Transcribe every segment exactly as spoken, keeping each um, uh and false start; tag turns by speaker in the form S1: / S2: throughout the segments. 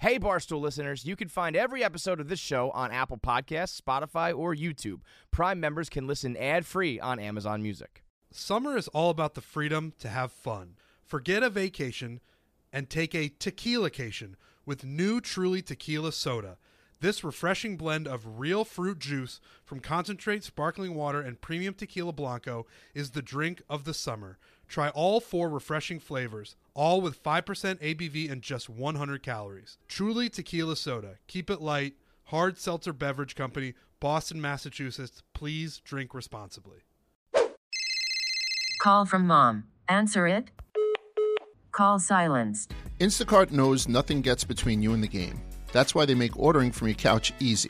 S1: Hey, Barstool listeners, you can find every episode of this show on Apple Podcasts, Spotify, or YouTube. Prime members can listen ad-free on Amazon Music.
S2: Summer is all about the freedom to have fun. Forget a vacation and take a tequila-cation with new Truly Tequila Soda. This refreshing blend of real fruit juice from concentrate sparkling water and premium tequila blanco is the drink of the summer. Try all four refreshing flavors, all with five percent A B V and just one hundred calories. Truly Tequila Soda. Keep it light. Hard Seltzer Beverage Company, Boston, Massachusetts. Please drink responsibly.
S3: Call from mom. Answer it. Call silenced.
S4: Instacart knows nothing gets between you and the game. That's why they make ordering from your couch easy.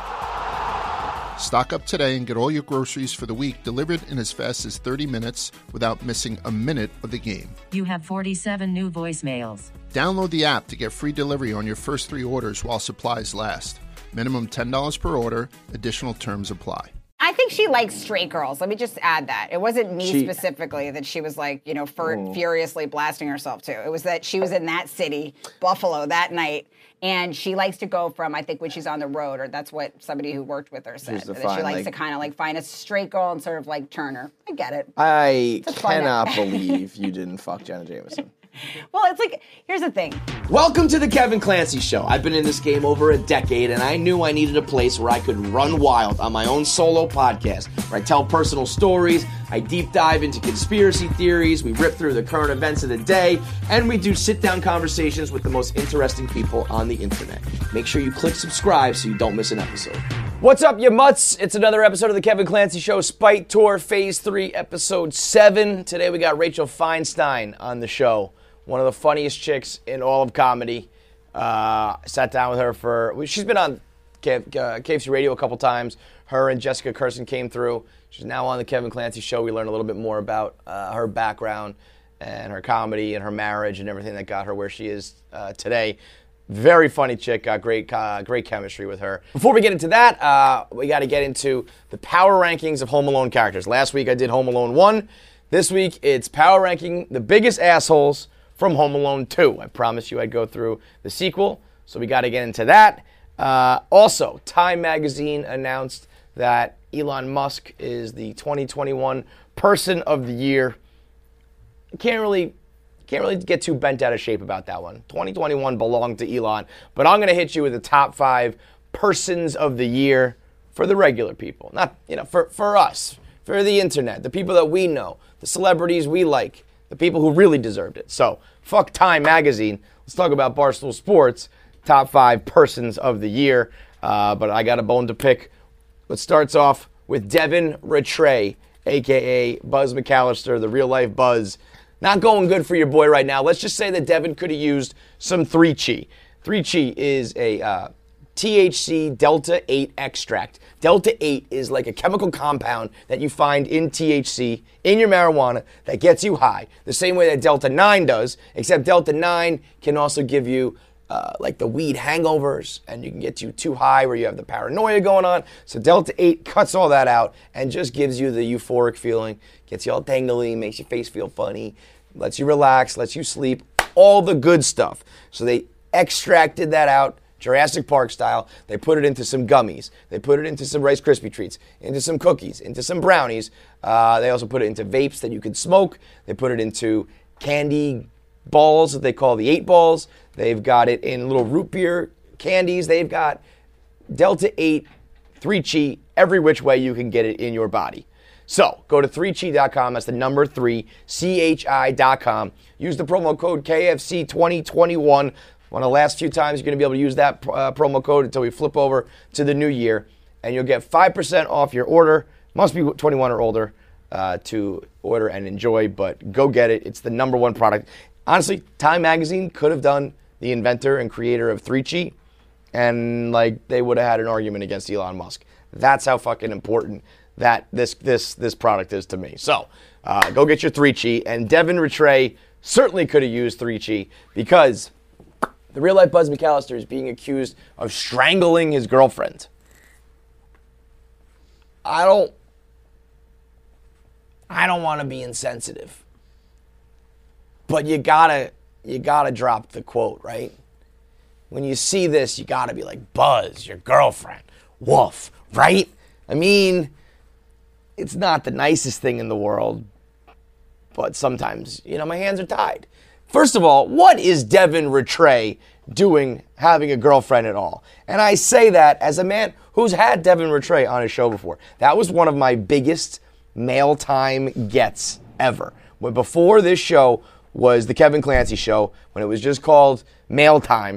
S4: Stock up today and get all your groceries for the week delivered in as fast as thirty minutes without missing a minute of the game.
S3: You have forty-seven new voicemails.
S4: Download the app to get free delivery on your first three orders while supplies last. Minimum ten dollars per order. Additional terms apply.
S5: I think she likes straight girls. Let me just add that. It wasn't me
S6: She-
S5: specifically that she was like, you know, fur-
S6: Oh.
S5: furiously blasting herself to. It was that she was in that city, Buffalo, that night. And she likes to go from, I think, when she's on the road, or that's what somebody who worked with her said,
S6: She's to
S5: that
S6: find,
S5: she likes
S6: like-
S5: to kind of like find a straight girl and sort of like turn her. I get it.
S6: I
S5: It's fun
S6: cannot
S5: act.
S6: believe you didn't fuck Jenna Jameson.
S5: Well, it's like, here's the thing.
S7: Welcome to the Kevin Clancy Show. I've been in this game over a decade, and I knew I needed a place where I could run wild on my own solo podcast, where I tell personal stories, I deep dive into conspiracy theories, we rip through the current events of the day, and we do sit-down conversations with the most interesting people on the internet. Make sure you click subscribe so you don't miss an episode. What's up, you mutts? It's another episode of the Kevin Clancy Show, Spite Tour, Phase three, Episode seven. Today we got Rachel Feinstein on the show. One of the funniest chicks in all of comedy. Uh, I sat down with her for, she's been on K F C Radio a couple times. Her and Jessica Kirsten came through. She's now on the Kevin Clancy Show. We learned a little bit more about uh, her background and her comedy and her marriage and everything that got her where she is uh, today. Very funny chick. Got great, uh, great chemistry with her. Before we get into that, uh, we got to get into the power rankings of Home Alone characters. Last week I did Home Alone one. This week it's power ranking the biggest assholes from Home Alone two. I promised you I'd go through the sequel, so we got to get into that. Uh, also, Time Magazine announced that Elon Musk is the twenty twenty-one Person of the Year. Can't really, can't really get too bent out of shape about that one. twenty twenty-one belonged to Elon, but I'm going to hit you with the top five Persons of the Year for the regular people. Not, you know, for, for us, for the internet, the people that we know, the celebrities we like, the people who really deserved it. So, fuck Time Magazine. Let's talk about Barstool Sports, top five Persons of the Year. Uh, but I got a bone to pick. It starts off with Devin Rattray, a k a. Buzz McAllister, the real-life Buzz. Not going good for your boy right now. Let's just say that Devin could have used some three chi. three chi is a uh, T H C Delta eight extract. Delta eight is like a chemical compound that you find in T H C, in your marijuana, that gets you high. The same way that Delta nine does, except Delta nine can also give you uh, like the weed hangovers, and you can get you too high where you have the paranoia going on. So Delta eight cuts all that out and just gives you the euphoric feeling, gets you all tingly, makes your face feel funny, lets you relax, lets you sleep, all the good stuff. So they extracted that out, Jurassic Park style. They put it into some gummies. They put it into some Rice Krispie treats, into some cookies, into some brownies. Uh, they also put it into vapes that you could smoke. They put it into candy balls that they call the eight balls. They've got it in little root beer candies. They've got Delta eight, three chi, every which way you can get it in your body. So go to three chi dot com. That's the number three, C H I dot com. Use the promo code K F C twenty twenty-one. One of the last few times you're going to be able to use that uh, promo code until we flip over to the new year. And you'll get five percent off your order. Must be twenty-one or older uh, to order and enjoy, but go get it. It's the number one product. Honestly, Time Magazine could have done the inventor and creator of three chi, and like they would have had an argument against Elon Musk. That's how fucking important that this this this product is to me. So uh, go get your three chi. And Devin Rattray certainly could have used three chi because the real life Buzz McAllister is being accused of strangling his girlfriend. I don't I don't want to be insensitive. But you gotta you gotta drop the quote, right? when you see this, you got to be like, Buzz, your girlfriend, woof, right? I mean, it's not the nicest thing in the world, but sometimes, you know, my hands are tied. First of all, what is Devin Rattray doing having a girlfriend at all? And I say that as a man who's had Devin Rattray on his show before. That was one of my biggest mail time gets ever. When before this show was the Kevin Clancy Show, when it was just called Mail Time,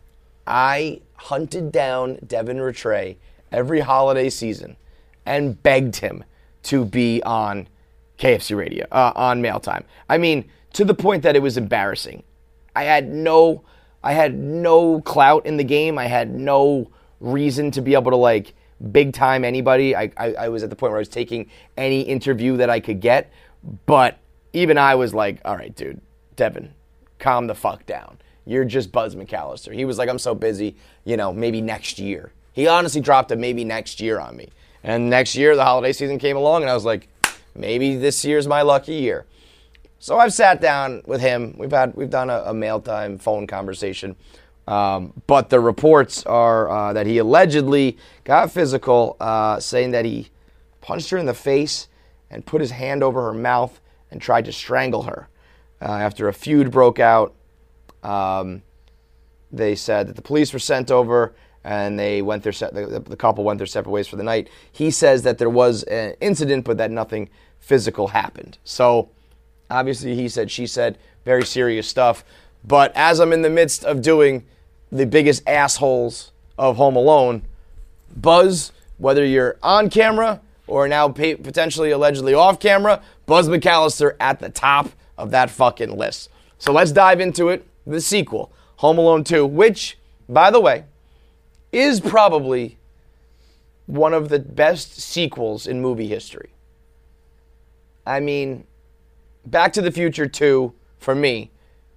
S7: I hunted down Devin Rattray every holiday season and begged him to be on K F C Radio, uh, on Mail Time. I mean, to the point that it was embarrassing. I had no, I had no clout in the game. I had no reason to be able to, like, big time anybody. I, I, I was at the point where I was taking any interview that I could get. But even I was like, all right, dude, Devin, calm the fuck down. You're just Buzz McAllister. He was like, I'm so busy, you know, maybe next year. He honestly dropped a maybe next year on me. And next year, the holiday season came along, and I was like, maybe this year's my lucky year. So I've sat down with him. We've had we've done a, a mail time phone conversation. Um, but the reports are uh, that he allegedly got physical, uh, saying that he punched her in the face and put his hand over her mouth and tried to strangle her. Uh, after a feud broke out, um, they said that the police were sent over and they went their se- the, the couple went their separate ways for the night. He says that there was an incident, but that nothing physical happened. So obviously he said, she said, very serious stuff. But as I'm in the midst of doing the biggest assholes of Home Alone, Buzz, whether you're on camera or now pay, potentially allegedly off camera, Buzz McAllister at the top of that fucking list. So let's dive into it. The sequel, Home Alone two, which, by the way, is probably one of the best sequels in movie history. I mean, Back to the Future two, for me,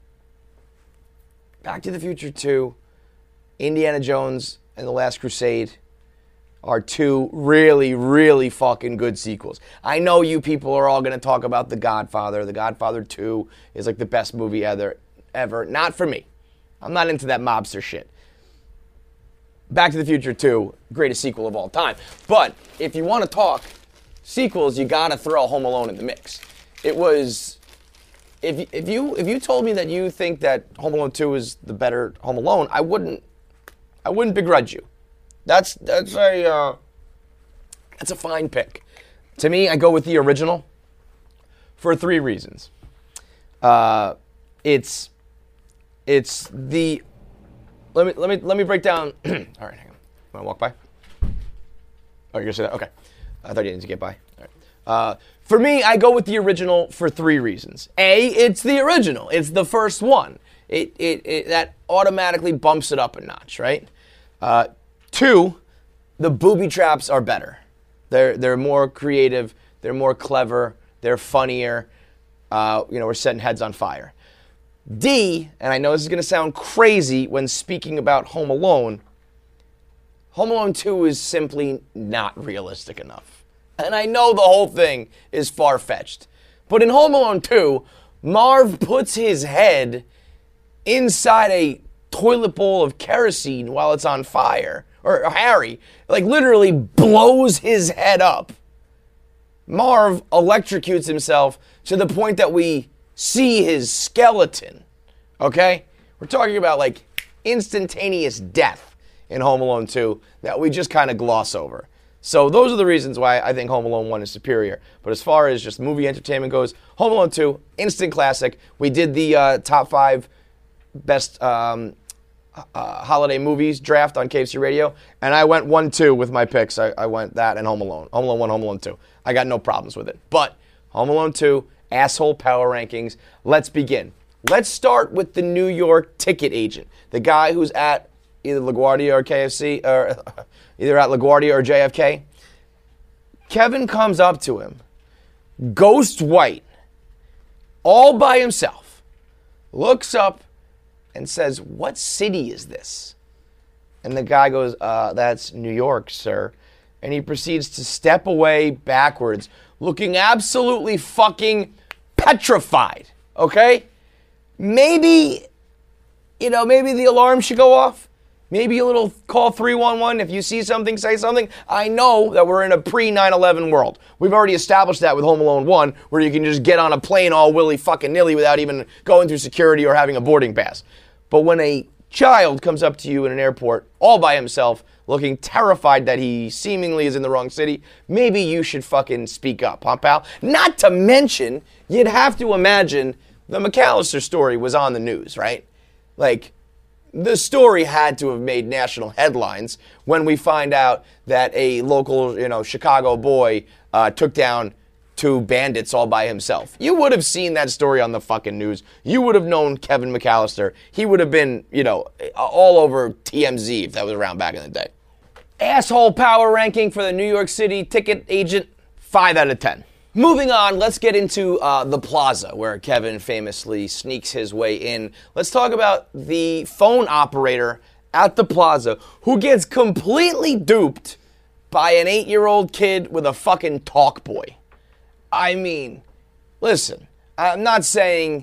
S7: Back to the Future two, Indiana Jones and The Last Crusade are two really, really fucking good sequels. I know you people are all going to talk about The Godfather. The Godfather two is like the best movie ever. ever. Not for me. I'm not into that mobster shit. Back to the Future two, greatest sequel of all time. But if you want to talk sequels, you got to throw Home Alone in the mix. It was... If, if you if you told me that you think that Home Alone two is the better Home Alone, I wouldn't I wouldn't begrudge you. That's that's a uh, that's a fine pick. To me, I go with the original for three reasons. Uh, it's it's the let me let me let me break down. All right, hang on. Want to walk by? Oh, you're gonna say that? Okay. I thought you needed to get by. All right. Uh, For me, I go with the original for three reasons. A, it's the original. It's the first one. It, it, it that automatically bumps it up a notch, right? Uh, two, the booby traps are better. They're they're more creative. They're more clever. They're funnier. Uh, you know, we're setting heads on fire. D, and I know this is going to sound crazy when speaking about Home Alone, Home Alone two is simply not realistic enough. And I know the whole thing is far-fetched. But in Home Alone two, Marv puts his head inside a toilet bowl of kerosene while it's on fire. Or, or Harry, like, literally blows his head up. Marv electrocutes himself to the point that we see his skeleton. Okay? We're talking about, like, instantaneous death in Home Alone two that we just kind of gloss over. So those are the reasons why I think Home Alone one is superior. But as far as just movie entertainment goes, Home Alone two, instant classic. We did the uh, top five best um, uh, holiday movies draft on K F C Radio, and I went one two with my picks. I, I went that and Home Alone. Home Alone one, Home Alone two. I got no problems with it. But Home Alone two, asshole power rankings. Let's begin. Let's start with the New York ticket agent, the guy who's at either LaGuardia or K F C, or either at LaGuardia or J F K. Kevin comes up to him, ghost white, all by himself, looks up and says, "What city is this?" And the guy goes, uh, "That's New York, sir." And he proceeds to step away backwards, looking absolutely fucking petrified, okay? Maybe you know, maybe the alarm should go off. Maybe a little call three one one. If you see something, say something. I know that we're in a pre nine eleven world. We've already established that with Home Alone one, where you can just get on a plane all willy fucking nilly without even going through security or having a boarding pass. But when a child comes up to you in an airport all by himself, looking terrified that he seemingly is in the wrong city, maybe you should fucking speak up, huh, pal? Not to mention, you'd have to imagine the McAllister story was on the news, right? Like, the story had to have made national headlines when we find out that a local, you know, Chicago boy uh, took down two bandits all by himself. You would have seen that story on the fucking news. You would have known Kevin McAllister. He would have been, you know, all over T M Z if that was around back in the day. Asshole power ranking for the New York City ticket agent, five out of ten. Moving on, let's get into uh, the Plaza, where Kevin famously sneaks his way in. Let's talk about the phone operator at the Plaza who gets completely duped by an eight-year-old kid with a fucking talk boy. I mean, listen, I'm not saying,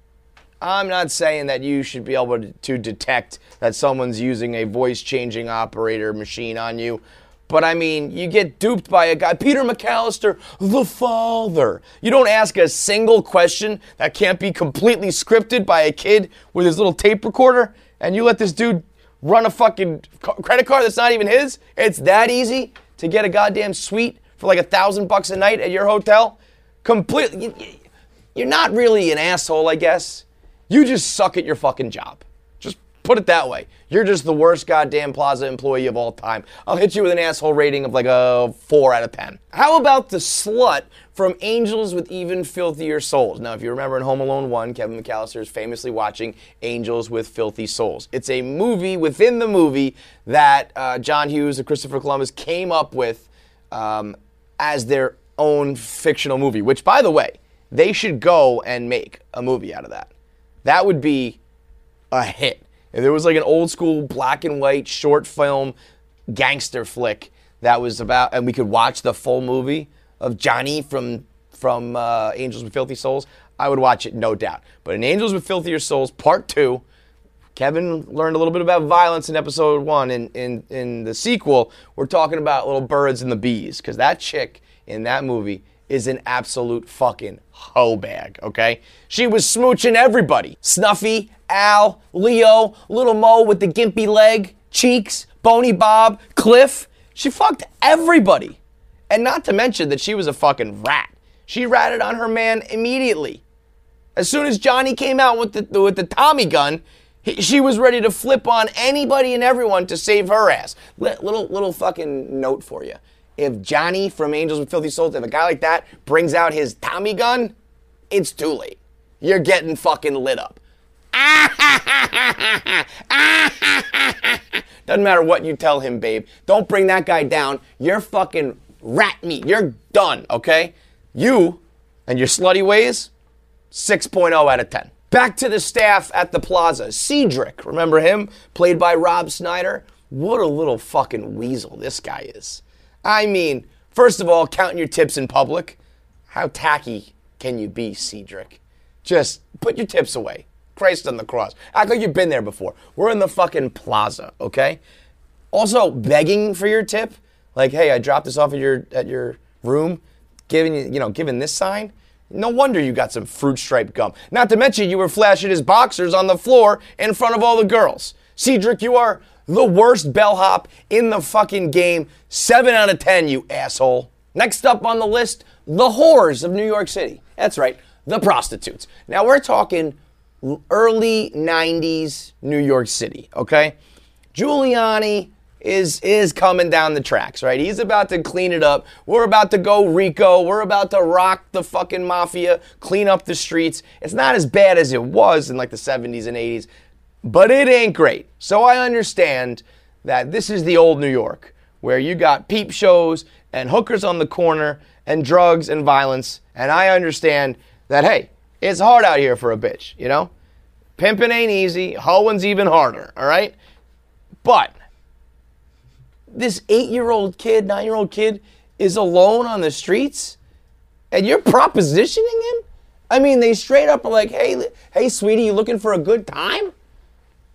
S7: I'm not saying that you should be able to, to detect that someone's using a voice-changing operator machine on you. But, I mean, you get duped by a guy, Peter McAllister, the father. You don't ask a single question that can't be completely scripted by a kid with his little tape recorder, and you let this dude run a fucking credit card that's not even his. It's that easy to get a goddamn suite for like a thousand bucks a night at your hotel. Completely. You're not really an asshole, I guess. You just suck at your fucking job. Just put it that way. You're just the worst goddamn Plaza employee of all time. I'll hit you with an asshole rating of like a four out of ten. How about the slut from Angels with Even Filthier Souls? Now, if you remember in Home Alone one, Kevin McAllister is famously watching Angels with Filthy Souls. It's a movie within the movie that uh, John Hughes and Christopher Columbus came up with um, as their own fictional movie, which, by the way, they should go and make a movie out of that. That would be a hit. If there was like an old school black and white short film gangster flick that was about, and we could watch the full movie of Johnny from from uh, Angels with Filthy Souls, I would watch it, no doubt. But in Angels with Filthier Souls, part two, Kevin learned a little bit about violence in episode one. In, in, in the sequel, we're talking about little birds and the bees, because that chick in that movie is an absolute fucking hoe bag, okay? She was smooching everybody. Snuffy, Al, Leo, Little Mo with the gimpy leg, Cheeks, Boney Bob, Cliff. She fucked everybody. And not to mention that she was a fucking rat. She ratted on her man immediately. As soon as Johnny came out with the, with the Tommy gun, he, she was ready to flip on anybody and everyone to save her ass. Little, little fucking note for you. If Johnny from Angels with Filthy Souls, if a guy like that brings out his Tommy gun, it's too late. You're getting fucking lit up. Doesn't matter what you tell him, babe. Don't bring that guy down. You're fucking rat meat. You're done, okay? You and your slutty ways, six point oh out of ten. Back to the staff at the Plaza. Cedric, remember him? Played by Rob Schneider. What a little fucking weasel this guy is. I mean, first of all, counting your tips in public. How tacky can you be, Cedric? Just put your tips away. Christ on the cross. Act like you've been there before. We're in the fucking Plaza, okay? Also, begging for your tip. Like, hey, I dropped this off at your at your room. Giving you, you know, giving this sign. No wonder you got some fruit stripe gum. Not to mention you were flashing his boxers on the floor in front of all the girls. Cedric, you are the worst bellhop in the fucking game. Seven out of ten, you asshole. Next up on the list, the whores of New York City. That's right, the prostitutes. Now we're talking early nineties New York City, okay? Giuliani is is coming down the tracks, right? He's about to clean it up. We're about to go Rico. We're about to rock the fucking mafia, clean up the streets. It's not as bad as it was in like the seventies and eighties, but it ain't great. So I understand that this is the old New York, where you got peep shows and hookers on the corner and drugs and violence, and I understand that, hey, it's hard out here for a bitch, you know? Pimping ain't easy. Hoeing's even harder, all right? But this eight-year-old kid, nine-year-old kid is alone on the streets, and you're propositioning him? I mean, they straight up are like, hey, hey, sweetie, you looking for a good time?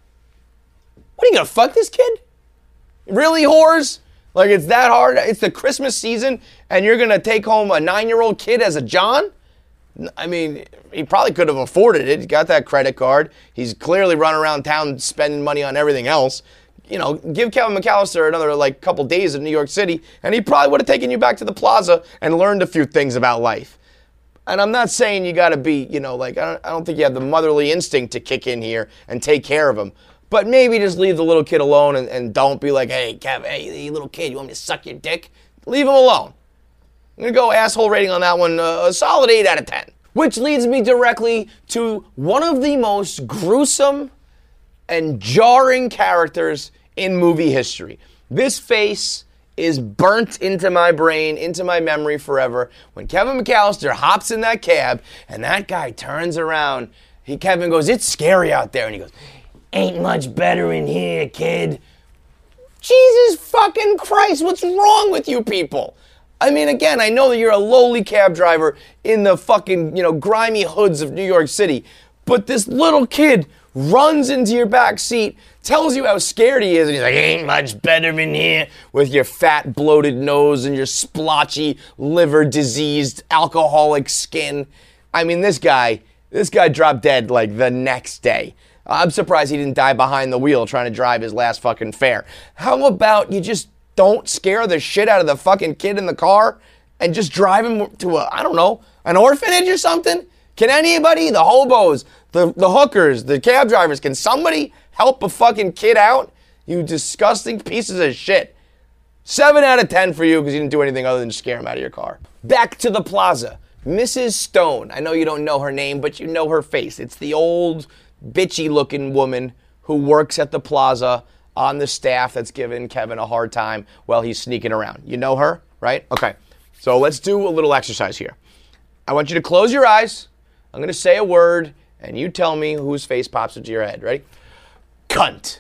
S7: What, are you going to fuck this kid? Really, whores? Like, it's that hard? It's the Christmas season, and you're going to take home a nine-year-old kid as a John? I mean, he probably could have afforded it. He's got that credit card. He's clearly running around town spending money on everything else. You know, give Kevin McAllister another, like, couple days in New York City, and he probably would have taken you back to the plaza and learned a few things about life. And I'm not saying you got to be, you know, like, I don't, I don't think you have the motherly instinct to kick in here and take care of him. But maybe just leave the little kid alone and, and don't be like, hey, Kev, hey, hey, little kid, you want me to suck your dick? Leave him alone. I'm going to go asshole rating on that one, uh, a solid eight out of ten. Which leads me directly to one of the most gruesome and jarring characters in movie history. This face is burnt into my brain, into my memory forever. When Kevin McAllister hops in that cab and that guy turns around, he Kevin goes, it's scary out there. And he goes, ain't much better in here, kid. Jesus fucking Christ, what's wrong with you people? I mean, again, I know that you're a lowly cab driver in the fucking, you know, grimy hoods of New York City, but this little kid runs into your back seat, tells you how scared he is, and he's like, ain't much better in here, with your fat, bloated nose and your splotchy, liver-diseased, alcoholic skin. I mean, this guy, this guy dropped dead, like, the next day. I'm surprised he didn't die behind the wheel trying to drive his last fucking fare. How about you just don't scare the shit out of the fucking kid in the car and just drive him to a, I don't know, an orphanage or something? Can anybody, the hobos, the, the hookers, the cab drivers, can somebody help a fucking kid out? You disgusting pieces of shit. seven out of ten for you because you didn't do anything other than scare him out of your car. Back to the plaza. Missus Stone. I know you don't know her name, but you know her face. It's the old, bitchy-looking woman who works at the plaza on the staff that's giving Kevin a hard time while he's sneaking around. You know her, right? Okay, so let's do a little exercise here. I want you to close your eyes. I'm going to say a word, and you tell me whose face pops into your head. Ready? Cunt.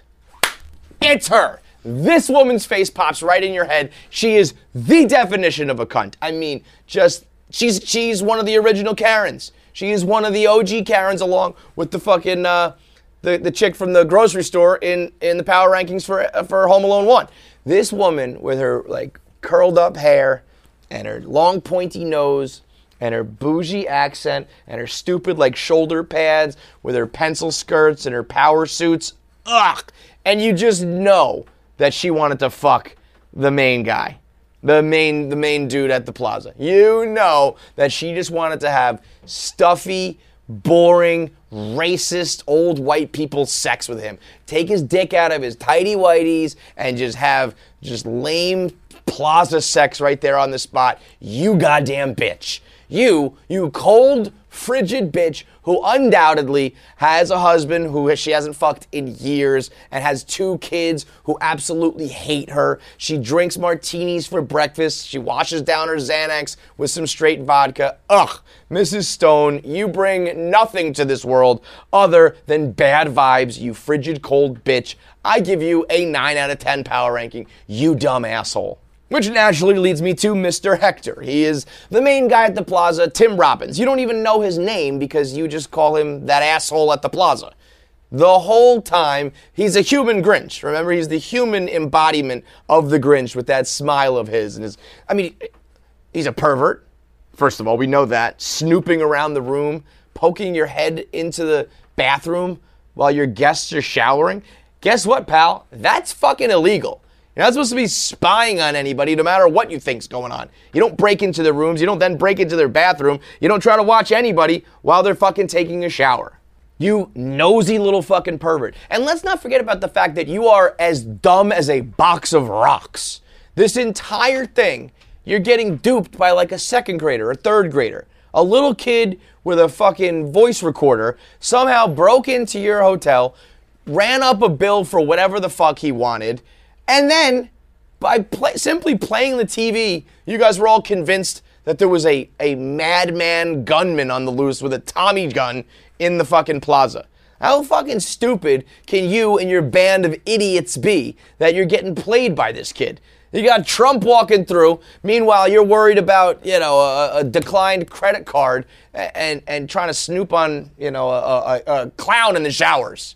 S7: It's her. This woman's face pops right in your head. She is the definition of a cunt. I mean, just, she's she's one of the original Karens. She is one of the O G Karens along with the fucking, uh, the, the chick from the grocery store in, in the power rankings for, for Home Alone one. This woman with her, like, curled up hair and her long pointy nose and her bougie accent and her stupid, like, shoulder pads with her pencil skirts and her power suits. Ugh! And you just know that she wanted to fuck the main guy. The main, the main dude at the plaza. You know that she just wanted to have stuffy, boring, racist, old white people sex with him. Take his dick out of his tighty-whities and just have just lame plaza sex right there on the spot. You goddamn bitch. You, you cold, frigid bitch who undoubtedly has a husband who she hasn't fucked in years and has two kids who absolutely hate her. She drinks martinis for breakfast. She washes down her Xanax with some straight vodka. Ugh, Missus Stone, you bring nothing to this world other than bad vibes, you frigid, cold bitch. I give you a nine out of ten power ranking, you dumb asshole. Which naturally leads me to Mister Hector. He is the main guy at the plaza, Tim Robbins. You don't even know his name because you just call him that asshole at the plaza. The whole time, he's a human Grinch. Remember, he's the human embodiment of the Grinch with that smile of his. And his, I mean, he's a pervert, first of all. We know that. Snooping around the room, poking your head into the bathroom while your guests are showering. Guess what, pal? That's fucking illegal. You're not supposed to be spying on anybody no matter what you think's going on. You don't break into their rooms. You don't then break into their bathroom. You don't try to watch anybody while they're fucking taking a shower. You nosy little fucking pervert. And let's not forget about the fact that you are as dumb as a box of rocks. This entire thing, you're getting duped by like a second grader, a third grader. A little kid with a fucking voice recorder somehow broke into your hotel, ran up a bill for whatever the fuck he wanted, and then, by play, simply playing the T V, you guys were all convinced that there was a, a madman gunman on the loose with a Tommy gun in the fucking plaza. How fucking stupid can you and your band of idiots be that you're getting played by this kid? You got Trump walking through. Meanwhile, you're worried about, you know, a, a declined credit card and, and trying to snoop on, you know, a, a, a clown in the showers.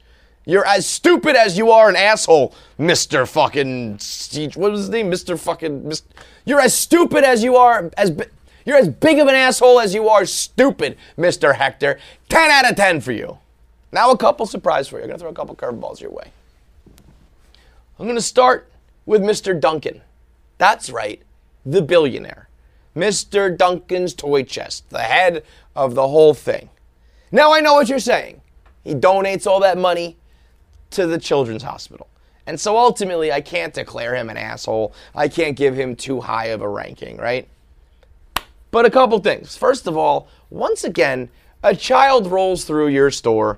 S7: You're as stupid as you are an asshole, Mister fucking, what was his name? Mister fucking, Mister You're as stupid as you are, as you're as big of an asshole as you are stupid, Mister Hector. ten out of ten for you. Now a couple surprise for you. I'm going to throw a couple curveballs your way. I'm going to start with Mister Duncan. That's right, the billionaire. Mister Duncan's toy chest, the head of the whole thing. Now I know what you're saying. He donates all that money to the children's hospital. And so ultimately, I can't declare him an asshole. I can't give him too high of a ranking, right? But a couple things. First of all, once again, a child rolls through your store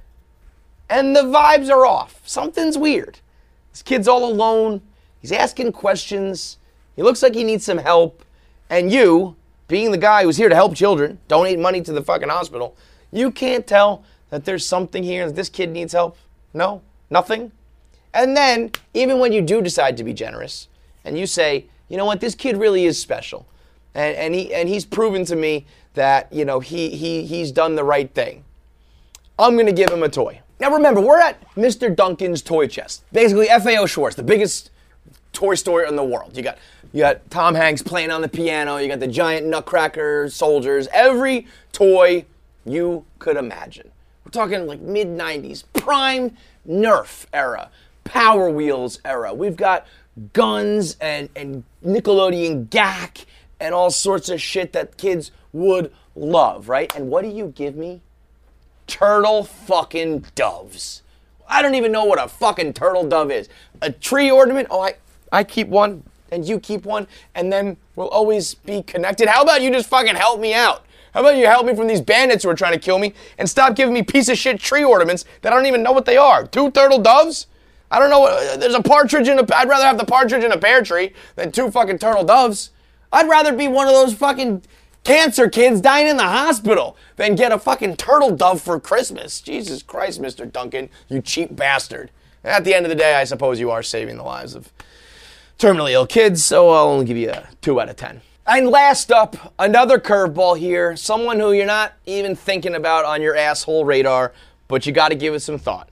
S7: and the vibes are off. Something's weird. This kid's all alone. He's asking questions. He looks like he needs some help. And you, being the guy who's here to help children, donate money to the fucking hospital, you can't tell that there's something here, that this kid needs help. No, nothing. And then, even when you do decide to be generous, and you say, you know what, this kid really is special, and, and he and he's proven to me that, you know, he he he's done the right thing, I'm gonna give him a toy. Now remember, we're at Mister Duncan's toy chest. Basically, F A O Schwarz, the biggest toy store in the world. You got you got Tom Hanks playing on the piano, you got the giant nutcracker soldiers, every toy you could imagine. We're talking like mid nineties, prime Nerf era, Power Wheels era. We've got guns and, and Nickelodeon G A C and all sorts of shit that kids would love, right? And what do you give me? Turtle fucking doves. I don't even know what a fucking turtle dove is. A tree ornament? Oh, I, I keep one and you keep one and then we'll always be connected. How about you just fucking help me out? How about you help me from these bandits who are trying to kill me and stop giving me piece of shit tree ornaments that I don't even know what they are? Two turtle doves? I don't know what, there's a partridge in a, I'd rather have the partridge in a pear tree than two fucking turtle doves. I'd rather be one of those fucking cancer kids dying in the hospital than get a fucking turtle dove for Christmas. Jesus Christ, Mister Duncan, you cheap bastard. And at the end of the day, I suppose you are saving the lives of terminally ill kids, so I'll only give you a two out of ten. And last up, another curveball here, someone who you're not even thinking about on your asshole radar, but you got to give it some thought.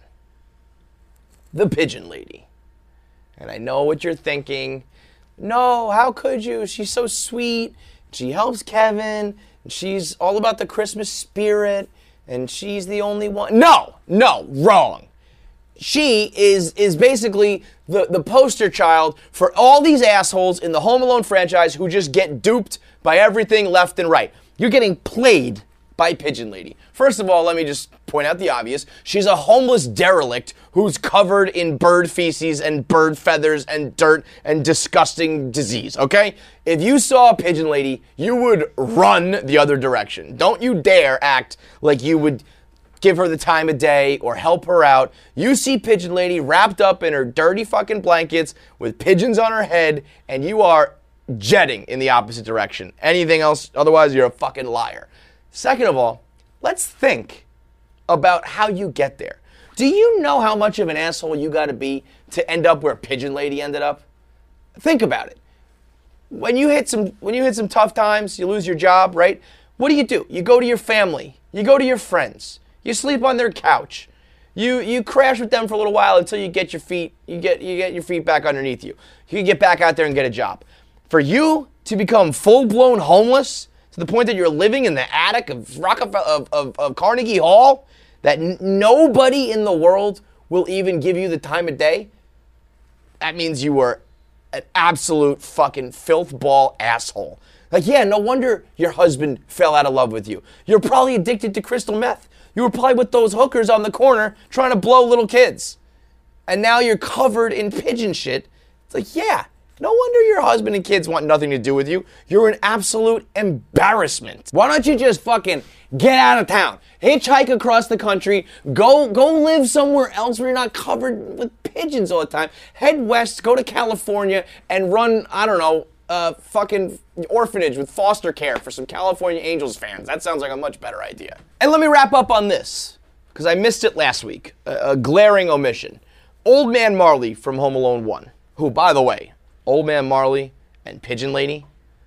S7: The Pigeon Lady. And I know what you're thinking. No, how could you? She's so sweet. She helps Kevin. And she's all about the Christmas spirit. And she's the only one. No, no, wrong. She is is basically the, the poster child for all these assholes in the Home Alone franchise who just get duped by everything left and right. You're getting played by Pigeon Lady. First of all, let me just point out the obvious. She's a homeless derelict who's covered in bird feces and bird feathers and dirt and disgusting disease, okay? If you saw a Pigeon Lady, you would run the other direction. Don't you dare act like you would give her the time of day or help her out. You see Pigeon Lady wrapped up in her dirty fucking blankets with pigeons on her head, and you are jetting in the opposite direction. Anything else, otherwise you're a fucking liar. Second of all, let's think about how you get there. Do you know how much of an asshole you gotta be to end up where Pigeon Lady ended up? Think about it. When you hit some when you hit some tough times, you lose your job, right? What do you do? You go to your family, you go to your friends. You sleep on their couch. You you crash with them for a little while until you get your feet you get you get your feet back underneath you. You can get back out there and get a job. For you to become full-blown homeless to the point that you're living in the attic of Rockefeller of, of, of Carnegie Hall, that n- nobody in the world will even give you the time of day, that means you were an absolute fucking filth ball asshole. Like, yeah, no wonder your husband fell out of love with you. You're probably addicted to crystal meth. You were probably with those hookers on the corner trying to blow little kids. And now you're covered in pigeon shit. It's like, yeah, no wonder your husband and kids want nothing to do with you. You're an absolute embarrassment. Why don't you just fucking get out of town? Hitchhike across the country. Go go live somewhere else where you're not covered with pigeons all the time. Head west, go to California, and run, I don't know, a fucking orphanage with foster care for some California Angels fans. That sounds like a much better idea. And let me wrap up on this, because I missed it last week. A, a glaring omission. Old Man Marley from Home Alone one, who, by the way, Old Man Marley and Pigeon Lady,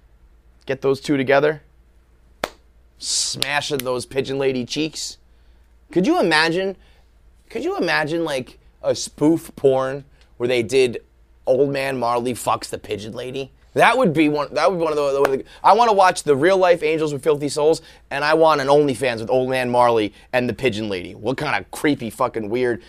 S7: get those two together, smashing those Pigeon Lady cheeks. Could you imagine, Could you imagine like a spoof porn where they did Old Man Marley fucks the pigeon lady? That would be one. That would be one of the. One of the I want to watch the real life Angels with Filthy Souls, and I want an OnlyFans with Old Man Marley and the pigeon lady. What kind of creepy, fucking weird,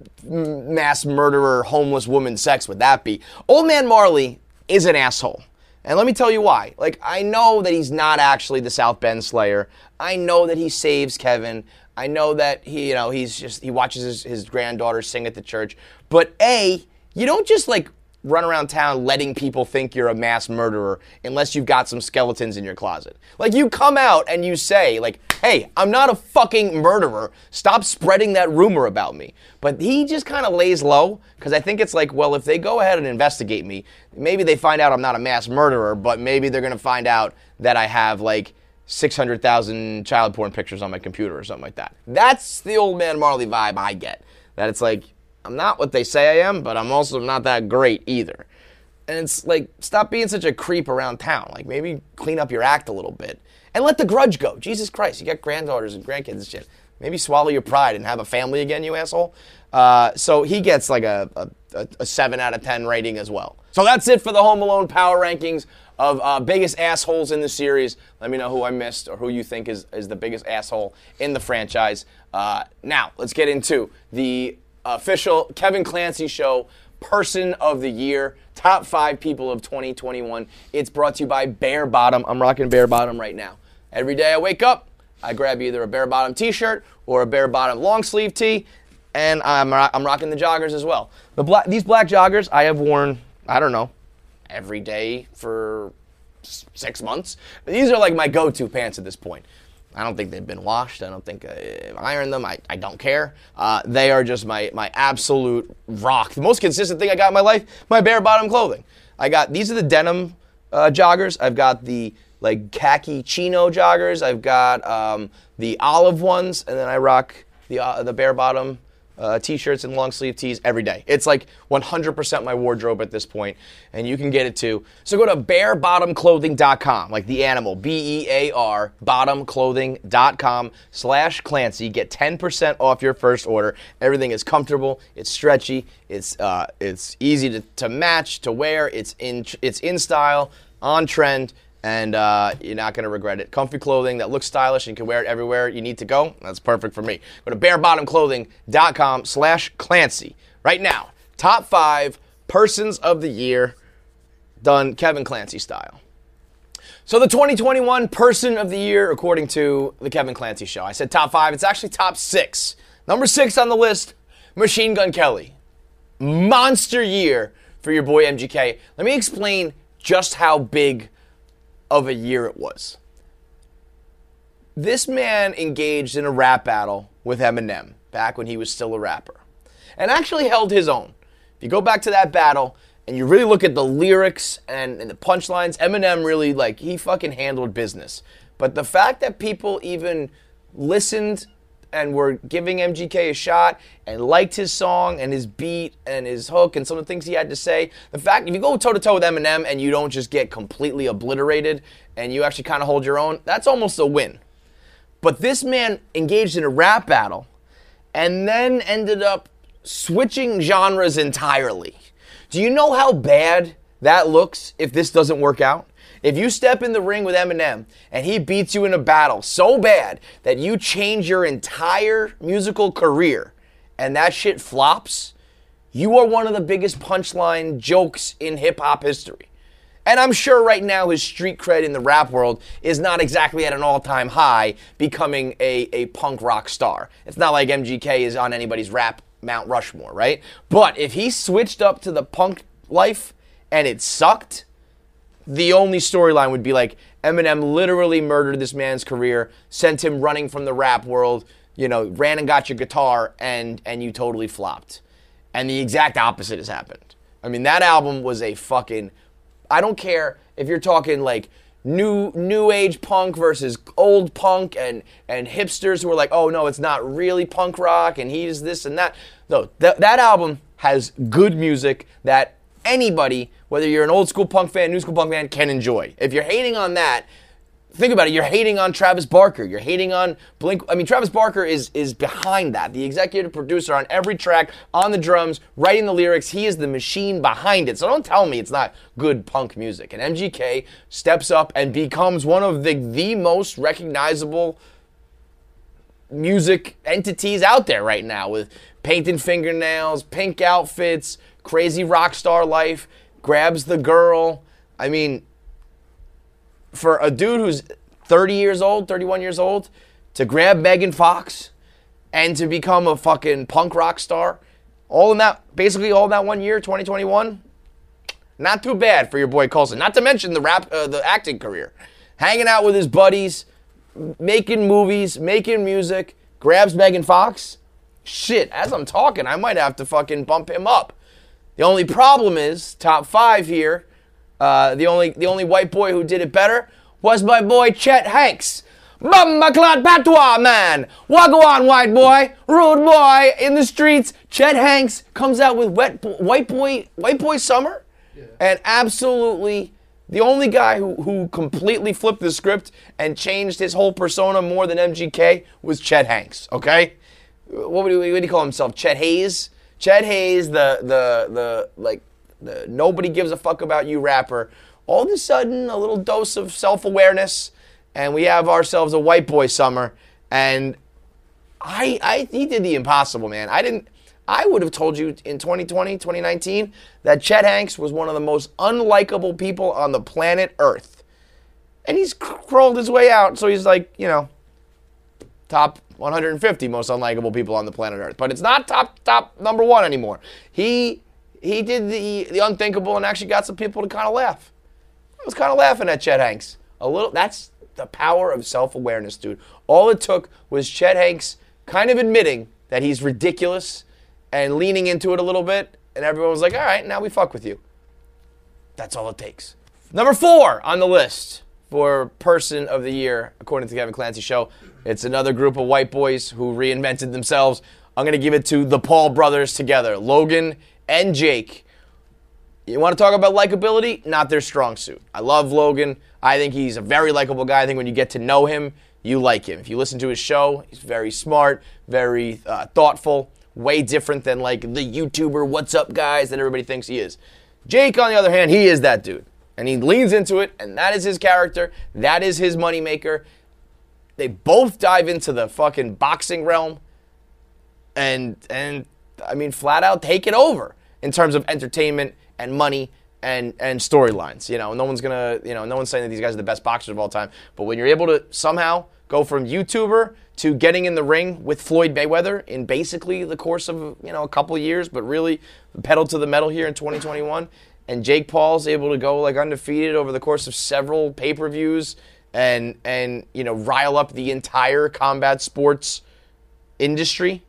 S7: mass murderer, homeless woman sex would that be? Old Man Marley is an asshole, and let me tell you why. Like, I know that he's not actually the South Bend Slayer. I know that he saves Kevin. I know that he, you know, he's just he watches his, his granddaughter sing at the church. But A, you don't just like run around town letting people think you're a mass murderer unless you've got some skeletons in your closet. Like, you come out and you say, like, hey, I'm not a fucking murderer. Stop spreading that rumor about me. But he just kind of lays low, because I think it's like, well, if they go ahead and investigate me, maybe they find out I'm not a mass murderer, but maybe they're going to find out that I have, like, six hundred thousand child porn pictures on my computer or something like that. That's the Old Man Marley vibe I get. That it's like, I'm not what they say I am, but I'm also not that great either. And it's like, stop being such a creep around town. Like, maybe clean up your act a little bit. And let the grudge go. Jesus Christ, you got granddaughters and grandkids and shit. Maybe swallow your pride and have a family again, you asshole. Uh, so he gets like a, a, a seven out of ten rating as well. So that's it for the Home Alone Power Rankings of uh, biggest assholes in the series. Let me know who I missed or who you think is, is the biggest asshole in the franchise. Uh, now, let's get into the official Kevin Clancy Show Person of the Year, top five people of twenty twenty-one. It's brought to you by Bare Bottom. I'm rocking Bare Bottom right now. Every day I wake up, I grab either a Bare Bottom t-shirt or a Bare Bottom long sleeve tee, and I'm, I'm rocking the joggers as well. The black, these black joggers I have worn, I don't know, every day for six months. These are like my go-to pants at this point. I don't think they've been washed. I don't think I've ironed them. I, I don't care. Uh, they are just my, my absolute rock. The most consistent thing I got in my life, my bare bottom clothing. I got, these are the denim uh, joggers. I've got the like khaki chino joggers. I've got um, the olive ones, and then I rock the uh, the bare bottom uh, t-shirts and long sleeve tees every day. It's like one hundred percent my wardrobe at this point, and you can get it too. So go to bare bottom clothing dot com, like the animal, B E A R, bottom clothing dot com slash Clancy. Get ten percent off your first order. Everything is comfortable, it's stretchy, it's uh, it's easy to, to match, to wear, it's in it's in style, on trend, and uh, you're not going to regret it. Comfy clothing that looks stylish and you can wear it everywhere you need to go. That's perfect for me. Go to bare bottom clothing dot com slash Clancy. Right now, top five persons of the year, done Kevin Clancy style. So the twenty twenty-one person of the year, according to the Kevin Clancy Show. I said top five. It's actually top six. Number six on the list, Machine Gun Kelly. Monster year for your boy M G K. Let me explain just how big of a year it was. This man engaged in a rap battle with Eminem back when he was still a rapper, and actually held his own. If you go back to that battle and you really look at the lyrics and, and the punchlines, Eminem really, like, he fucking handled business. But the fact that people even listened and were giving M G K a shot and liked his song and his beat and his hook and some of the things he had to say, the fact, if you go toe-to-toe with Eminem and you don't just get completely obliterated and you actually kind of hold your own, that's almost a win. But this man engaged in a rap battle and then ended up switching genres entirely. Do you know how bad that looks if this doesn't work out? If you step in the ring with Eminem and he beats you in a battle so bad that you change your entire musical career and that shit flops, you are one of the biggest punchline jokes in hip-hop history. And I'm sure right now his street cred in the rap world is not exactly at an all-time high, becoming a, a punk rock star. It's not like M G K is on anybody's rap Mount Rushmore, right? But if he switched up to the punk life and it sucked, the only storyline would be like Eminem literally murdered this man's career, sent him running from the rap world, you know, ran and got your guitar, and and you totally flopped. And the exact opposite has happened. I mean, that album was a fucking, I don't care if you're talking like new new age punk versus old punk and and hipsters who are like, oh no, it's not really punk rock and he's this and that. No, th- that album has good music that anybody, whether you're an old school punk fan, new school punk fan, can enjoy. If you're hating on that, think about it. You're hating on Travis Barker. You're hating on Blink. I mean, Travis Barker is is behind that. The executive producer on every track, on the drums, writing the lyrics. He is the machine behind it. So don't tell me it's not good punk music. And M G K steps up and becomes one of the, the most recognizable music entities out there right now, with painted fingernails, pink outfits, crazy rock star life, grabs the girl. I mean, for a dude who's thirty years old, thirty-one years old, to grab Megan Fox and to become a fucking punk rock star, all in that, basically all in that one year, twenty twenty-one, not too bad for your boy Coulson. Not to mention the rap, uh, the acting career. Hanging out with his buddies, making movies, making music, grabs Megan Fox. Shit, as I'm talking, I might have to fucking bump him up. The only problem is, top five here, uh, the only the only white boy who did it better was my boy Chet Hanks. Bumba Clot Patois, man. Wagwan, white boy, rude boy in the streets. Chet Hanks comes out with wet bo- white boy white boy summer, yeah. And absolutely the only guy who, who completely flipped the script and changed his whole persona more than M G K was Chet Hanks, okay? What would he, what would he call himself? Chet Hayes? Chet Hayes, the, the, the, like, the nobody gives a fuck about you rapper. All of a sudden, a little dose of self-awareness, and we have ourselves a white boy summer. And I, I, he did the impossible, man. I didn't, I would have told you in twenty twenty, twenty nineteen, that Chet Hanks was one of the most unlikable people on the planet Earth. And he's crawled his way out, so he's like, you know, top one hundred fifty most unlikable people on the planet Earth. But it's not top top number one anymore. He he did the, the unthinkable and actually got some people to kind of laugh. I was kind of laughing at Chet Hanks. A little. That's the power of self-awareness, dude. All it took was Chet Hanks kind of admitting that he's ridiculous and leaning into it a little bit, and everyone was like, all right, now we fuck with you. That's all it takes. Number four on the list for Person of the Year, according to the Kevin Clancy Show. It's another group of white boys who reinvented themselves. I'm going to give it to the Paul brothers together, Logan and Jake. You want to talk about likability? Not their strong suit. I love Logan. I think he's a very likable guy. I think when you get to know him, you like him. If you listen to his show, he's very smart, very uh, thoughtful, way different than like the YouTuber what's up guys that everybody thinks he is. Jake, on the other hand, he is that dude. And he leans into it, and that is his character. That is his moneymaker. They both dive into the fucking boxing realm and, and I mean, flat out take it over in terms of entertainment and money and, and storylines. You know, no one's going to, you know, no one's saying that these guys are the best boxers of all time. But when you're able to somehow go from YouTuber to getting in the ring with Floyd Mayweather in basically the course of, you know, a couple of years, but really pedal to the metal here in twenty twenty-one, and Jake Paul's able to go like undefeated over the course of several pay-per-views and, and you know, rile up the entire combat sports industry.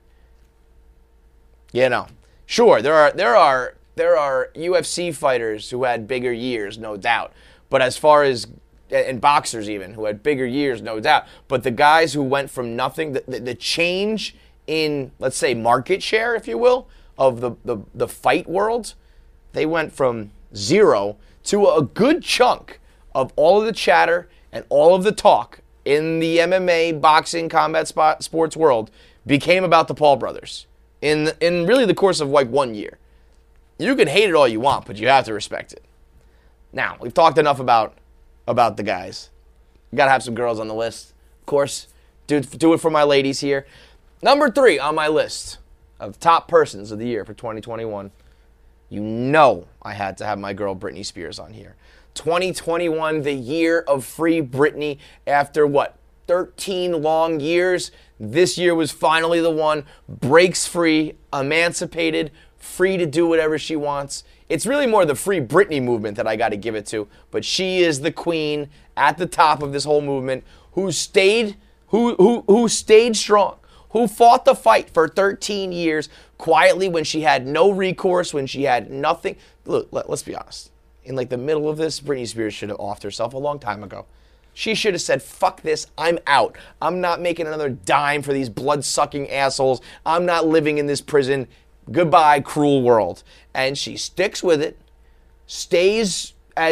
S7: You know, sure, there are there are there are U F C fighters who had bigger years, no doubt. But as far as, and boxers even, who had bigger years, no doubt. But the guys who went from nothing, the, the, the change in, let's say, market share, if you will, of the, the, the fight world, they went from zero to a good chunk of all of the chatter and all of the talk in the M M A, boxing, combat spot, sports world became about the Paul brothers in in really the course of like one year. You can hate it all you want, but you have to respect it. Now, we've talked enough about about the guys. You got to have some girls on the list. Of course, do, do it for my ladies here. Number three on my list of top persons of the year for twenty twenty-one. You know I had to have my girl Britney Spears on here. twenty twenty-one, the year of free Britney. After, what, thirteen long years, this year was finally the one. Breaks free, emancipated, free to do whatever she wants. It's really more the Free Britney movement that I got to give it to. But she is the queen at the top of this whole movement who stayed, who who who stayed strong, who fought the fight for thirteen years quietly when she had no recourse, when she had nothing. Look, let, let's be honest. In like the middle of this, Britney Spears should have offed herself a long time ago. She should have said, fuck this, I'm out. I'm not making another dime for these blood-sucking assholes. I'm not living in this prison. Goodbye, cruel world. And she sticks with it, stays as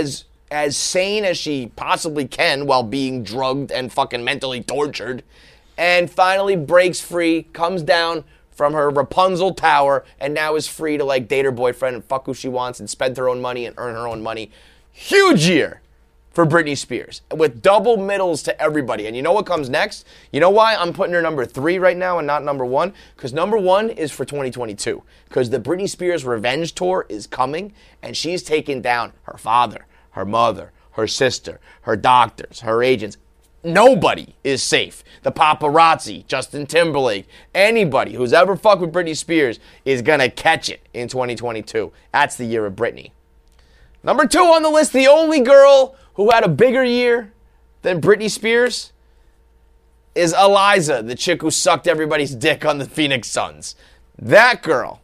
S7: as sane as she possibly can while being drugged and fucking mentally tortured, and finally breaks free, comes down from her Rapunzel tower, and now is free to like date her boyfriend and fuck who she wants and spend her own money and earn her own money. Huge year for Britney Spears, with double middles to everybody. And you know what comes next? You know why I'm putting her number three right now and not number one? Because number one is for twenty twenty-two. Because the Britney Spears Revenge Tour is coming, and she's taking down her father, her mother, her sister, her doctors, her agents. Nobody is safe. The paparazzi, Justin Timberlake, anybody who's ever fucked with Britney Spears is going to catch it in twenty twenty-two. That's the year of Britney. Number two on the list, the only girl who had a bigger year than Britney Spears is Eliza, the chick who sucked everybody's dick on the Phoenix Suns. That girl,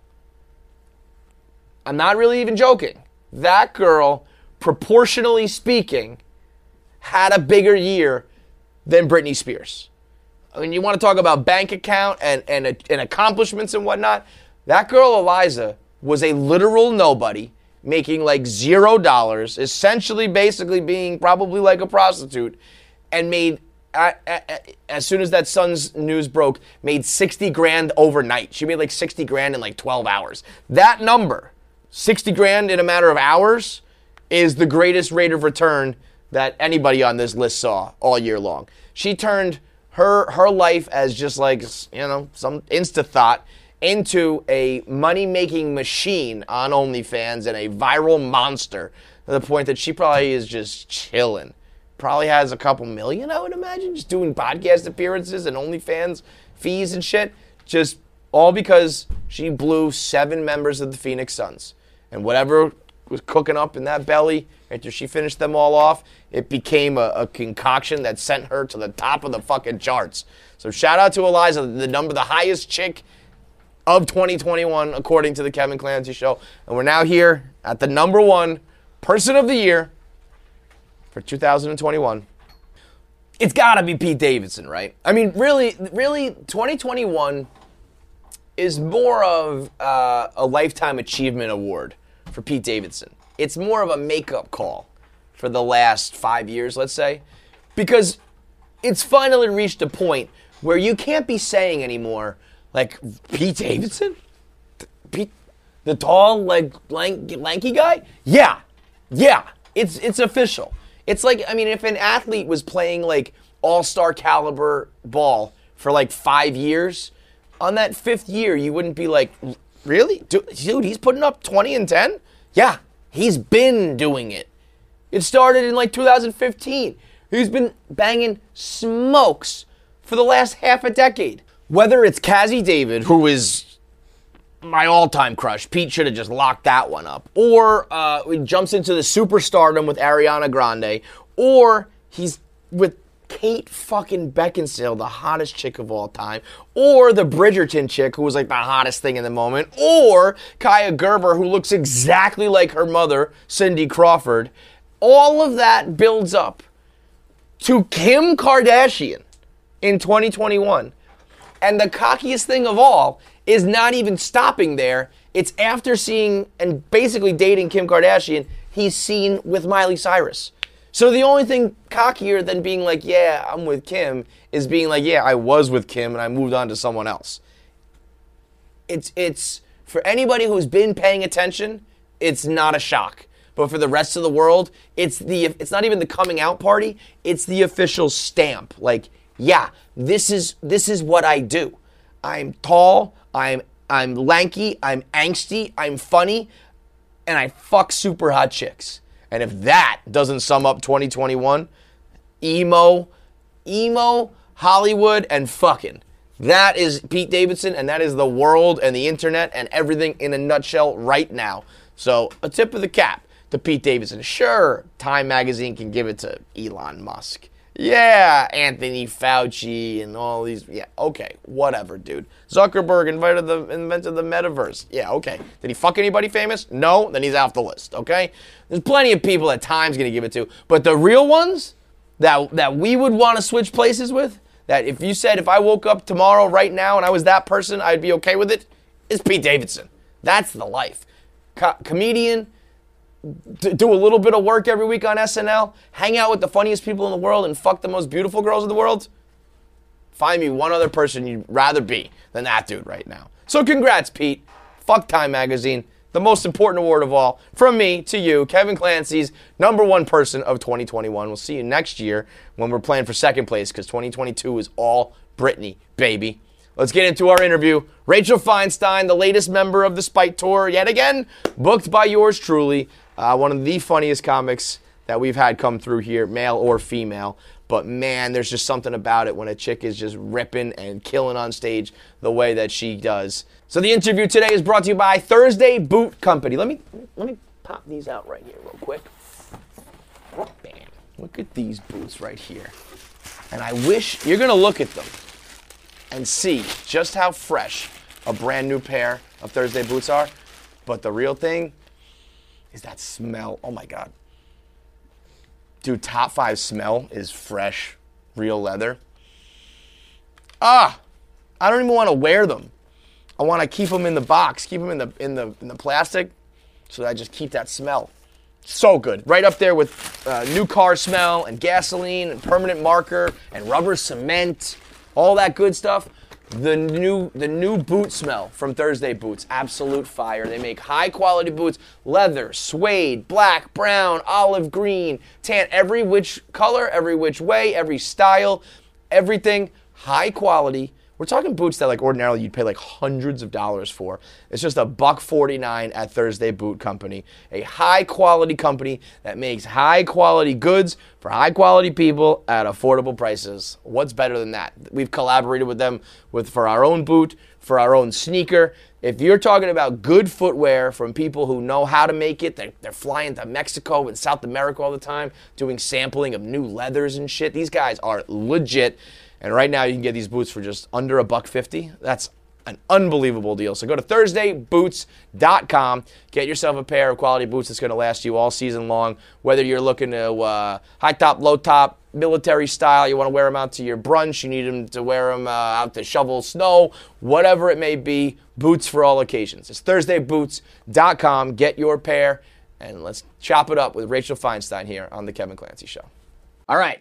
S7: I'm not really even joking, that girl, proportionally speaking, had a bigger year than Britney Spears. I mean, you want to talk about bank account and, and, and accomplishments and whatnot? That girl, Eliza, was a literal nobody, making like zero dollars, essentially basically being probably like a prostitute, and made, as soon as that Suns news broke, made sixty grand overnight. She made like sixty grand in like twelve hours. That number, sixty grand in a matter of hours, is the greatest rate of return that anybody on this list saw all year long. She turned her her life as just like, you know, some insta-thought into a money-making machine on OnlyFans and a viral monster to the point that she probably is just chilling. Probably has a couple million, I would imagine, just doing podcast appearances and OnlyFans fees and shit. Just all because she blew seven members of the Phoenix Suns. And whatever was cooking up in that belly after she finished them all off, it became a, a concoction that sent her to the top of the fucking charts. So shout out to Eliza, the number, the highest chick of twenty twenty-one, according to the Kevin Clancy Show. And we're now here at the number one person of the year for two thousand twenty-one. It's got to be Pete Davidson, right? I mean, really, really, twenty twenty-one is more of uh, a Lifetime Achievement Award for Pete Davidson. It's more of a makeup call for the last five years, let's say, because it's finally reached a point where you can't be saying anymore, like, Pete Davidson? Pete, the tall, like, lank, lanky guy? Yeah, yeah, it's it's official. It's like, I mean, if an athlete was playing, like, all-star caliber ball for, like, five years, on that fifth year, you wouldn't be like, really? Dude, he's putting up twenty and ten? Yeah, he's been doing it. It started in, like, two thousand fifteen. He's been banging smokes for the last half a decade. Whether it's Cazzie David, who is my all-time crush, Pete should have just locked that one up, or uh, he jumps into the superstardom with Ariana Grande, or he's with Kate fucking Beckinsale, the hottest chick of all time, or the Bridgerton chick, who was like the hottest thing in the moment, or Kaya Gerber, who looks exactly like her mother, Cindy Crawford. All of that builds up to Kim Kardashian in twenty twenty-one. And the cockiest thing of all is not even stopping there. It's after seeing and basically dating Kim Kardashian, he's seen with Miley Cyrus. So the only thing cockier than being like, yeah, I'm with Kim, is being like, yeah, I was with Kim and I moved on to someone else. It's, it's for anybody who's been paying attention, it's not a shock. But for the rest of the world, it's the it's not even the coming out party, it's the official stamp. Like, yeah, this is this is what I do. I'm tall, I'm I'm lanky, I'm angsty, I'm funny, and I fuck super hot chicks. And if that doesn't sum up twenty twenty-one, emo, emo, Hollywood, and fucking. That is Pete Davidson, and that is the world and the internet and everything in a nutshell right now. So a tip of the cap to Pete Davidson. Sure, Time Magazine can give it to Elon Musk. Yeah, Anthony Fauci and all these. Yeah, okay, whatever, dude. Zuckerberg invited the invented the metaverse. Yeah, okay. Did he fuck anybody famous? No, then he's off the list, okay? There's plenty of people that Time's going to give it to. But the real ones that, that we would want to switch places with, that if you said if I woke up tomorrow right now and I was that person, I'd be okay with it, is Pete Davidson. That's the life. Co- comedian, d- do a little bit of work every week on S N L, hang out with the funniest people in the world, and fuck the most beautiful girls in the world? Find me one other person you'd rather be than that dude right now. So congrats, Pete. Fuck Time Magazine. The most important award of all. From me to you, Kevin Clancy's number one person of twenty twenty-one. We'll see you next year when we're playing for second place because twenty twenty-two is all Britney, baby. Let's get into our interview. Rachel Feinstein, the latest member of the Spite Tour, yet again, booked by yours truly. Uh, one of the funniest comics that we've had come through here, male or female. But, man, there's just something about it when a chick is just ripping and killing on stage the way that she does. So the interview today is brought to you by Thursday Boot Company. Let me let me pop these out right here real quick. Bam. Look at these boots right here. And I wish you're going to look at them and see just how fresh a brand new pair of Thursday boots are. But the real thing is that smell. Oh, my God. Dude, top five smell is fresh, real leather. Ah, I don't even want to wear them. I want to keep them in the box, keep them in the in the in the plastic, so that I just keep that smell. So good, right up there with uh, new car smell and gasoline and permanent marker and rubber cement, all that good stuff. The new the new boot smell from Thursday Boots, absolute fire. They make high quality boots, leather, suede, black, brown, olive green, tan, every which color, every which way, every style, everything high quality. We're talking boots that like ordinarily you'd pay like hundreds of dollars for. It's just a buck forty-nine at Thursday Boot Company, a high quality company that makes high quality goods for high quality people at affordable prices. What's better than that? We've collaborated with them with for our own boot, for our own sneaker. If you're talking about good footwear from people who know how to make it, they're, they're flying to Mexico and South America all the time, doing sampling of new leathers and shit. These guys are legit. And right now you can get these boots for just under a buck fifty. That's an unbelievable deal. So go to Thursday Boots dot com. Get yourself a pair of quality boots that's going to last you all season long. Whether you're looking to uh, high top, low top, military style, you want to wear them out to your brunch, you need them to wear them uh, out to shovel snow, whatever it may be, boots for all occasions. It's Thursday Boots dot com. Get your pair, and let's chop it up with Rachel Feinstein here on The Kevin Clancy Show. All right.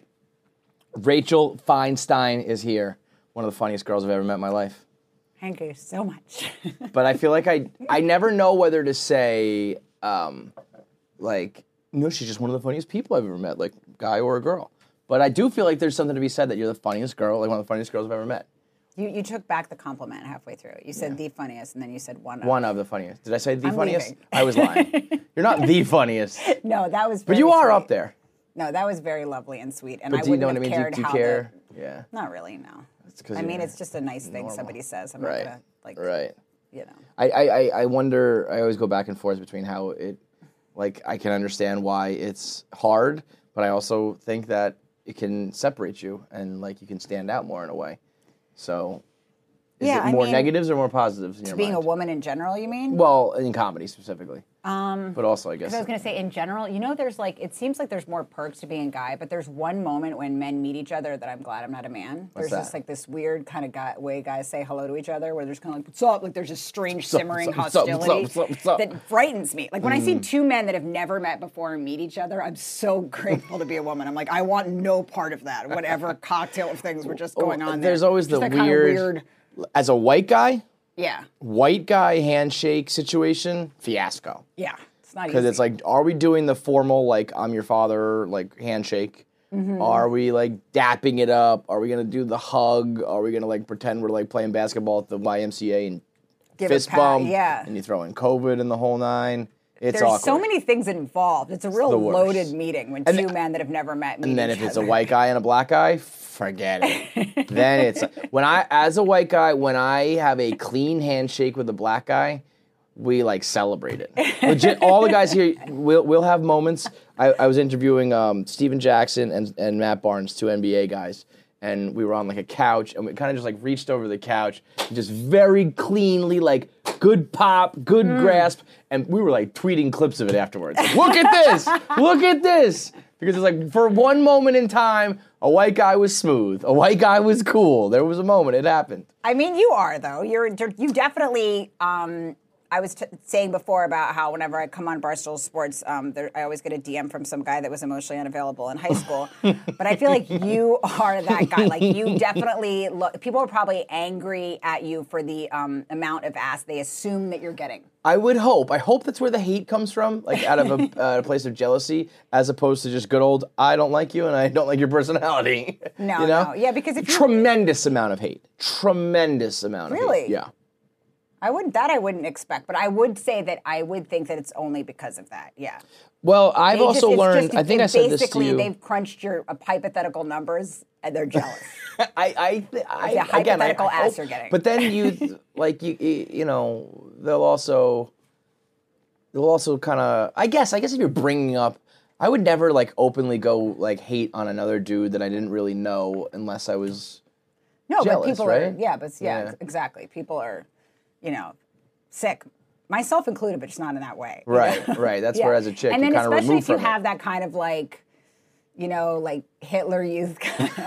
S7: Rachel Feinstein is here. One of the funniest girls I've ever met in my life.
S5: Thank you so much.
S7: But I feel like I I never know whether to say, um, like, no, she's just one of the funniest people I've ever met, like, guy or a girl. But I do feel like there's something to be said that you're the funniest girl, like one of the funniest girls I've ever met.
S5: You you took back the compliment halfway through. You said yeah. the funniest, and then you said one of.
S7: One of the funniest. Did I say the
S5: I'm
S7: funniest?
S5: leaving.
S7: I was lying. You're not the funniest.
S5: No, that was.
S7: But
S5: very
S7: you are
S5: sweet.
S7: up there.
S5: No, that was very lovely and sweet, and
S7: But
S5: I
S7: do you
S5: wouldn't
S7: know what I
S5: have
S7: mean?
S5: cared
S7: Do, do you
S5: how
S7: care?
S5: the,
S7: Yeah.
S5: Not really, no. I
S7: you're
S5: mean, it's just a nice thing
S7: normal.
S5: somebody says. I'm
S7: Right.
S5: not gonna like.
S7: Right.
S5: You know.
S7: I, I, I wonder, I always go back and forth between how it, like, I can understand why it's hard, but I also think that it can separate you and, like, you can stand out more in a way. So, is
S5: Yeah,
S7: it
S5: I
S7: more
S5: mean,
S7: negatives or more positives in
S5: To
S7: your
S5: being
S7: mind?
S5: a woman in general, you mean?
S7: Well, in comedy specifically.
S5: Um,
S7: but also, I guess.
S5: Because I was going to say, in general, you know, there's like, it seems like there's more perks to being a guy, but there's one moment when men meet each other that I'm glad I'm not a man.
S7: What's
S5: there's
S7: that?
S5: just like this weird kind of guy, way guys say hello to each other, where there's kind of like, what's up? Like there's this strange simmering
S7: what's up, what's up,
S5: hostility
S7: what's up, what's up, what's up?
S5: that frightens me. Like when
S7: Mm.
S5: I see two men that have never met before meet each other, I'm so grateful to be a woman. I'm like, I want no part of that, whatever cocktail of things were just going on there.
S7: There's always
S5: Just
S7: the
S5: that kind of
S7: weird,
S5: weird,
S7: as a white guy,
S5: yeah,
S7: white guy handshake situation, fiasco.
S5: yeah. It's
S7: Because it's like, are we doing the formal, like, I'm your father, like, handshake?
S5: Mm-hmm.
S7: Are we, like, dapping it up? Are we going to do the hug? Are we going to, like, pretend we're, like, playing basketball at the Y M C A and
S5: Give a
S7: fist
S5: pat,
S7: bump?
S5: yeah.
S7: And you throw in COVID and the whole nine? It's
S5: There's
S7: awkward.
S5: so many things involved. It's a real
S7: the worst.
S5: loaded meeting when
S7: And
S5: two
S7: th-
S5: men that have never met meet
S7: And then
S5: each
S7: if it's a
S5: other.
S7: white guy and a black guy, forget it. Then it's, when I, as a white guy, when I have a clean handshake with a black guy, we like celebrate it. Legit, all the guys here will will have moments. I, I was interviewing um, Steven Jackson and, and Matt Barnes, two N B A guys, and we were on like a couch, and we kind of just like reached over the couch, and just very cleanly, like good pop, good
S5: Mm.
S7: grasp, and we were like tweeting clips of it afterwards. Like, look at this! Look at this! Because it's like for one moment in time, a white guy was smooth, a white guy was cool. There was a moment, it happened.
S5: I mean, you are though. You're you definitely. Um, I was t- saying before about how whenever I come on Barstool Sports, um, there, I always get a D M from some guy that was emotionally unavailable in high school. But I feel like you are that guy. Like you definitely look. People are probably angry at you for the um, amount of ass they assume that you're getting.
S7: I would hope. I hope that's where the hate comes from, like out of a, uh, a place of jealousy, as opposed to just good old, I don't like you and I don't like your personality.
S5: No,
S7: you know?
S5: no. Yeah, because if you
S7: Tremendous amount of hate. Tremendous amount of
S5: Really?
S7: hate. Yeah.
S5: I wouldn't, that I wouldn't expect, but I would say that I would think that it's only because of that, yeah.
S7: Well, I've
S5: They
S7: also
S5: just- it's
S7: learned,
S5: just-
S7: I think I said this to
S5: basically
S7: you.
S5: they've crunched your uh, hypothetical numbers and they're jealous.
S7: I, I, th- I
S5: Yeah,
S7: again, I,
S5: hypothetical
S7: I
S5: ass
S7: hope-
S5: you're getting.
S7: But then you, like, you, you you know, they'll also, they'll also kind of, I guess, I guess if you're bringing up, I would never, like, openly go, like, hate on another dude that I didn't really know unless I was
S5: No,
S7: jealous,
S5: but people
S7: right?
S5: are, yeah, but yeah,
S7: Yeah.
S5: exactly. People are, you know, sick. Myself included, but just not in that way. you
S7: Right,
S5: know?
S7: right. That's
S5: Yeah.
S7: where as a chick
S5: and
S7: you
S5: then
S7: kind of
S5: especially
S7: remove
S5: if you
S7: from
S5: have
S7: it.
S5: that kind of like, you know, like Hitler youth.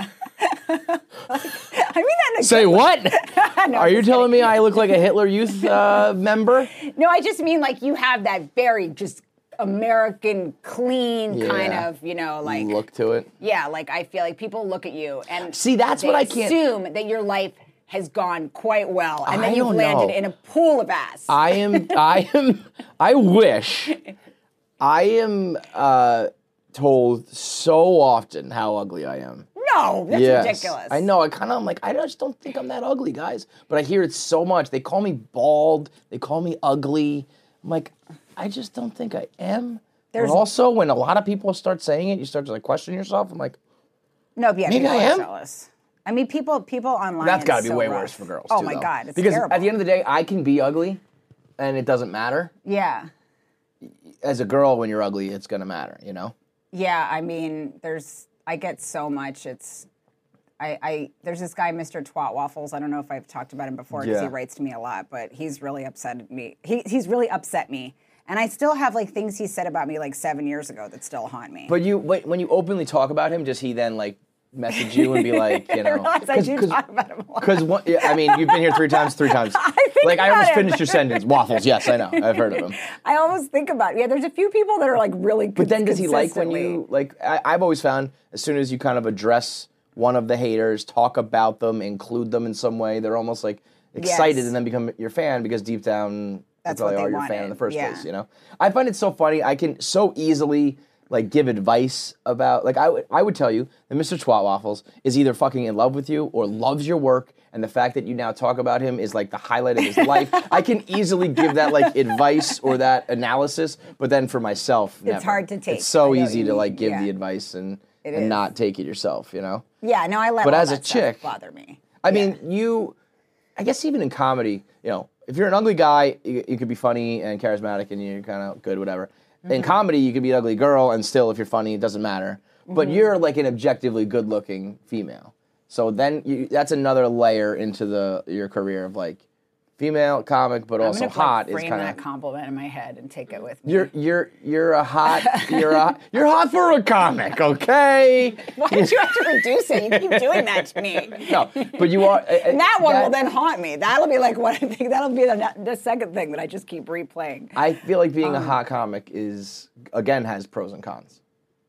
S5: like, I mean that in a
S7: Say
S5: good way.
S7: what?
S5: No,
S7: Are
S5: I'm
S7: you
S5: just
S7: telling
S5: kidding.
S7: me I look like a Hitler Youth uh, member?
S5: No, I just mean like you have that very just American clean kind
S7: Yeah.
S5: of, you know, like
S7: Look to it.
S5: yeah, like I feel like people look at you and
S7: See, that's
S5: they
S7: what I can't-
S5: assume that your life has gone quite well and
S7: I
S5: then you've
S7: don't
S5: landed
S7: know.
S5: in a pool of ass.
S7: I am, I am, I wish, I am uh, told so often how ugly I am.
S5: no, that's
S7: Yes.
S5: ridiculous.
S7: I know. I kind of, I'm like, I just don't think I'm that ugly, guys. But I hear it so much. They call me bald. They call me ugly. I'm like, I just don't think I am.
S5: There's-
S7: but also, when a lot of people start saying it, you start to like question yourself. I'm like,
S5: No, yeah,
S7: Maybe
S5: people
S7: I
S5: are
S7: am.
S5: jealous. I mean, people people online.
S7: that's got to
S5: it's
S7: be
S5: so
S7: way
S5: rough.
S7: worse for girls.
S5: Oh
S7: too,
S5: my
S7: though.
S5: god, it's
S7: because
S5: terrible.
S7: at the end of the day, I can be ugly, and it doesn't matter.
S5: yeah,
S7: As a girl, when you're ugly, it's gonna matter. You know.
S5: yeah. I mean, there's. I get so much. It's. I, I there's this guy, Mister Twat Waffles. I don't know if I've talked about him before because
S7: Yeah.
S5: he writes to me a lot, but he's really upset me. He he's really upset me, and I still have like things he said about me like seven years ago that still haunt me.
S7: But you, wait, when you openly talk about him, does he then like message you and be like, you know?
S5: I realize I do talk about him a lot.
S7: Because yeah, I mean, you've been here three times, three times.
S5: I think
S7: like I
S5: about
S7: almost
S5: him.
S7: finished your sentence. Waffles, yes, I know, I've heard of him.
S5: I almost think about it. Yeah, there's a few people that are like really.
S7: But then, does he like when you like? I, I've always found as soon as you kind of address one of the haters, talk about them, include them in some way, they're almost like excited
S5: Yes.
S7: and then become your fan because deep down
S5: That's
S7: they probably
S5: what they
S7: are your fan
S5: wanted.
S7: in the first
S5: Yeah.
S7: place. You know, I find it so funny. I can so easily like give advice about like I would I would tell you that Mister Twat Waffles is either fucking in love with you or loves your work, and the fact that you now talk about him is like the highlight of his life. I can easily give that like advice or that analysis, but then for myself, never.
S5: hard to take.
S7: It's so
S5: I know what
S7: easy
S5: you
S7: to
S5: mean.
S7: like give
S5: Yeah.
S7: the advice and
S5: It
S7: and
S5: is.
S7: not take it yourself, you know.
S5: Yeah, no, I let.
S7: But
S5: all
S7: as a
S5: that stuff
S7: chick-
S5: bother me.
S7: I mean, you, I guess even in comedy, you know, if you're an ugly guy, you, you could be funny and charismatic and you're kind of good, whatever.
S5: Mm-hmm.
S7: In comedy, you could be an ugly girl and still, if you're funny, it doesn't matter. But
S5: Mm-hmm.
S7: you're like an objectively good-looking female. So then you, that's another layer into the your career of like female comic, but
S5: I'm
S7: also
S5: gonna,
S7: hot
S5: like,
S7: is
S5: frame
S7: kind
S5: that
S7: of.
S5: compliment in my head and take it with me.
S7: You're you're you're a hot you're a you're hot for a comic, okay?
S5: Why did you have to reduce it? You keep doing that to me.
S7: No, but you are. uh,
S5: And that one
S7: that-
S5: will then haunt me. That'll be like what I think. That'll be the, the second thing that I just keep replaying.
S7: I feel like being
S5: Um,
S7: a hot comic is again has pros and cons.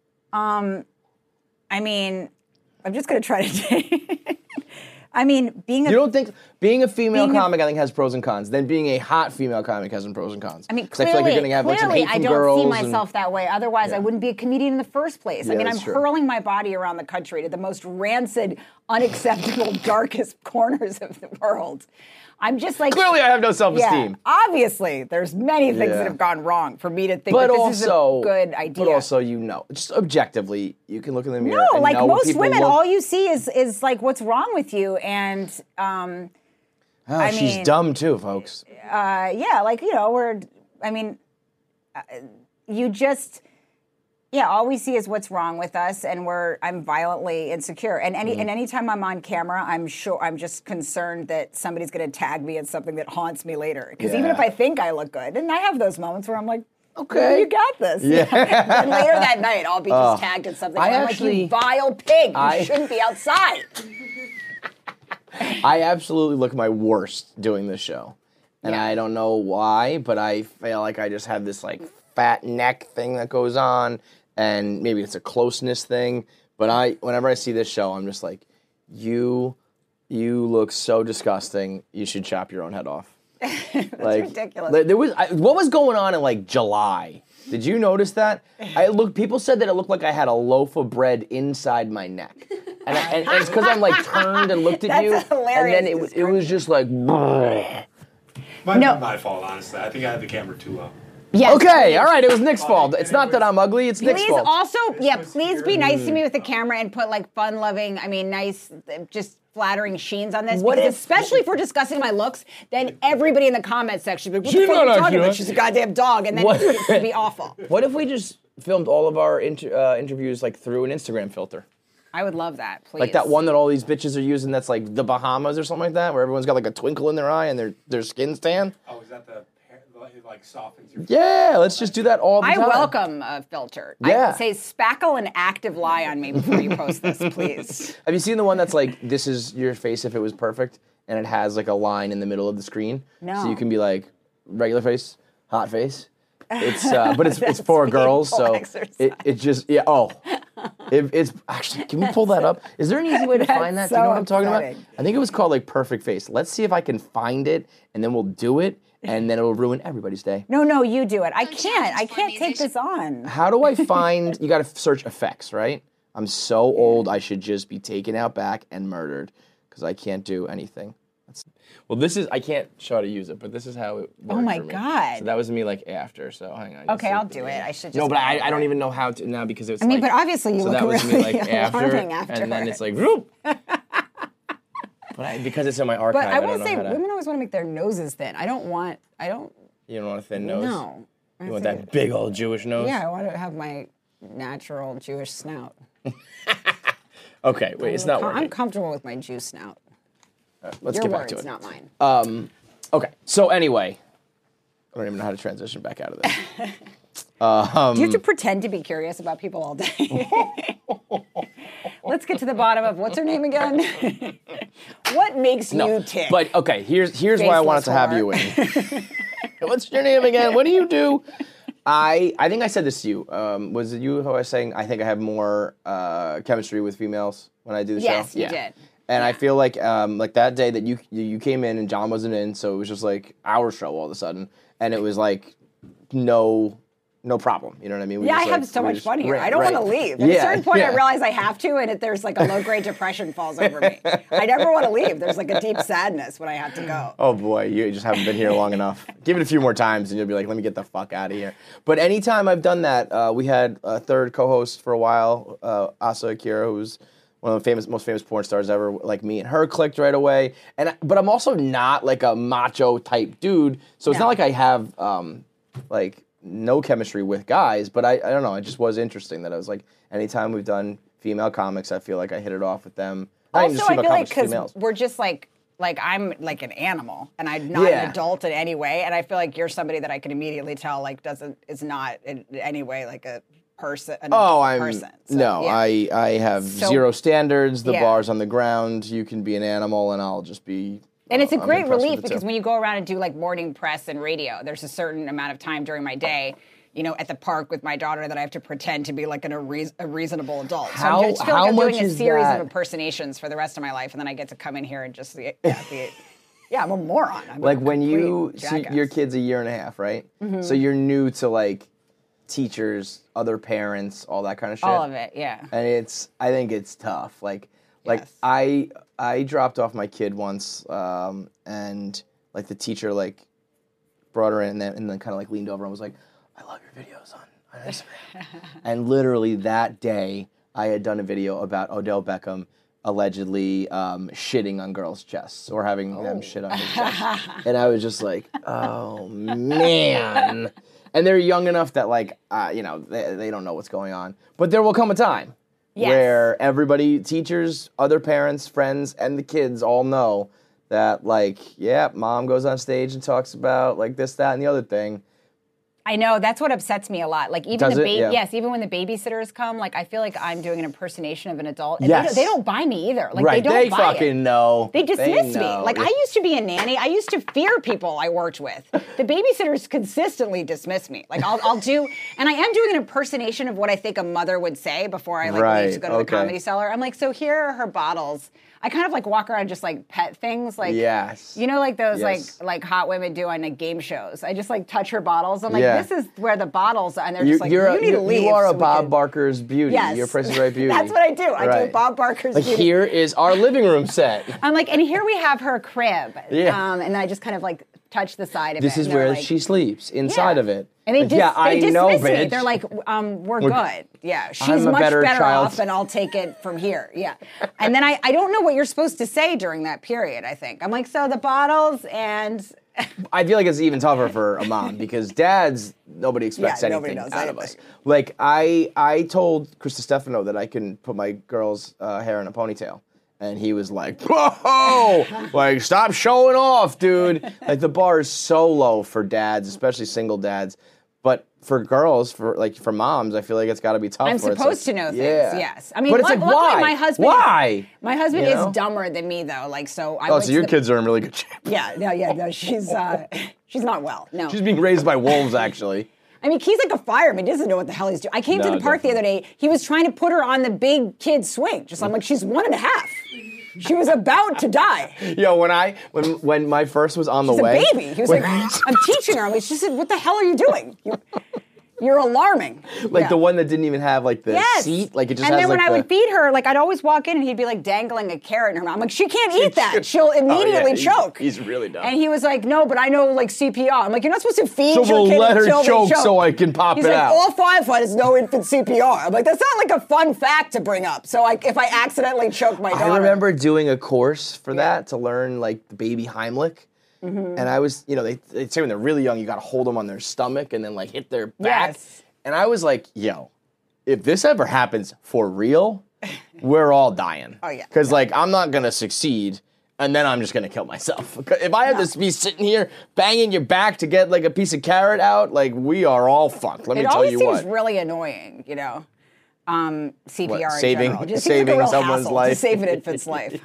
S5: I mean, I'm just gonna try to take. I mean, being a
S7: You don't think being a female
S5: Being a-
S7: comic I think has pros and cons. Then being a hot female comic has some pros and cons.
S5: I mean,
S7: 'Cause
S5: clearly,
S7: I feel like you're gonna have like some
S5: clearly
S7: hate
S5: I
S7: from
S5: don't
S7: girls
S5: see
S7: and-
S5: myself that way. Otherwise, I
S7: Yeah.
S5: wouldn't be a comedian in the first place. I
S7: Yeah,
S5: mean, I'm
S7: that's true.
S5: hurling my body around the country to the most rancid, unacceptable, darkest corners of the world. I'm just like
S7: Clearly, I have no self-esteem.
S5: Yeah, obviously, there's many things
S7: Yeah.
S5: that have gone wrong for me to think
S7: But
S5: that this
S7: also,
S5: is a good idea.
S7: But also, you know, just objectively, you can look in the mirror.
S5: no,
S7: and
S5: like
S7: know what
S5: most
S7: people
S5: women,
S7: look-
S5: all you see is is like what's wrong with you, and um,
S7: Oh,
S5: I
S7: she's
S5: mean-
S7: dumb too, folks.
S5: uh, yeah, like you know, we're. I mean, uh, you just. Yeah, all we see is what's wrong with us, and we're. I'm violently insecure, and any
S7: Mm-hmm.
S5: and anytime I'm on camera, I'm sure I'm just concerned that somebody's going to tag me in something that haunts me later. Because even
S7: Yeah.
S5: if I think I look good, and I have those moments where I'm like,
S7: Okay.
S5: you got this.
S7: Yeah.
S5: And later that night, I'll be just tagged in something.
S7: I
S5: where I'm
S7: actually-
S5: like, you vile pig, you
S7: I-
S5: shouldn't be outside.
S7: I absolutely look my worst doing this show. and
S5: Yeah.
S7: I don't know why, but I feel like I just have this like fat neck thing that goes on, and maybe it's a closeness thing. But I, whenever I see this show, I'm just like, you, you look so disgusting. You should chop your own head off.
S5: That's
S7: Like,
S5: ridiculous.
S7: like, there was I, what was going on in like July? Did you notice that? I look. People said that it looked like I had a loaf of bread inside my neck, and, I, and, and it's because I'm like turned and looked at
S5: That's
S7: you,
S5: hilarious.
S7: and then it was it was just like.
S8: Might
S5: No.
S8: be my fault, honestly. I think I had the camera too low.
S5: Yes.
S7: Okay, all right. It was Nick's fault. It's not that I'm ugly. It's Nick's
S5: Please
S7: fault.
S5: also, yeah, please be nice to me with the camera and put like fun-loving, I mean, nice, uh, just flattering sheens on this.
S7: What
S5: because
S7: if-
S5: especially if we're discussing my looks, then everybody in the comment section will be like, what
S7: She's
S5: the fuck
S7: not
S5: are you talking
S7: actually-
S5: about? She's a goddamn dog, and then
S7: What-
S5: it's going to be awful.
S7: What if we just filmed all of our inter- uh, interviews like through an Instagram filter?
S5: I would love that, please.
S7: Like that one that all these bitches are using that's like the Bahamas or something like that, where everyone's got like a twinkle in their eye and their, their skin's tan?
S8: Oh, is that the hair, it like softens your
S7: Yeah, let's just do that all the
S5: I
S7: time.
S5: welcome a filter.
S7: Yeah.
S5: I say spackle an active lie on me before you post this, please.
S7: Have you seen the one that's like, this is your face if it was perfect, and it has like a line in the middle of the screen?
S5: No.
S7: So you can be like, regular face, hot face. It's, uh, but it's it's for girls, so
S5: exercise.
S7: it, it just, yeah, oh. It, it's, actually, can we pull that up? Is there an easy way to
S5: That's
S7: find that? Do
S5: so
S7: you know what I'm talking about?
S5: upsetting.
S7: I think it was called like perfect face. Let's see if I can find it, and then we'll do it, and then it'll ruin everybody's day.
S5: No, no, you do it. I can't. I can't take this on.
S7: How do I find, you gotta search effects, right? I'm so old, I should just be taken out back and murdered, because I can't do anything. That's, well, this is, I can't show how to use it, but this is how it worked
S5: Oh my
S7: for me.
S5: God.
S7: So that was me like after, so hang on.
S5: Okay, I'll do it. I should just.
S7: No, but I, I don't even know how to now because it was
S5: I mean,
S7: like,
S5: but obviously you
S7: so
S5: look
S7: that was
S5: really
S7: me like after,
S5: alarming after.
S7: and then it's like, whoop. But I, because it's in my archive,
S5: But I
S7: I
S5: will
S7: don't know
S5: say,
S7: how to,
S5: women always want to make their noses thin. I don't want. I don't.
S7: you don't want a thin nose?
S5: No. I
S7: You want
S5: think-
S7: that big old Jewish nose?
S5: Yeah, I want to have my natural Jewish snout.
S7: Okay, wait, it's not
S5: I'm
S7: working.
S5: comfortable with my Jew snout.
S7: Let's
S5: Your
S7: get back
S5: words,
S7: to it.
S5: not mine.
S7: Um, okay, so anyway, I don't even know how to transition back out of this. um,
S5: Do you have to pretend to be curious about people all day? Let's get to the bottom of what's her name again? What makes
S7: no,
S5: you tick?
S7: but okay, here's here's why I wanted to have you in. What's your name again? What do you do? I I think I said this to you. Um, was it you who I was saying I think I have more uh, chemistry with females when I do the
S5: Yes,
S7: show?
S5: you did.
S7: And I feel like um, like that day that you you came in and John wasn't in, so it was just like our show all of a sudden, and it was like no no problem. You know what I mean? We
S5: Yeah, I
S7: just,
S5: have
S7: like,
S5: so
S7: we
S5: much
S7: just
S5: fun here.
S7: ran-
S5: I don't
S7: right.
S5: want to leave. At
S7: Yeah,
S5: a certain point,
S7: yeah.
S5: I realize I have to, and it, there's like a low-grade depression falls over me. I never want to leave. There's like a deep sadness when I have to go.
S7: Oh boy, you just haven't been here long enough. Give it a few more times, and you'll be like, "Let me get the fuck out of here." But anytime I've done that, uh, we had a third co-host for a while, uh, Asa Akira, who's one of the famous, most famous porn stars ever. Like me and her clicked right away. And I- but I'm also not like a macho type dude, so it's
S5: No.
S7: not like I have um, like no chemistry with guys. But I, I don't know. It just was interesting that I was like, anytime we've done female comics, I feel like I hit it off with them. Not even
S5: Also,
S7: just
S5: I
S7: female
S5: feel like
S7: comics,
S5: because
S7: females.
S5: we're just like, like I'm like an animal, and I'm not
S7: Yeah.
S5: an adult in any way. And I feel like you're somebody that I can immediately tell like doesn't is not in any way like a person. An
S7: Oh,
S5: adult
S7: I'm
S5: person. So,
S7: no,
S5: yeah.
S7: I I have
S5: So-
S7: zero standards. The
S5: Yeah.
S7: bar's on the ground. You can be an animal, and I'll just be.
S5: And it's a
S7: I'm
S5: great
S7: impressed with
S5: relief
S7: it,
S5: because
S7: too.
S5: when you go around and do like morning press and radio, there's a certain amount of time during my day, you know, at the park with my daughter that I have to pretend to be like an, a, rea- a reasonable adult. So
S7: How-
S5: I just feel
S7: how
S5: like I'm
S7: much
S5: doing a
S7: is
S5: series
S7: that?
S5: of impersonations for the rest of my life, and then I get to come in here and just yeah, be, yeah, I'm a moron. I'm a
S7: like when you
S5: complete
S7: so
S5: jackass. Mm-hmm.
S7: your kid's a year and a half, right? So you're new to like teachers, other parents, all that kind of shit.
S5: all of it, yeah.
S7: And it's I think it's tough. Like like
S5: Yes.
S7: I I dropped off my kid once, um, and like the teacher like brought her in and then, and then kind of like leaned over and was like, "I love your videos on, on Instagram." And literally that day, I had done a video about Odell Beckham allegedly um, shitting on girls' chests or having them shit on his chest, and I was just like, "Oh man." And they're young enough that, like, uh, you know, they, they don't know what's going on. But there will come a time
S5: Yes.
S7: where everybody, teachers, other parents, friends, and the kids all know that, like, yeah, mom goes on stage and talks about, like, this, that, and the other thing.
S5: I know, that's what upsets me a lot. Like even
S7: Does
S5: the
S7: it?
S5: ba-
S7: Yeah.
S5: yes, even when the babysitters come, like I feel like I'm doing an impersonation of an adult. And
S7: Yes.
S5: they, don't, they don't buy me either. Like
S7: right,
S5: they don't
S7: they
S5: buy
S7: fucking
S5: it.
S7: know.
S5: They dismiss
S7: They
S5: me.
S7: know.
S5: Like I used to be a nanny. I used to fear people I worked with. The babysitters consistently dismiss me. Like I'll, I'll do, and I am doing an impersonation of what I think a mother would say before I like
S7: Right,
S5: leave to go to
S7: okay.
S5: the Comedy Cellar. I'm like, so here are her bottles. I kind of like walk around just like pet things, like
S7: Yes.
S5: you know, like those
S7: Yes.
S5: like like hot women do on like game shows. I just like touch her bottles. I'm like,
S7: Yeah.
S5: this is where the bottles are, and they're
S7: You,
S5: just like,
S7: you're a-
S5: you need to
S7: you-
S5: leave.
S7: You are
S5: so
S7: a
S5: we
S7: Bob
S5: can-"
S7: Barker's beauty.
S5: Yes.
S7: You're Princess Right beauty.
S5: That's what I do. I do
S7: Right.
S5: Bob Barker's
S7: Like
S5: beauty.
S7: here is our living room set.
S5: I'm like, and here we have her crib.
S7: Yeah.
S5: Um, and I just kind of like touch the side of
S7: This
S5: it.
S7: is
S5: and they're
S7: where
S5: like,
S7: she sleeps, inside
S5: Yeah.
S7: of it.
S5: And they,
S7: Like,
S5: dis-
S7: yeah,
S5: they
S7: I
S5: dismiss
S7: know,
S5: me.
S7: bitch.
S5: They're like, um, we're,
S7: We're-
S5: good. Yeah, she's
S7: I'm a
S5: much
S7: better
S5: better,
S7: child.
S5: off, and I'll take it from here. Yeah. And then I, I don't know what you're supposed to say during that period, I think. I'm like, so the bottles and...
S7: I feel like it's even tougher for a mom because dads, nobody expects
S5: Yeah, nobody
S7: anything
S5: knows
S7: out of us.
S5: anything.
S7: Like I, I told Chris Stefano that I can put my girl's uh, hair in a ponytail, and he was like, "Whoa, like stop showing off, dude!" Like the bar is so low for dads, especially single dads, but for girls, for like for moms, I feel like it's got to be tough.
S5: I'm
S7: where it's
S5: supposed
S7: like,
S5: to know things,
S7: yeah.
S5: yes. I mean,
S7: but it's
S5: lu-
S7: like,
S5: luckily
S7: why?
S5: my husband...
S7: Why?
S5: My husband
S7: You
S5: is
S7: know?
S5: dumber than me, though. Like, so I
S7: Oh,
S5: went
S7: so
S5: to
S7: your
S5: the-
S7: kids are in really good shape.
S5: Yeah, no, yeah, no, she's, uh, she's not well, no.
S7: She's being raised by wolves, actually.
S5: I mean, he's like a fireman. He doesn't know what the hell he's doing. I came to
S7: No,
S5: the park the other day. He was trying to put her on the big kid swing. Just I'm like, she's one and a half. She was about to die.
S7: Yo, when I when when my first was on the
S5: She's
S7: way,
S5: a baby. He was like, I'm teaching her. I'm like, she said, what the hell are you doing? You're, you're alarming.
S7: like
S5: Yeah.
S7: the one that didn't even have like the
S5: Yes.
S7: seat, like it just
S5: and
S7: has
S5: then when
S7: like
S5: I
S7: the,
S5: would feed her, like I'd always walk in and he'd be like dangling a carrot in her mouth. I'm like, she can't eat that. She'll immediately
S7: Oh, he's-
S5: choke.
S7: he's really dumb.
S5: And he was like, no, but I know like C P R. I'm like, you're not supposed to feed
S7: So
S5: your
S7: we'll
S5: kid
S7: let her
S5: until they
S7: choke
S5: choke
S7: so I can pop
S5: He's
S7: it
S5: like,
S7: out.
S5: all firefighters know infant C P R. I'm like, that's not like a fun fact to bring up. So like, if I accidentally choke my daughter.
S7: I remember doing a course for
S5: Yeah.
S7: that to learn like the baby Heimlich. And I was, you know, they, they say when they're really young, you got to hold them on their stomach and then like hit their back.
S5: Yes.
S7: And I was like, yo, if this ever happens for real, we're all dying.
S5: Oh, yeah.
S7: Because like I'm not gonna succeed, and then I'm just gonna kill myself. If I have to be sitting here banging your back to get like a piece of carrot out, like we are all fucked. Let me
S5: It
S7: tell
S5: always
S7: you
S5: seems
S7: what.
S5: really annoying, you know. Um, C P R
S7: What,
S5: in
S7: saving-
S5: general. It just
S7: saving
S5: seems like a real
S7: someone's
S5: hassle
S7: life.
S5: to save an infant's life.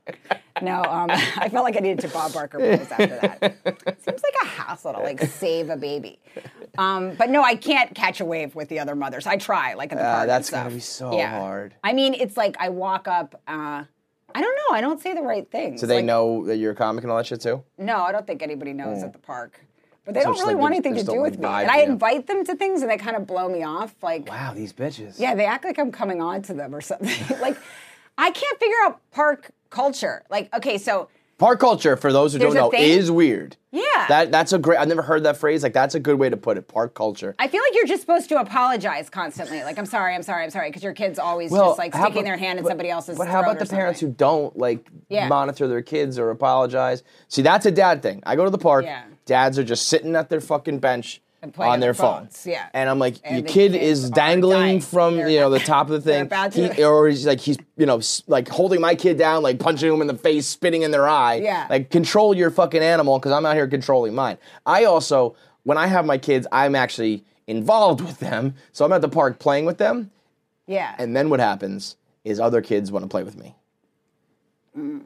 S5: No, um, I felt like I needed to Bob Barker pose after that. Seems like a hassle to like save a baby. Um, but no, I can't catch a wave with the other mothers. I try, like at the
S7: Uh,
S5: park. and
S7: that's
S5: stuff.
S7: gonna be so
S5: Yeah.
S7: hard.
S5: I mean, it's like I walk up. Uh, I don't know. I don't say the right things.
S7: So they
S5: Like,
S7: know that you're a comic and all that shit too?
S5: No, I don't think anybody knows at the park. But they
S7: So
S5: don't
S7: it's
S5: really
S7: like
S5: want
S7: they-
S5: anything
S7: they
S5: to
S7: just
S5: do
S7: don't,
S5: with
S7: like,
S5: me.
S7: vibe,
S5: And I
S7: you know?
S5: invite them to things and they kind of blow me off. Like,
S7: Wow, these bitches.
S5: yeah, they act like I'm coming on to them or something. Like, I can't figure out park culture. Like, okay, so
S7: Park culture, for those who
S5: There's
S7: don't
S5: a
S7: know,
S5: thing?
S7: is weird.
S5: Yeah.
S7: That that's a great. I've never heard that phrase. Like that's a good way to put it. Park culture.
S5: I feel like you're just supposed to apologize constantly. Like, I'm sorry, I'm sorry, I'm sorry, because your kid's always
S7: Well,
S5: just like
S7: how
S5: sticking
S7: about-
S5: their hand in
S7: but-
S5: somebody else's
S7: But how
S5: throat
S7: about the
S5: or
S7: parents
S5: something.
S7: who don't like
S5: Yeah.
S7: monitor their kids or apologize? See, that's a dad thing. I go to the park.
S5: Yeah.
S7: Dads are just sitting at their fucking bench
S5: And playing
S7: on
S5: on
S7: their
S5: their
S7: phone.
S5: phones, yeah.
S7: And I'm like,
S5: And
S7: your
S5: the
S7: kid
S5: kids
S7: is
S5: are
S7: dangling
S5: dying.
S7: from
S5: They're-
S7: you know the top of the
S5: they're
S7: thing,
S5: about to-
S7: He- or he's like he's you know s- like holding my kid down, like punching him in the face, spitting in their eye.
S5: Yeah.
S7: Like control your fucking animal because I'm out here controlling mine. I also, when I have my kids, I'm actually involved with them, so I'm at the park playing with them.
S5: Yeah.
S7: And then what happens is other kids want to play with me.
S5: Mm.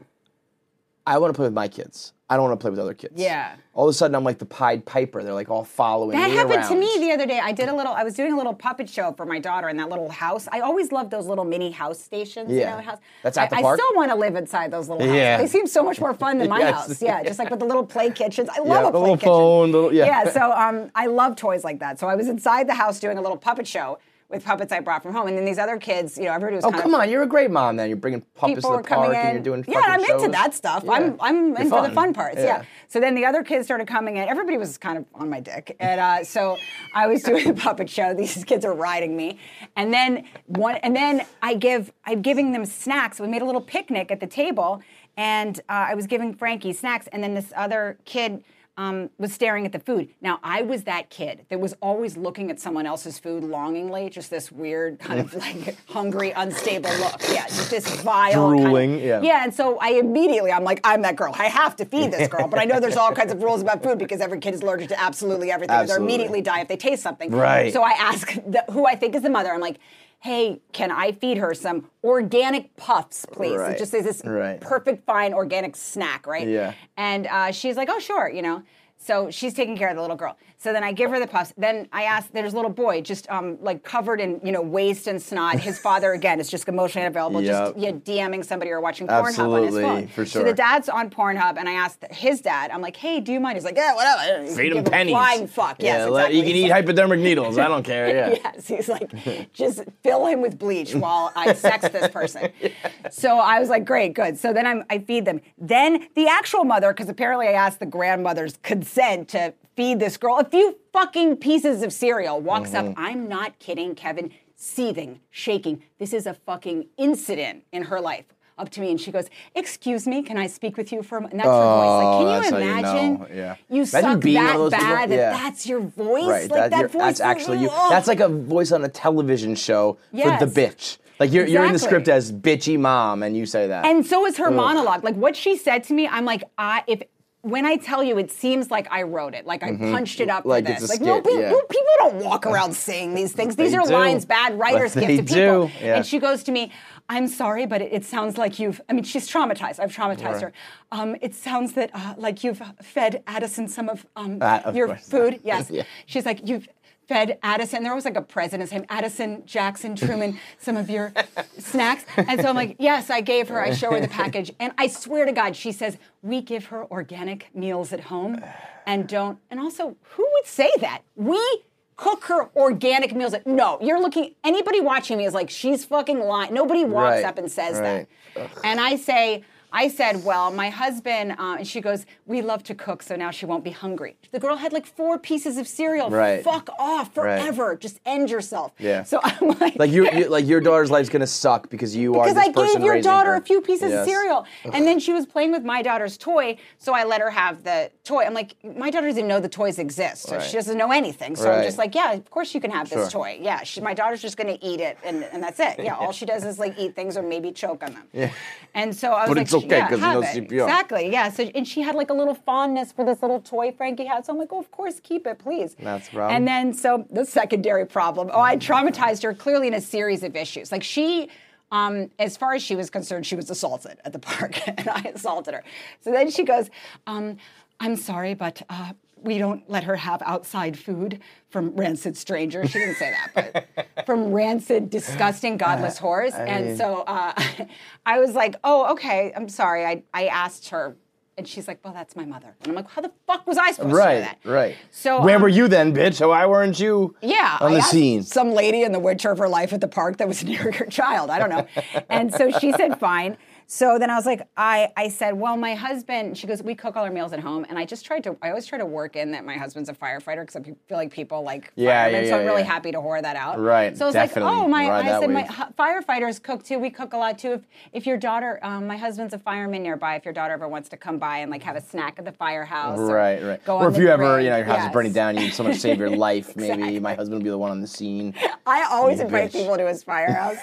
S7: I want to play with my kids. I don't want to play with other kids.
S5: Yeah.
S7: All of a sudden, I'm like the Pied Piper. They're like all following
S5: That
S7: me
S5: happened
S7: around.
S5: to me the other day. I did a little. I was doing a little puppet show for my daughter in that little house. I always loved those little mini house stations. You
S7: Yeah.
S5: know, house.
S7: That's at the
S5: I,
S7: park?
S5: I still want to live inside those little houses.
S7: Yeah.
S5: They seem so much more fun than my
S7: Yes.
S5: house. Yeah, just like with the little play kitchens. I love
S7: Yeah,
S5: a
S7: the
S5: play
S7: little
S5: kitchen.
S7: phone, little- yeah.
S5: Yeah. So um, I love toys like that. So I was inside the house doing a little puppet show with puppets I brought from home, and then these other kids, you know, everybody was
S7: Oh,
S5: kind
S7: come
S5: of.
S7: on. You're a great mom then. You're bringing puppets
S5: People
S7: to
S5: were
S7: the
S5: coming
S7: park
S5: in.
S7: and you're doing
S5: yeah,
S7: fucking
S5: I'm into
S7: shows.
S5: that stuff.
S7: Yeah.
S5: I'm I'm
S7: You're
S5: in for the
S7: fun.
S5: fun parts. Yeah.
S7: Yeah.
S5: So then the other kids started coming in. Everybody was kind of on my dick, and uh, so I was doing a puppet show. These kids are riding me, and then one, and then I give I'm giving them snacks. We made a little picnic at the table, and uh, I was giving Frankie snacks, and then this other kid. um, was staring at the food. Now, I was that kid that was always looking at someone else's food longingly, just this weird kind of like hungry, unstable look. Yeah, just this vile
S7: Drooling,
S5: kind of,
S7: yeah.
S5: Yeah, and so I immediately, I'm like, I'm that girl. I have to feed this girl. But I know there's all kinds of rules about food because every kid is allergic to absolutely everything. They'll
S7: Absolutely.
S5: immediately die if they taste something.
S7: Right.
S5: So I ask the, who I think is the mother, I'm like, hey, can I feed her some organic puffs, please?
S7: Right.
S5: It just is this
S7: Right.
S5: perfect, fine organic snack, right?
S7: Yeah.
S5: And uh, she's like, oh, sure, you know. So she's taking care of the little girl. So then I give her the puffs. Then I ask, there's a little boy just um, like covered in, you know, waste and snot. His father, again, is just emotionally unavailable,
S7: Yep.
S5: just yeah, DMing somebody or watching Pornhub on his
S7: Absolutely,
S5: phone.
S7: for
S5: So
S7: sure.
S5: the dad's on Pornhub, and I asked his dad, I'm like, hey, do you mind? He's like, yeah, whatever.
S7: Feed
S5: Give
S7: him pennies.
S5: Flying fuck, yes,
S7: yeah,
S5: exactly.
S7: let- you can
S5: He's
S7: eat
S5: like-
S7: hypodermic needles. I don't care. Yeah.
S5: Yes, he's like, just fill him with bleach while I sex this person. yes. So I was like, great, good. So then I'm, I feed them. Then the actual mother, because apparently I asked the grandmother's consent to feed this girl a few fucking pieces of cereal, walks
S7: Mm-hmm.
S5: up. I'm not kidding, Kevin, seething, shaking. This is a fucking incident in her life. Up to me, and she goes, excuse me, can I speak with you for a moment? And that's her voice. Like,
S7: Oh,
S5: can
S7: that's
S5: you
S7: how you
S5: imagine
S7: know, yeah.
S5: you
S7: Imagine
S5: suck
S7: being one
S5: that
S7: of those people.
S5: bad that
S7: Yeah.
S5: that's your voice?
S7: Right.
S5: Like, that,
S7: you're-
S5: voice
S7: that's
S5: is-
S7: actually you.
S5: Ugh.
S7: That's like a voice on a television show
S5: Yes.
S7: for the bitch. Like you're you're in the
S5: Exactly.
S7: script as bitchy mom, and you say that.
S5: And so is her monologue. Like what she said to me, I'm like, I if when I tell you, it seems like I wrote it, like I punched it up
S7: Like
S5: for
S7: it's
S5: this.
S7: a
S5: Like no,
S7: skit,
S5: pe-
S7: yeah.
S5: no, people don't walk around saying these things. These
S7: They
S5: are
S7: do.
S5: lines bad writers
S7: But
S5: give
S7: they
S5: to people.
S7: do, yeah.
S5: And she goes to me, I'm sorry, but it, it sounds like you've. I mean, she's traumatized. I've traumatized her. Um, it sounds that uh, like you've fed Addison some of, um,
S7: Uh, of
S5: your
S7: course.
S5: food. Yes.
S7: Yeah.
S5: She's like you've. Fed Addison, there was like a president's name, Addison Jackson Truman, some of your snacks. And so I'm like, yes, I gave her, I show her the package. And I swear to God, she says, we give her organic meals at home and don't, and also, who would say that? We cook her organic meals. At, no, you're looking, anybody watching me is like, she's fucking lying. Nobody walks
S7: Right,
S5: up and says
S7: right.
S5: that. And I say, I said, well, my husband, uh, and she goes, we love to cook, so now she won't be hungry. The girl had like four pieces of cereal.
S7: Right.
S5: Fuck off forever. Just end yourself.
S7: Yeah.
S5: So I'm like,
S7: like you, you like your daughter's life's gonna suck because you are
S5: because
S7: this
S5: I
S7: person
S5: gave your
S7: raising
S5: daughter
S7: her.
S5: a few pieces
S7: Yes.
S5: of cereal. And then she was playing with my daughter's toy, so I let her have the toy. I'm like, my daughter doesn't know the toys exist, so
S7: Right.
S5: she doesn't know anything. So I'm
S7: Right.
S5: just like, yeah, of course you can have
S7: Sure.
S5: this toy. Yeah, she, my daughter's just going to eat it, and, and that's it. Yeah, all she does is like eat things or maybe choke on them.
S7: Yeah.
S5: And so I was
S7: But
S5: like,
S7: it's okay,
S5: yeah,
S7: 'cause you
S5: have
S7: know
S5: it.
S7: C P R.
S5: Exactly, yeah. So and she had like a little fondness for this little toy Frankie had. So I'm like, oh, of course, keep it, please.
S7: That's the problem.
S5: And then so the secondary problem. Oh, I traumatized her clearly in a series of issues. Like she. Um, as far as she was concerned, she was assaulted at the park, and I assaulted her. So then she goes, um, I'm sorry, but uh, we don't let her have outside food from rancid strangers. She didn't say that, but from rancid, disgusting, godless whores. And
S7: mean-
S5: so uh, I was like, oh, okay, I'm sorry. I, I asked her. And she's like, well, that's my mother. And I'm like, how the fuck was I supposed to know
S7: Right,
S5: that?
S7: right.
S5: So
S7: where
S5: um,
S7: were you then, bitch? Why weren't you
S5: yeah,
S7: on
S5: I
S7: the
S5: asked
S7: scene?
S5: some lady in the winter of her life at the park that was near your child. I don't know. And so she said, fine. So then I was like, I, I said, well, my husband, she goes, we cook all our meals at home. And I just tried to, I always try to work in that my husband's a firefighter because I feel like people like
S7: Yeah,
S5: firemen.
S7: yeah,
S5: so I'm
S7: yeah,
S5: really
S7: yeah.
S5: happy to whore that out.
S7: Right,
S5: So I was
S7: definitely.
S5: like, oh, my,
S7: Ride
S5: I
S7: that
S5: said, my
S7: wave.
S5: hu- firefighters cook too. We cook a lot too. If, if your daughter, um, my husband's a fireman nearby, if your daughter ever wants to come by and like have a snack at the firehouse. or
S7: Right, right.
S5: Go
S7: Or
S5: on
S7: if
S5: the
S7: you ever,
S5: grid.
S7: you know, your house is
S5: Yes.
S7: burning down, you need someone to save your life. Maybe
S5: Exactly.
S7: my husband will be the one on the scene.
S5: I always
S7: You
S5: invite
S7: bitch.
S5: people to his firehouse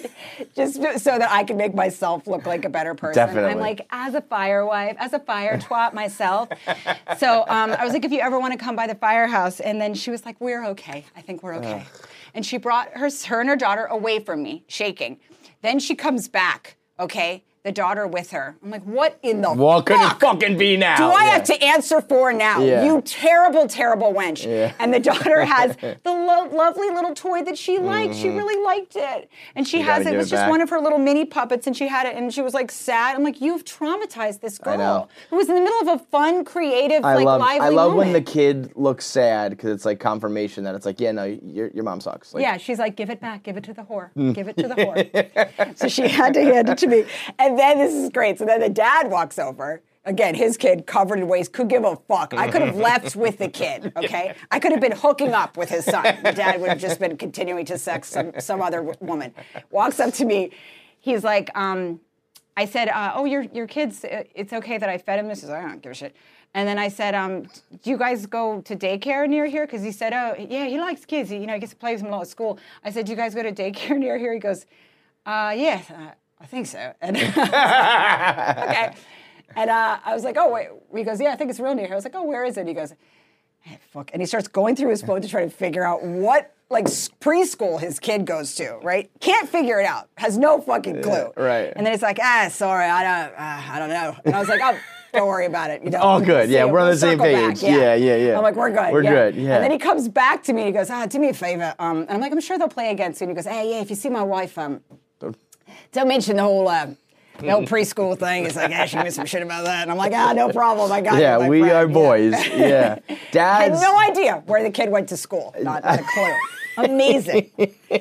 S5: just so that I can make myself look like a better person.
S7: Definitely.
S5: I'm like, as a fire wife, as a fire twat myself. So um, I was like, if you ever want to come by the firehouse. And then she was like, we're okay. I think we're okay. And she brought her, her and her daughter away from me, shaking. Then she comes back, okay? The daughter with her. I'm like, what in the
S7: What could
S5: fuck
S7: it fucking be now?
S5: do I
S7: Yeah.
S5: have to answer for now?
S7: Yeah.
S5: You terrible, terrible wench.
S7: Yeah.
S5: And the daughter has the lo- lovely little toy that she liked. She really liked it. And she
S7: You
S5: has
S7: gotta
S5: it. It
S7: give
S5: was
S7: it
S5: just
S7: back.
S5: one of her little mini puppets, and she had it, and she was like sad. I'm like, you've traumatized this girl.
S7: I know.
S5: Who was in the middle of a fun, creative,
S7: I
S5: like
S7: love
S5: lively
S7: I love when the
S5: moment.
S7: kid looks sad because it's like confirmation that it's like, yeah, no, your your mom sucks. Like,
S5: Yeah, she's like, give it back, give it to the whore, give it to the whore. So she had to hand it to me. And then this is great. So then the dad walks over. Again, his kid covered in waste, could give a fuck. I could have left with the kid, okay? I could have been hooking up with his son. The dad would have just been continuing to sex some, some other w- woman. Walks up to me. He's like, um, I said, uh, oh, your your kid's, uh, it's okay that I fed him. This is, I don't give a shit. And then I said, um, do you guys go to daycare near here? Because he said, oh, yeah, he likes kids. He, you know, he gets to play with them a lot at school. I said, do you guys go to daycare near here? He goes, uh, yeah, uh, I think so. And okay. And uh, I was like, oh, wait. He goes, yeah, I think it's real near here. I was like, oh, where is it? He goes, hey, fuck. And he starts going through his phone to try to figure out what, like, preschool his kid goes to, right? Can't figure it out. Has no fucking clue.
S7: Yeah, right.
S5: And then he's like, ah, sorry, I don't, uh, I don't know. And I was like, oh, don't worry about it. You know,
S7: all good.
S5: See
S7: Yeah,
S5: it.
S7: we're on
S5: We'll
S7: the same
S5: circle
S7: page.
S5: back. Yeah.
S7: Yeah, yeah, yeah.
S5: I'm like, we're good.
S7: We're
S5: yeah.
S7: good, yeah.
S5: And then he comes back to me. He goes, ah, do me a favor. Um, and I'm like, I'm sure they'll play again soon. He goes, hey, yeah, if you see my wife, um, don't mention the whole, uh, the whole preschool thing. It's like, yeah, she made some shit about that. And I'm like, ah, no problem. I got it.
S7: Yeah,
S5: my
S7: we
S5: friend.
S7: are
S5: Yeah.
S7: boys. Yeah.
S5: I
S7: Dads.
S5: had no idea where the kid went to school. Not, not a clue. Amazing.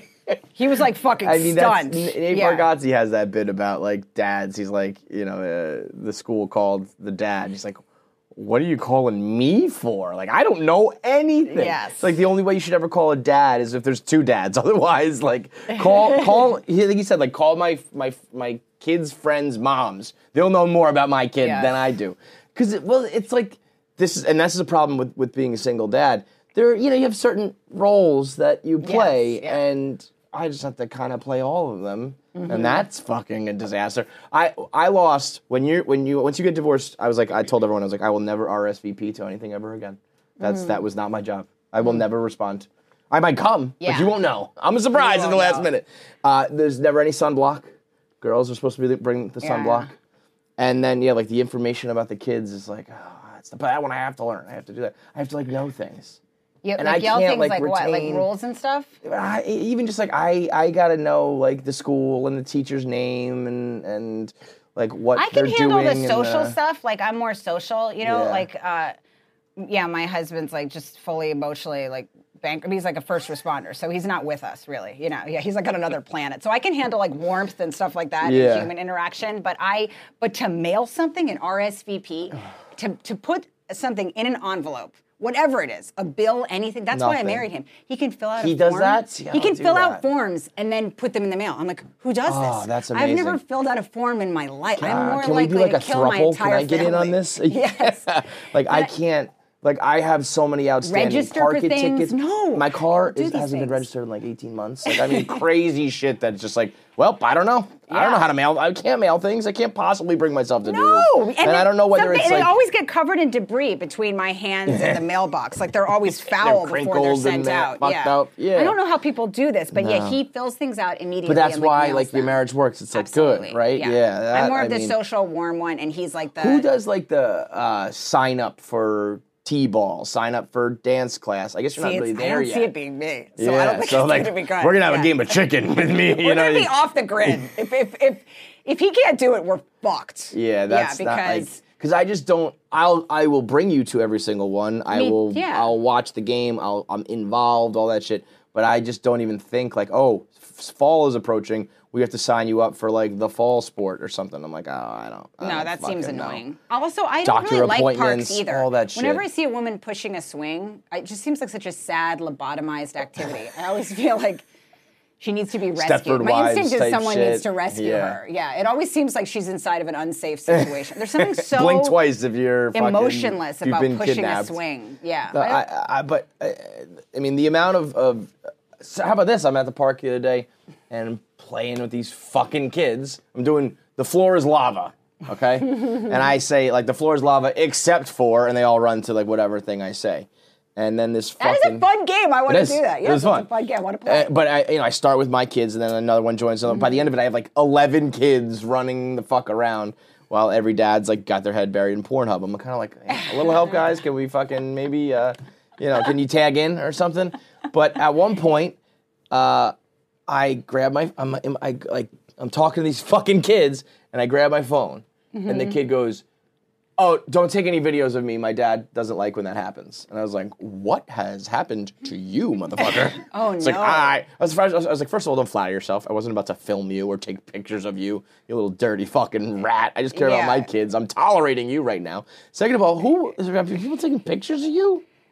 S5: He was like fucking
S7: I mean,
S5: stunned.
S7: that's, Nate
S5: yeah.
S7: Bargatze has that bit about like dads. He's like, you know, uh, the school called the dad. He's like, what are you calling me for? Like, I don't know anything.
S5: Yes.
S7: It's like the only way you should ever call a dad is if there's two dads. Otherwise, like, call, call, he, like he said, like, call my, my, my kids' friends' moms. They'll know more about my kid
S5: Yes.
S7: than I do. Because, it, well, it's like, this is, and this is a problem with, with being a single dad. There, you know, you have certain roles that you play,
S5: Yes, yeah.
S7: and I just have to kind of play all of them,
S5: Mm-hmm.
S7: and that's fucking a disaster. I I lost when you when you once you get divorced. I was like, I told everyone, I was like, I will never R S V P to anything ever again. That's
S5: Mm.
S7: that was not my job. I will never respond. I might come,
S5: Yeah.
S7: but you won't know. I'm a surprise
S5: You
S7: in the
S5: won't
S7: last
S5: know.
S7: minute. Uh, there's never any sunblock. Girls are supposed to be the, bring the
S5: Yeah.
S7: sunblock, and then yeah, like the information about the kids is like, oh, it's the, but that one I have to learn. I have to do that. I have to like know things.
S5: You,
S7: and
S5: like
S7: I
S5: yell
S7: can't,
S5: things
S7: like,
S5: like, what, like
S7: retain-
S5: rules and stuff?
S7: I, even just like I, I gotta know like the school and the teacher's name and and like what
S5: I can
S7: they're
S5: handle the
S7: doing and
S5: social
S7: the-
S5: stuff. Like I'm more social, you know.
S7: Yeah.
S5: Like, uh, yeah, my husband's like just fully emotionally like bankrupt. He's like a first responder, so he's not with us really. You know, yeah, he's like on another planet. So I can handle like warmth and stuff like that
S7: Yeah.
S5: and human interaction. But I, but to mail something, an R S V P, to to put something in an envelope. Whatever it is, a bill, anything. That's why I
S7: Nothing.
S5: married him. He can fill out
S7: He
S5: a
S7: does
S5: form.
S7: that? See, I
S5: he
S7: don't
S5: can
S7: do
S5: fill
S7: that.
S5: out forms and then put them in the mail. I'm like, who does
S7: Oh,
S5: this?
S7: that's
S5: I've never
S7: amazing.
S5: filled out a form in my life. I'm
S7: Uh,
S5: more
S7: can we
S5: likely
S7: do like
S5: to
S7: a
S5: kill my
S7: throuple?
S5: entire
S7: Can I get in on
S5: family.
S7: this?
S5: Yes.
S7: like I
S5: I-
S7: can't. Like I have so many outstanding
S5: Register for
S7: parking
S5: things?
S7: tickets.
S5: No,
S7: my car
S5: do
S7: is,
S5: these
S7: hasn't been
S5: things.
S7: registered in like eighteen months. Like I mean, crazy shit that's just like, well, I don't know. I don't
S5: Yeah.
S7: know how to mail. I can't mail things. I can't possibly bring myself to do
S5: No,
S7: this. And, I
S5: then
S7: don't know whether
S5: something-
S7: it's
S5: and
S7: like
S5: they always get covered in debris between my hands and the mailbox. Like they're always foul before they're
S7: crinkled
S5: sent
S7: and they're
S5: out.
S7: fucked
S5: Yeah.
S7: up. Yeah.
S5: I don't know how people do this, but yeah,
S7: No.
S5: he fills things out immediately.
S7: But that's
S5: and, like,
S7: why
S5: mails
S7: like your
S5: them.
S7: marriage works. It's like
S5: Absolutely.
S7: good, right?
S5: Yeah,
S7: that,
S5: I'm more
S7: I
S5: of the
S7: mean,
S5: social warm one, and he's like the
S7: Who does like the uh, sign up for T-ball, sign up for dance class? I guess you're
S5: See,
S7: not really
S5: it's- I
S7: there
S5: don't
S7: yet.
S5: see it being me, so
S7: yeah,
S5: I don't think
S7: so
S5: it's
S7: like
S5: going to be good.
S7: we're gonna have
S5: Yeah.
S7: a game of chicken with me.
S5: We're
S7: you know,
S5: gonna be
S7: like-
S5: off the grid. if if if if he can't do it, we're fucked.
S7: Yeah, that's
S5: yeah,
S7: not like
S5: because
S7: because I just don't. I'll I will bring you to every single one. I
S5: Me-
S7: will.
S5: yeah.
S7: I'll watch the game. I'll I'm involved. All that shit. But I just don't even think like, oh, f- fall is approaching. We have to sign you up for like the fall sport or something. I'm like, oh, I don't. I
S5: no,
S7: don't
S5: that seems
S7: fucking know.
S5: annoying. Also, I don't
S7: Doctor
S5: really like parks
S7: appointments,
S5: either.
S7: all that shit.
S5: Whenever I see a woman pushing a swing, it just seems like such a sad, lobotomized activity. I always feel like she needs to be rescued.
S7: Stepford
S5: My
S7: Wives
S5: instinct is
S7: type
S5: someone
S7: shit.
S5: needs to rescue
S7: Yeah.
S5: her. Yeah, it always seems like she's inside of an unsafe situation. There's something so
S7: Blink twice if you're fucking-
S5: emotionless
S7: you've
S5: about
S7: been
S5: pushing
S7: kidnapped.
S5: a swing. Yeah.
S7: No,
S5: I don't-
S7: I, I, but uh, I mean, the amount of, of so how about this? I'm at the park the other day and I'm playing with these fucking kids. I'm doing the floor is lava, okay? And I say like the floor is lava except for, and they all run to like whatever thing I say. And then this
S5: that
S7: fucking
S5: is a fun game. I want
S7: It
S5: to
S7: is.
S5: do that.
S7: It
S5: Yes,
S7: was fun.
S5: it's a fun game. I want to play.
S7: Uh, but I, you know, I start with my kids, and then another one joins. So by the end of it, I have like eleven kids running the fuck around, while every dad's like got their head buried in Pornhub. I'm kind of like, hey, a little help, guys. Can we fucking maybe, uh, you know, can you tag in or something? But at one point, uh, I grab my, I'm, I'm, I like, I'm talking to these fucking kids, and I grab my phone, and the kid goes, oh, don't take any videos of me. My dad doesn't like when that happens. And I was like, what has happened to you, motherfucker?
S5: Oh,
S7: it's
S5: no.
S7: Like, I, I, was, I was I was like, first of all, don't flatter yourself. I wasn't about to film you or take pictures of you, you little dirty fucking rat. I just care
S5: Yeah.
S7: about my kids. I'm tolerating you right now. Second of all, who is there people taking pictures of you?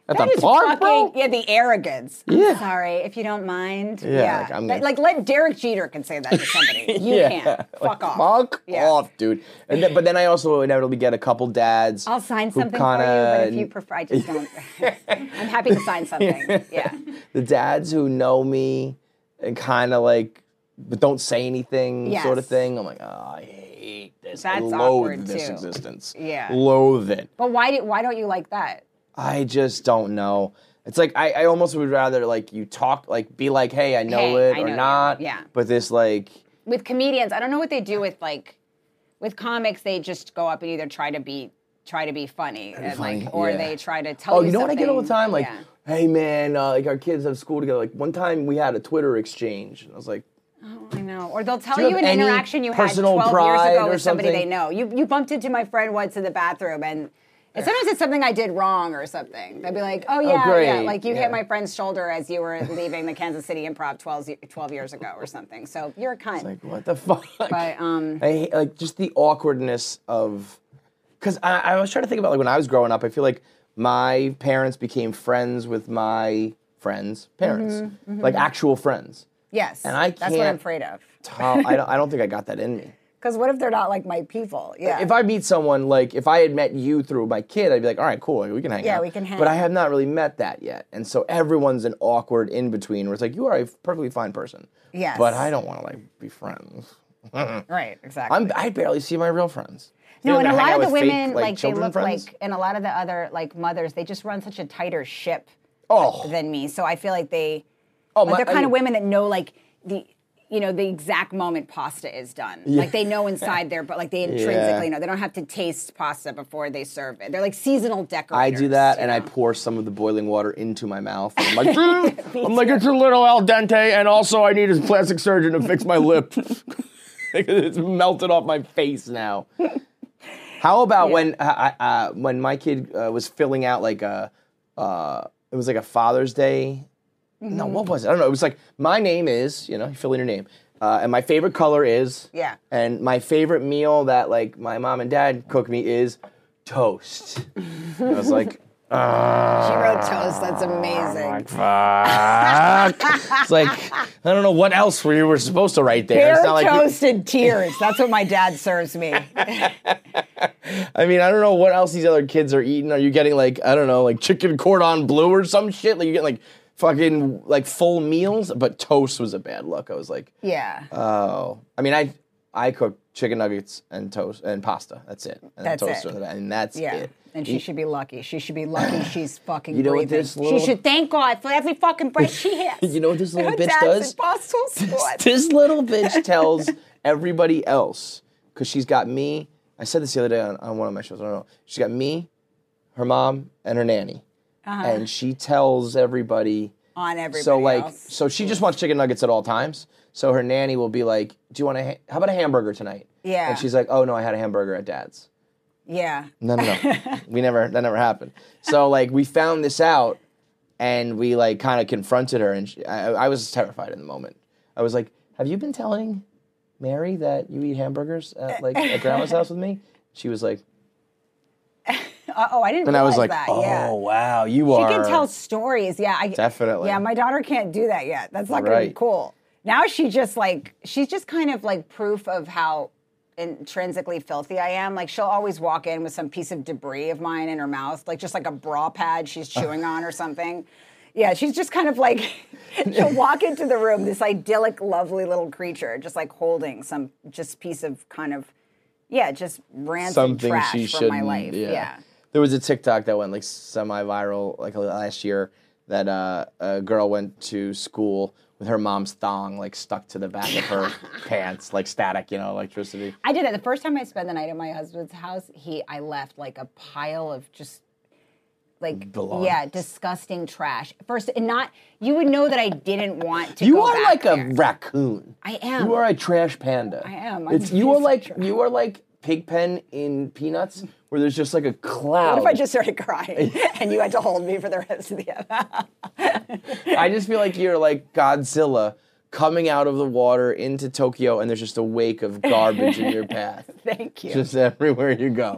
S7: At
S5: That
S7: the
S5: is
S7: park,
S5: fucking,
S7: bro?
S5: Yeah, the arrogance. I'm
S7: Yeah.
S5: sorry, if you don't mind.
S7: Yeah,
S5: Yeah.
S7: like, I'm
S5: Like,
S7: gonna-
S5: like, let Derek Jeter can say that to somebody. You
S7: Yeah.
S5: can't.
S7: Like,
S5: Fuck off.
S7: Fuck
S5: Yeah.
S7: off, dude. And then, but then I also inevitably get a couple dads.
S5: I'll sign
S7: who
S5: something
S7: kinda,
S5: for you, but if you prefer, I just don't. I'm happy to sign something. Yeah.
S7: The dads who know me and kind of like, but don't say anything,
S5: Yes.
S7: sort of thing. I'm like, oh, I hate this. I
S5: That's
S7: loathe
S5: awkward,
S7: this
S5: too.
S7: existence.
S5: Yeah.
S7: Loathe it.
S5: But why do, why don't you like that?
S7: I just don't know. It's like I, I almost would rather like you talk, like be like, hey, I know
S5: Hey,
S7: it
S5: I
S7: or
S5: know you.
S7: not.
S5: Yeah.
S7: But this like,
S5: With comedians, I don't know what they do with like, with comics, they just go up and either try to be try to be funny, and,
S7: funny,
S5: like, or
S7: yeah.
S5: they try to tell
S7: oh,
S5: you.
S7: you know what I get all the
S5: something.
S7: time? Like,
S5: Yeah.
S7: hey man, uh, like our kids have school together. Like one time we had a Twitter exchange, and I was like,
S5: I know. Or they'll tell
S7: Do you
S5: you,
S7: have
S5: an
S7: any
S5: interaction you had
S7: personal
S5: twelve years
S7: pride
S5: ago
S7: or
S5: with somebody
S7: something?
S5: they know. You you bumped into my friend once in the bathroom, and, and sometimes it's something I did wrong or something. They'd be like, oh, yeah,
S7: great.
S5: yeah. Like you
S7: Yeah.
S5: hit my friend's shoulder as you were leaving the Kansas City Improv twelve, twelve years ago or something. So you're a cunt.
S7: like what the fuck?
S5: But, um,
S7: I hate, like just the awkwardness of, because I, I was trying to think about like when I was growing up. I feel like my parents became friends with my friends' parents,
S5: Mm-hmm,
S7: like actual friends.
S5: yes.
S7: And I
S5: That's what I'm
S7: can't-
S5: afraid of.
S7: How, I don't. I don't think I got that in me.
S5: Because what if they're not like my people? Yeah.
S7: If I meet someone, like if I had met you through my kid, I'd be like, all right, cool, we can hang
S5: Yeah,
S7: out.
S5: we can hang.
S7: But I have not really met that yet. And so everyone's an awkward in between where it's like, you are a perfectly fine person.
S5: Yes.
S7: But I don't want to like be friends.
S5: Right, exactly.
S7: I'm, I barely see my real friends.
S5: No,
S7: You
S5: and
S7: know,
S5: a
S7: I hang
S5: lot
S7: out
S5: of the
S7: with fake,
S5: women, like, they
S7: children
S5: look
S7: friends.
S5: like, and a lot of the other, like, mothers, they just run such a tighter ship
S7: Oh.
S5: than me. So I feel like they,
S7: Oh,
S5: like,
S7: my-
S5: they're kind
S7: I
S5: of
S7: mean-
S5: women that know, like, the, you know, the exact moment pasta is done. Like, they know inside there, but, like, they intrinsically
S7: Yeah.
S5: know. They don't have to taste pasta before they serve it. They're, like, seasonal decorators.
S7: I do that,
S5: you
S7: and I
S5: know?
S7: pour some of the boiling water into my mouth. And I'm like, "Mm." I'm like, it's a little al dente, and also I need a plastic surgeon to fix my lip. It's melted off my face now. How about
S5: Yeah.
S7: when uh, uh, when my kid uh, was filling out like a, uh, it was like a Father's Day. No,
S5: Mm-hmm.
S7: what was it? I don't know. It was like, my name is, you know, you fill in your name. Uh, and my favorite color is.
S5: Yeah.
S7: And my favorite meal that like my mom and dad cook me is toast. And I was like,
S5: She wrote toast. That's amazing.
S7: fuck. It's like, I don't know what else we were supposed to write there. It's
S5: Bare
S7: not like we-
S5: toast and tears. That's what my dad serves me.
S7: I mean, I don't know what else these other kids are eating. Are you getting like, I don't know, like chicken cordon bleu or some shit? Like you get like fucking like full meals, but toast was a bad look. I was like,
S5: Yeah.
S7: oh. I mean, I I cook chicken nuggets and toast and pasta. That's it. And
S5: That's
S7: toast
S5: it.
S7: And that's
S5: Yeah.
S7: it.
S5: And she should be lucky. She should be lucky she's fucking
S7: You know what
S5: breathing.
S7: this little-
S5: She should thank God for every fucking breath she has.
S7: You know what this little
S5: Her
S7: bitch
S5: dad's
S7: does?
S5: impossible sport.
S7: This little bitch tells everybody else, because she's got me. I said this the other day on, on one of my shows. I don't know. She's got me, her mom, and her nanny.
S5: Uh-huh.
S7: And she tells everybody.
S5: On everybody
S7: So like,
S5: else.
S7: so she just wants chicken nuggets at all times. So her nanny will be like, "Do you want a? Ha- how about a hamburger tonight?"
S5: Yeah.
S7: And she's like, "Oh no, I had a hamburger at Dad's."
S5: Yeah.
S7: No, no, no. we never. That never happened. So like, we found this out, and we like kind of confronted her, and she, I, I was terrified in the moment. I was like, "Have you been telling Mary that you eat hamburgers at like at Grandma's house with me?" She was like,
S5: Uh, oh, I didn't
S7: and I
S5: realize
S7: was like,
S5: that.
S7: "Oh
S5: yeah.
S7: wow, you
S5: She
S7: are."
S5: can tell stories. Yeah. I,
S7: Definitely.
S5: Yeah, my daughter can't do that yet. That's not going to be
S7: Right.
S5: cool. Now she just like, she's just kind of like proof of how intrinsically filthy I am. Like she'll always walk in with some piece of debris of mine in her mouth, like just like a bra pad she's chewing on or something. Yeah, she's just kind of like, she'll walk into the room, this idyllic, lovely little creature, just like holding some just piece of kind of, yeah, just rancid
S7: Something
S5: trash
S7: she
S5: from
S7: shouldn't.
S5: my life.
S7: Yeah.
S5: Yeah.
S7: There was a TikTok that went like semi-viral like last year that uh, a girl went to school with her mom's thong like stuck to the back of her pants, like static, you know, electricity.
S5: I did it. The first time I spent the night at my husband's house, he I left like a pile of just like
S7: Blood.
S5: yeah, disgusting trash. First, and not you would know that I didn't want to.
S7: You
S5: go
S7: are
S5: back
S7: like
S5: there.
S7: a raccoon.
S5: I am.
S7: You are a trash panda.
S5: I am. I'm
S7: It's you
S5: a
S7: are like
S5: trash.
S7: you are like Pigpen in Peanuts, where there's just like a cloud.
S5: What if I just started crying and you had to hold me for the rest of the episode?
S7: I just feel like you're like Godzilla coming out of the water into Tokyo, and there's just a wake of garbage in your path.
S5: Thank you.
S7: Just everywhere you go.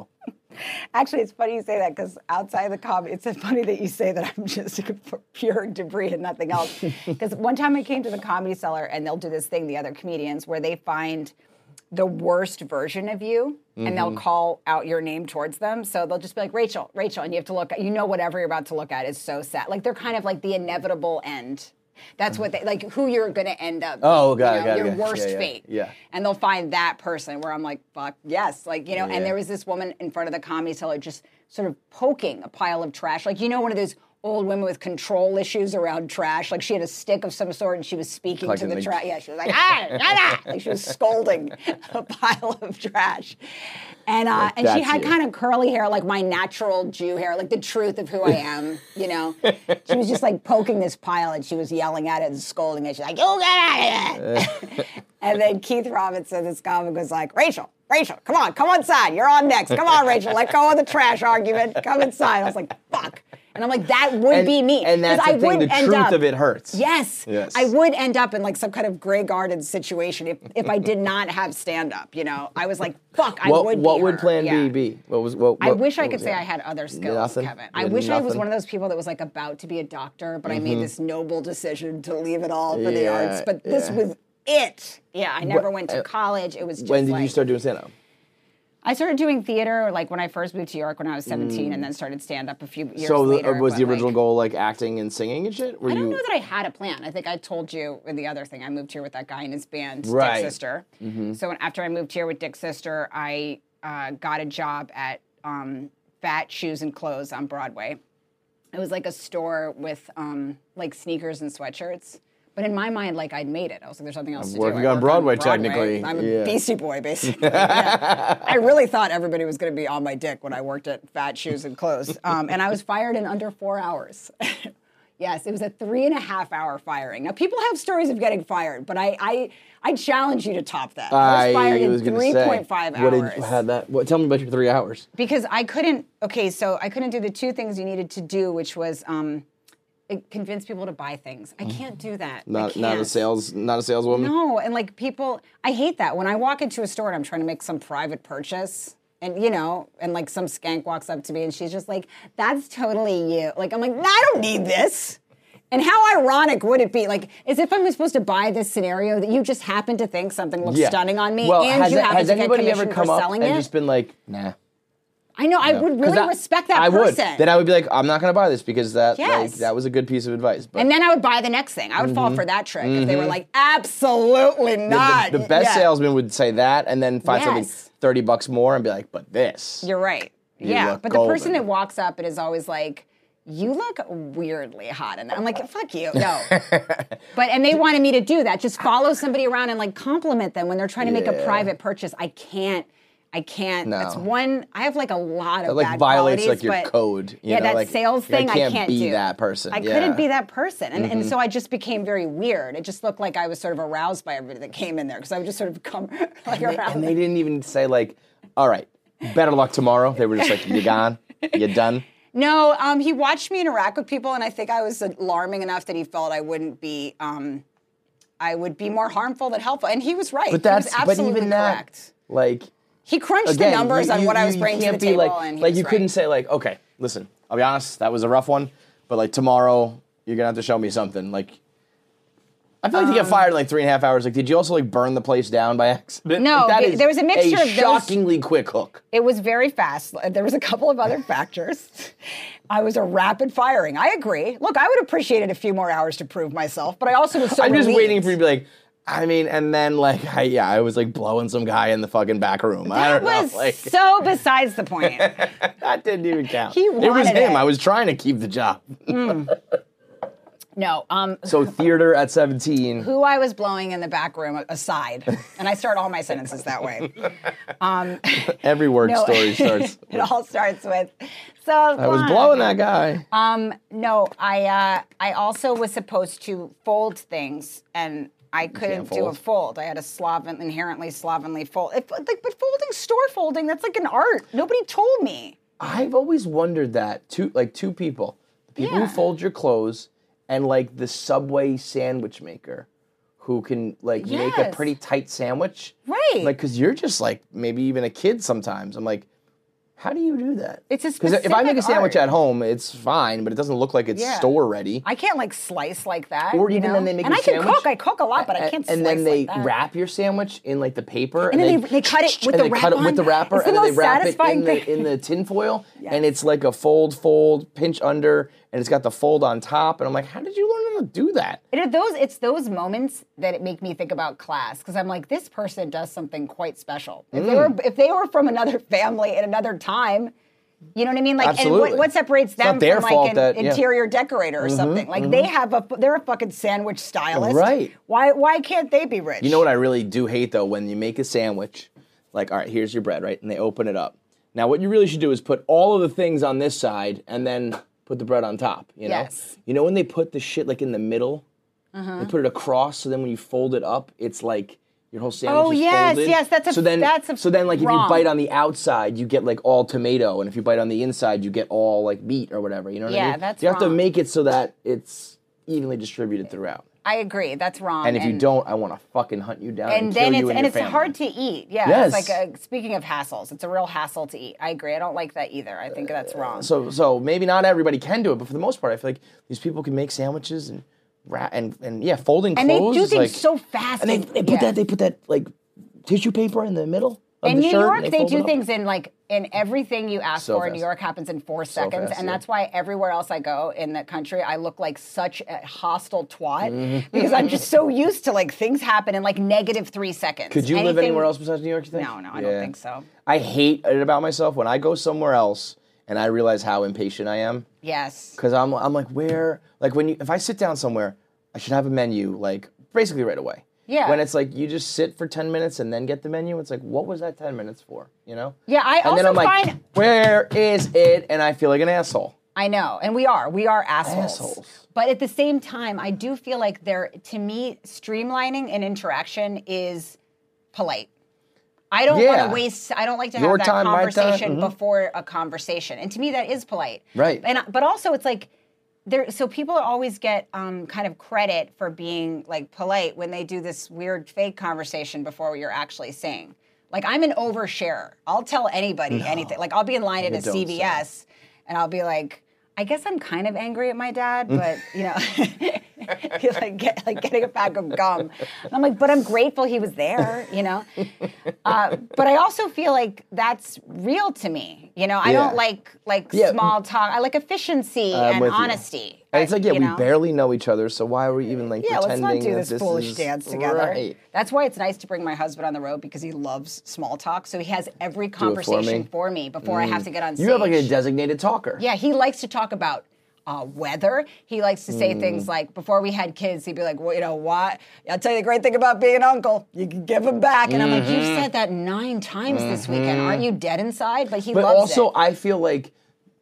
S5: Actually, it's funny you say that because outside the comedy, it's funny that you say that I'm just pure debris and nothing else. Because one time I came to the Comedy Cellar and they'll do this thing, the other comedians, where they find the worst version of you and mm-hmm. they'll call out your name towards them. So they'll just be like, Rachel, Rachel, and you have to look at, you know, whatever you're about to look at is so sad. Like they're kind of like the inevitable end. That's what they, like, who you're going to end up
S7: Oh, got
S5: you
S7: it,
S5: know,
S7: got
S5: your
S7: it. Yeah,
S5: worst
S7: yeah,
S5: fate.
S7: Yeah.
S5: And they'll find that person where I'm like, fuck, yes. Like, you know,
S7: Yeah.
S5: and there was this woman in front of the Comedy Cellar just sort of poking a pile of trash. Like, you know, one of those old women with control issues around trash. Like, she had a stick of some sort and she was speaking
S7: Collecting
S5: to the
S7: the-
S5: trash. Yeah, she was like, ah, ah, ah. Like, she was scolding a pile of trash. And uh,
S7: Like,
S5: and she
S7: that's
S5: had
S7: you.
S5: kind of curly hair, like my natural Jew hair, like the truth of who I am, you know? She was just like poking this pile and she was yelling at it and scolding it. She's like, you get out of here. And then Keith Robinson, this comic, was like, Rachel, Rachel, come on, come inside. You're on next. Come on, Rachel, let go of the trash argument. Come inside. I was like, fuck. And I'm like, that would
S7: And-
S5: be me.
S7: and that's
S5: 'Cause I
S7: the thing,
S5: would
S7: the
S5: end
S7: truth
S5: up-
S7: of it hurts.
S5: Yes.
S7: Yes.
S5: I would end up in like some kind of Grey Garden situation if, if I did not have stand-up, you know? I was like, fuck, I
S7: What
S5: would
S7: what
S5: be
S7: would
S5: her.
S7: Plan
S5: Yeah.
S7: B be? What was what?
S5: I
S7: what-
S5: wish I
S7: what
S5: could
S7: was
S5: say
S7: it?
S5: I had other skills,
S7: Nothing?
S5: Kevin.
S7: You
S5: I
S7: had
S5: wish I was
S7: nothing?
S5: one of those people that was like about to be a doctor, but I made this noble decision to leave it all for the
S7: Mm-hmm. Yeah,
S5: arts. But this
S7: yeah.
S5: was it. Yeah, I never
S7: What-
S5: went to
S7: uh,
S5: college. It was just
S7: When did
S5: like,
S7: you start doing stand-up?
S5: I started doing theater like when I first moved to New York when I was seventeen, and then started stand-up a few years
S7: Mm. So the,
S5: later.
S7: was the
S5: but,
S7: original
S5: like,
S7: goal like acting and singing and shit? Were
S5: I don't
S7: you?
S5: know that I had a plan. I think I told you in the other thing. I moved here with that guy and his band,
S7: Right.
S5: Dick Sister. So after I moved here with Dick Sister, I uh, got a job at um, Fat Shoes and Clothes on Broadway. It was like a store with um, like sneakers and sweatshirts. But in my mind, like I'd made it. I was like, "There's nothing else to do."
S7: working
S5: I
S7: on
S5: work
S7: Broadway, technically.
S5: I'm a
S7: Yeah.
S5: Beastie Boy, basically. Yeah. I really thought everybody was going to be on my dick when I worked at Fat Shoes and Clothes, um, and I was fired in under four hours. Yes, it was a three and a half hour firing. Now people have stories of getting fired, but I I, I challenge you to top that. I was fired
S7: was
S5: in
S7: gonna
S5: three
S7: say,
S5: point five
S7: What
S5: hours.
S7: did you had that? What, tell me about your three hours.
S5: Because I couldn't. Okay, so I couldn't do the two things you needed to do, which was um, convince people to buy things. I can't do that. I
S7: Not not a
S5: can't.
S7: sales not a saleswoman.
S5: No, and like people, I hate that. When I walk into a store and I'm trying to make some private purchase, and you know, and like some skank walks up to me and she's just like, "That's totally you." Like I'm like, "No, I don't need this." And how ironic would it be? Like, as if I'm supposed to buy this scenario that you just happen to think something looks
S7: Yeah.
S5: stunning on me,
S7: Well,
S5: and
S7: has,
S5: you
S7: it-
S5: happen
S7: has
S5: to get
S7: anybody
S5: commission
S7: ever come
S5: for
S7: up
S5: selling
S7: and
S5: it.
S7: just been like, nah?
S5: I know, I would
S7: 'Cause
S5: really
S7: I-
S5: respect that
S7: I
S5: person.
S7: would. Then I would be like, I'm not going to buy this because that like,
S5: Yes.
S7: that was a good piece of advice. But
S5: And then I would buy the next thing. I would fall for that trick if they were like, absolutely
S7: the,
S5: not.
S7: the, the best
S5: Yeah.
S7: salesman would say that and then find something
S5: Yes.
S7: thirty bucks more and be like, but this.
S5: You're right.
S7: You
S5: yeah,
S7: look
S5: but the person
S7: golden.
S5: that walks up and is always like, "You look weirdly hot," and I'm like, "Fuck you, no." But and they wanted me to do that. Just follow somebody around and like compliment them when they're trying to make a
S7: Yeah.
S5: private purchase. I can't. I can't.
S7: No.
S5: That's one. I have like a lot of
S7: That like
S5: bad
S7: violates
S5: qualities,
S7: like your
S5: but-
S7: code. You
S5: yeah,
S7: know?
S5: that
S7: like,
S5: sales
S7: I
S5: thing I
S7: can't
S5: can't
S7: be
S5: do.
S7: that person.
S5: I
S7: Yeah.
S5: couldn't be that person, and and so I just became very weird. It just looked like I was sort of aroused by everybody that came in there because I would just sort of come like
S7: And they,
S5: around.
S7: and they didn't even say like, all right, better luck tomorrow. They were just like, you gone? You done?
S5: No, um, he watched me interact with people, and I think I was alarming enough that he felt I wouldn't be, um, I would be more harmful than helpful, and he was right.
S7: But that's
S5: he was absolutely
S7: but even that
S5: correct.
S7: like
S5: He crunched
S7: again,
S5: the numbers
S7: you,
S5: on
S7: you,
S5: what I was
S7: you
S5: bringing to
S7: can't
S5: the
S7: be
S5: table,
S7: like,
S5: and he
S7: like
S5: was
S7: you
S5: right.
S7: couldn't say like, okay, listen, I'll be honest, that was a rough one, but like tomorrow you're gonna have to show me something. Like, I feel like
S5: Um,
S7: to get fired in like three and a half hours. Like, did you also like burn the place down by accident?
S5: No,
S7: Like, that
S5: be-
S7: is
S5: there was a mixture of those-
S7: shockingly quick hook.
S5: It was very fast. There was a couple of other factors. I was a rapid firing. I agree. Look, I would appreciate it a few more hours to prove myself, but I also was so
S7: I'm just
S5: relieved.
S7: waiting for you to be like. I mean, and then like, I, yeah, I was like blowing some guy in the fucking back room. I
S5: That
S7: don't
S5: was
S7: know, like
S5: so besides the point.
S7: that didn't even count.
S5: He
S7: it was
S5: wanted
S7: him.
S5: it.
S7: I was trying to keep the job.
S5: No, um,
S7: So theater at seventeen.
S5: who I was blowing in the back room aside, and I start all my sentences that way.
S7: Every word
S5: No.
S7: story starts.
S5: It all starts with, so
S7: I was blowing that guy.
S5: Um, no, I uh, I also was supposed to fold things, and I couldn't
S7: can't
S5: do a
S7: fold.
S5: fold. I had a sloven, inherently slovenly fold. If, like, but folding, store folding, that's like an art. Nobody told me.
S7: I've always wondered that. Two like two people. The people
S5: Yeah.
S7: who fold your clothes and like the Subway sandwich maker who can like make a
S5: Yes.
S7: pretty tight sandwich.
S5: Right.
S7: Like, cause you're just like maybe even a kid sometimes. I'm like, How do you do that?
S5: It's a
S7: Because if I make a
S5: specific
S7: sandwich
S5: art.
S7: at home, it's fine, but it doesn't look like it's
S5: Yeah.
S7: store ready.
S5: I can't like slice like that.
S7: Or
S5: you
S7: even
S5: know?
S7: then they make
S5: and
S7: a
S5: I can
S7: sandwich.
S5: cook. I cook a lot, but I can't.
S7: And
S5: slice
S7: then they
S5: like that.
S7: wrap your sandwich in like the paper,
S5: And then they- they cut it with
S7: and
S5: the
S7: they
S5: wrap
S7: cut it with
S5: on.
S7: the wrapper,
S5: It's the
S7: and then they
S5: most
S7: wrap it in
S5: satisfying
S7: the
S5: thing.
S7: in the tin foil,
S5: Yes.
S7: and it's like a fold, fold, pinch under, and it's got the fold on top. And I'm like, how did you learn how to do that?
S5: It are those. It's those moments that it make me think about class because I'm like, this person does something quite special. If they were,
S7: Mm.
S5: if they were from another family at another time, you know what I mean? Like,
S7: Absolutely.
S5: and what, what separates
S7: It's not
S5: them
S7: their
S5: from like
S7: fault
S5: an
S7: that- yeah.
S5: interior decorator or something? Like, they have a, they're a fucking sandwich stylist,
S7: Right.
S5: Why, why can't they be rich?
S7: You know what I really do hate though? When you make a sandwich, like, all right, here's your bread, right? And they open it up. Now, what you really should do is put all of the things on this side and then put the bread on top, you know?
S5: Yes.
S7: You know when they put the shit like in the middle? They put it across, so then when you fold it up, it's like your whole sandwich
S5: Oh,
S7: is
S5: yes,
S7: folded.
S5: yes, that's a-
S7: so then,
S5: that's a
S7: So then, like, if
S5: wrong.
S7: you bite on the outside, you get, like, all tomato, and if you bite on the inside, you get all, like, meat or whatever, you know what I
S5: Yeah,
S7: mean?
S5: that's
S7: You have to
S5: wrong.
S7: make it so that it's evenly distributed throughout.
S5: I agree. That's wrong.
S7: And if you don't, I want to fucking hunt you down and,
S5: and
S7: kill
S5: then
S7: you
S5: it's
S7: and
S5: and
S7: your
S5: it's
S7: family.
S5: hard to eat. Yeah,
S7: Yes.
S5: it's like a, speaking of hassles, it's a real hassle to eat. I agree. I don't like that either. I think that's wrong.
S7: So, so maybe not everybody can do it, but for the most part, I feel like these people can make sandwiches and ra- and and yeah, folding
S5: And they
S7: clothes.
S5: do
S7: is
S5: things
S7: like,
S5: so fast.
S7: And they,
S5: and-
S7: they put
S5: yeah.
S7: that they put that like tissue paper in the middle of
S5: In
S7: the
S5: New
S7: shirt.
S5: York,
S7: and
S5: they
S7: fold it
S5: do
S7: up.
S5: things in like in everything you ask
S7: So
S5: for in New
S7: fast.
S5: York happens in four seconds,
S7: fast,
S5: and
S7: yeah.
S5: that's why everywhere else I go in the country, I look like such a hostile twat because I'm just so used to like things happen in like negative three seconds.
S7: Could you live
S5: Anything-
S7: anywhere else besides New York? You think?
S5: No, no, I
S7: Yeah.
S5: don't think so.
S7: I hate it about myself when I go somewhere else and I realize how impatient I am.
S5: Yes.
S7: Because I'm, I'm like, where? Like when you, if I sit down somewhere, I should have a menu like basically right away.
S5: Yeah.
S7: When it's like you just sit for ten minutes and then get the menu, it's like, what was that ten minutes for? You know?
S5: Yeah, I
S7: and
S5: also
S7: then I'm like,
S5: find
S7: where is it? And I feel like an asshole.
S5: I know, and we are. We are assholes.
S7: Assholes.
S5: But at the same time, I do feel like there, to me, streamlining an interaction is polite. I don't want
S7: Yeah.
S5: to waste. I don't like to
S7: Your
S5: have that
S7: time, my time,
S5: conversation
S7: mhm.
S5: before a conversation, and to me, that is polite.
S7: Right.
S5: And but also, it's like there. So people always get um, kind of credit for being like polite when they do this weird fake conversation before what you're actually saying. Like I'm an oversharer. I'll tell anybody anything. Like I'll be in line at
S7: You
S5: a
S7: don't
S5: C V S, and I'll be like. I guess I'm kind of angry at my dad, but you know, he's like, get, like getting a pack of gum. And I'm like, but I'm grateful he was there, you know. Uh, but I also feel like that's real to me. You know, I
S7: Yeah.
S5: don't like like
S7: Yeah.
S5: small talk. I like efficiency
S7: I'm
S5: and
S7: with you.
S5: honesty.
S7: And it's like, yeah,
S5: you
S7: we
S5: know?
S7: barely know each other, so why are we even like
S5: Yeah, let's
S7: pretending
S5: not do
S7: that
S5: this,
S7: this
S5: foolish
S7: is
S5: dance together.
S7: Right.
S5: That's why it's nice to bring my husband on the road because he loves small talk. So he has every
S7: for
S5: conversation
S7: me.
S5: for me, before I have to get on stage.
S7: You have like a designated talker.
S5: Yeah, he likes to talk about uh, weather. He likes to
S7: Mm.
S5: say things like, before we had kids, he'd be like, well, you know, what? I'll tell you the great thing about being an uncle. You can give them back. And I'm like, you've said that nine times this weekend. Aren't you dead inside? But he
S7: Mm-hmm. But
S5: loves
S7: also,
S5: it.
S7: I feel like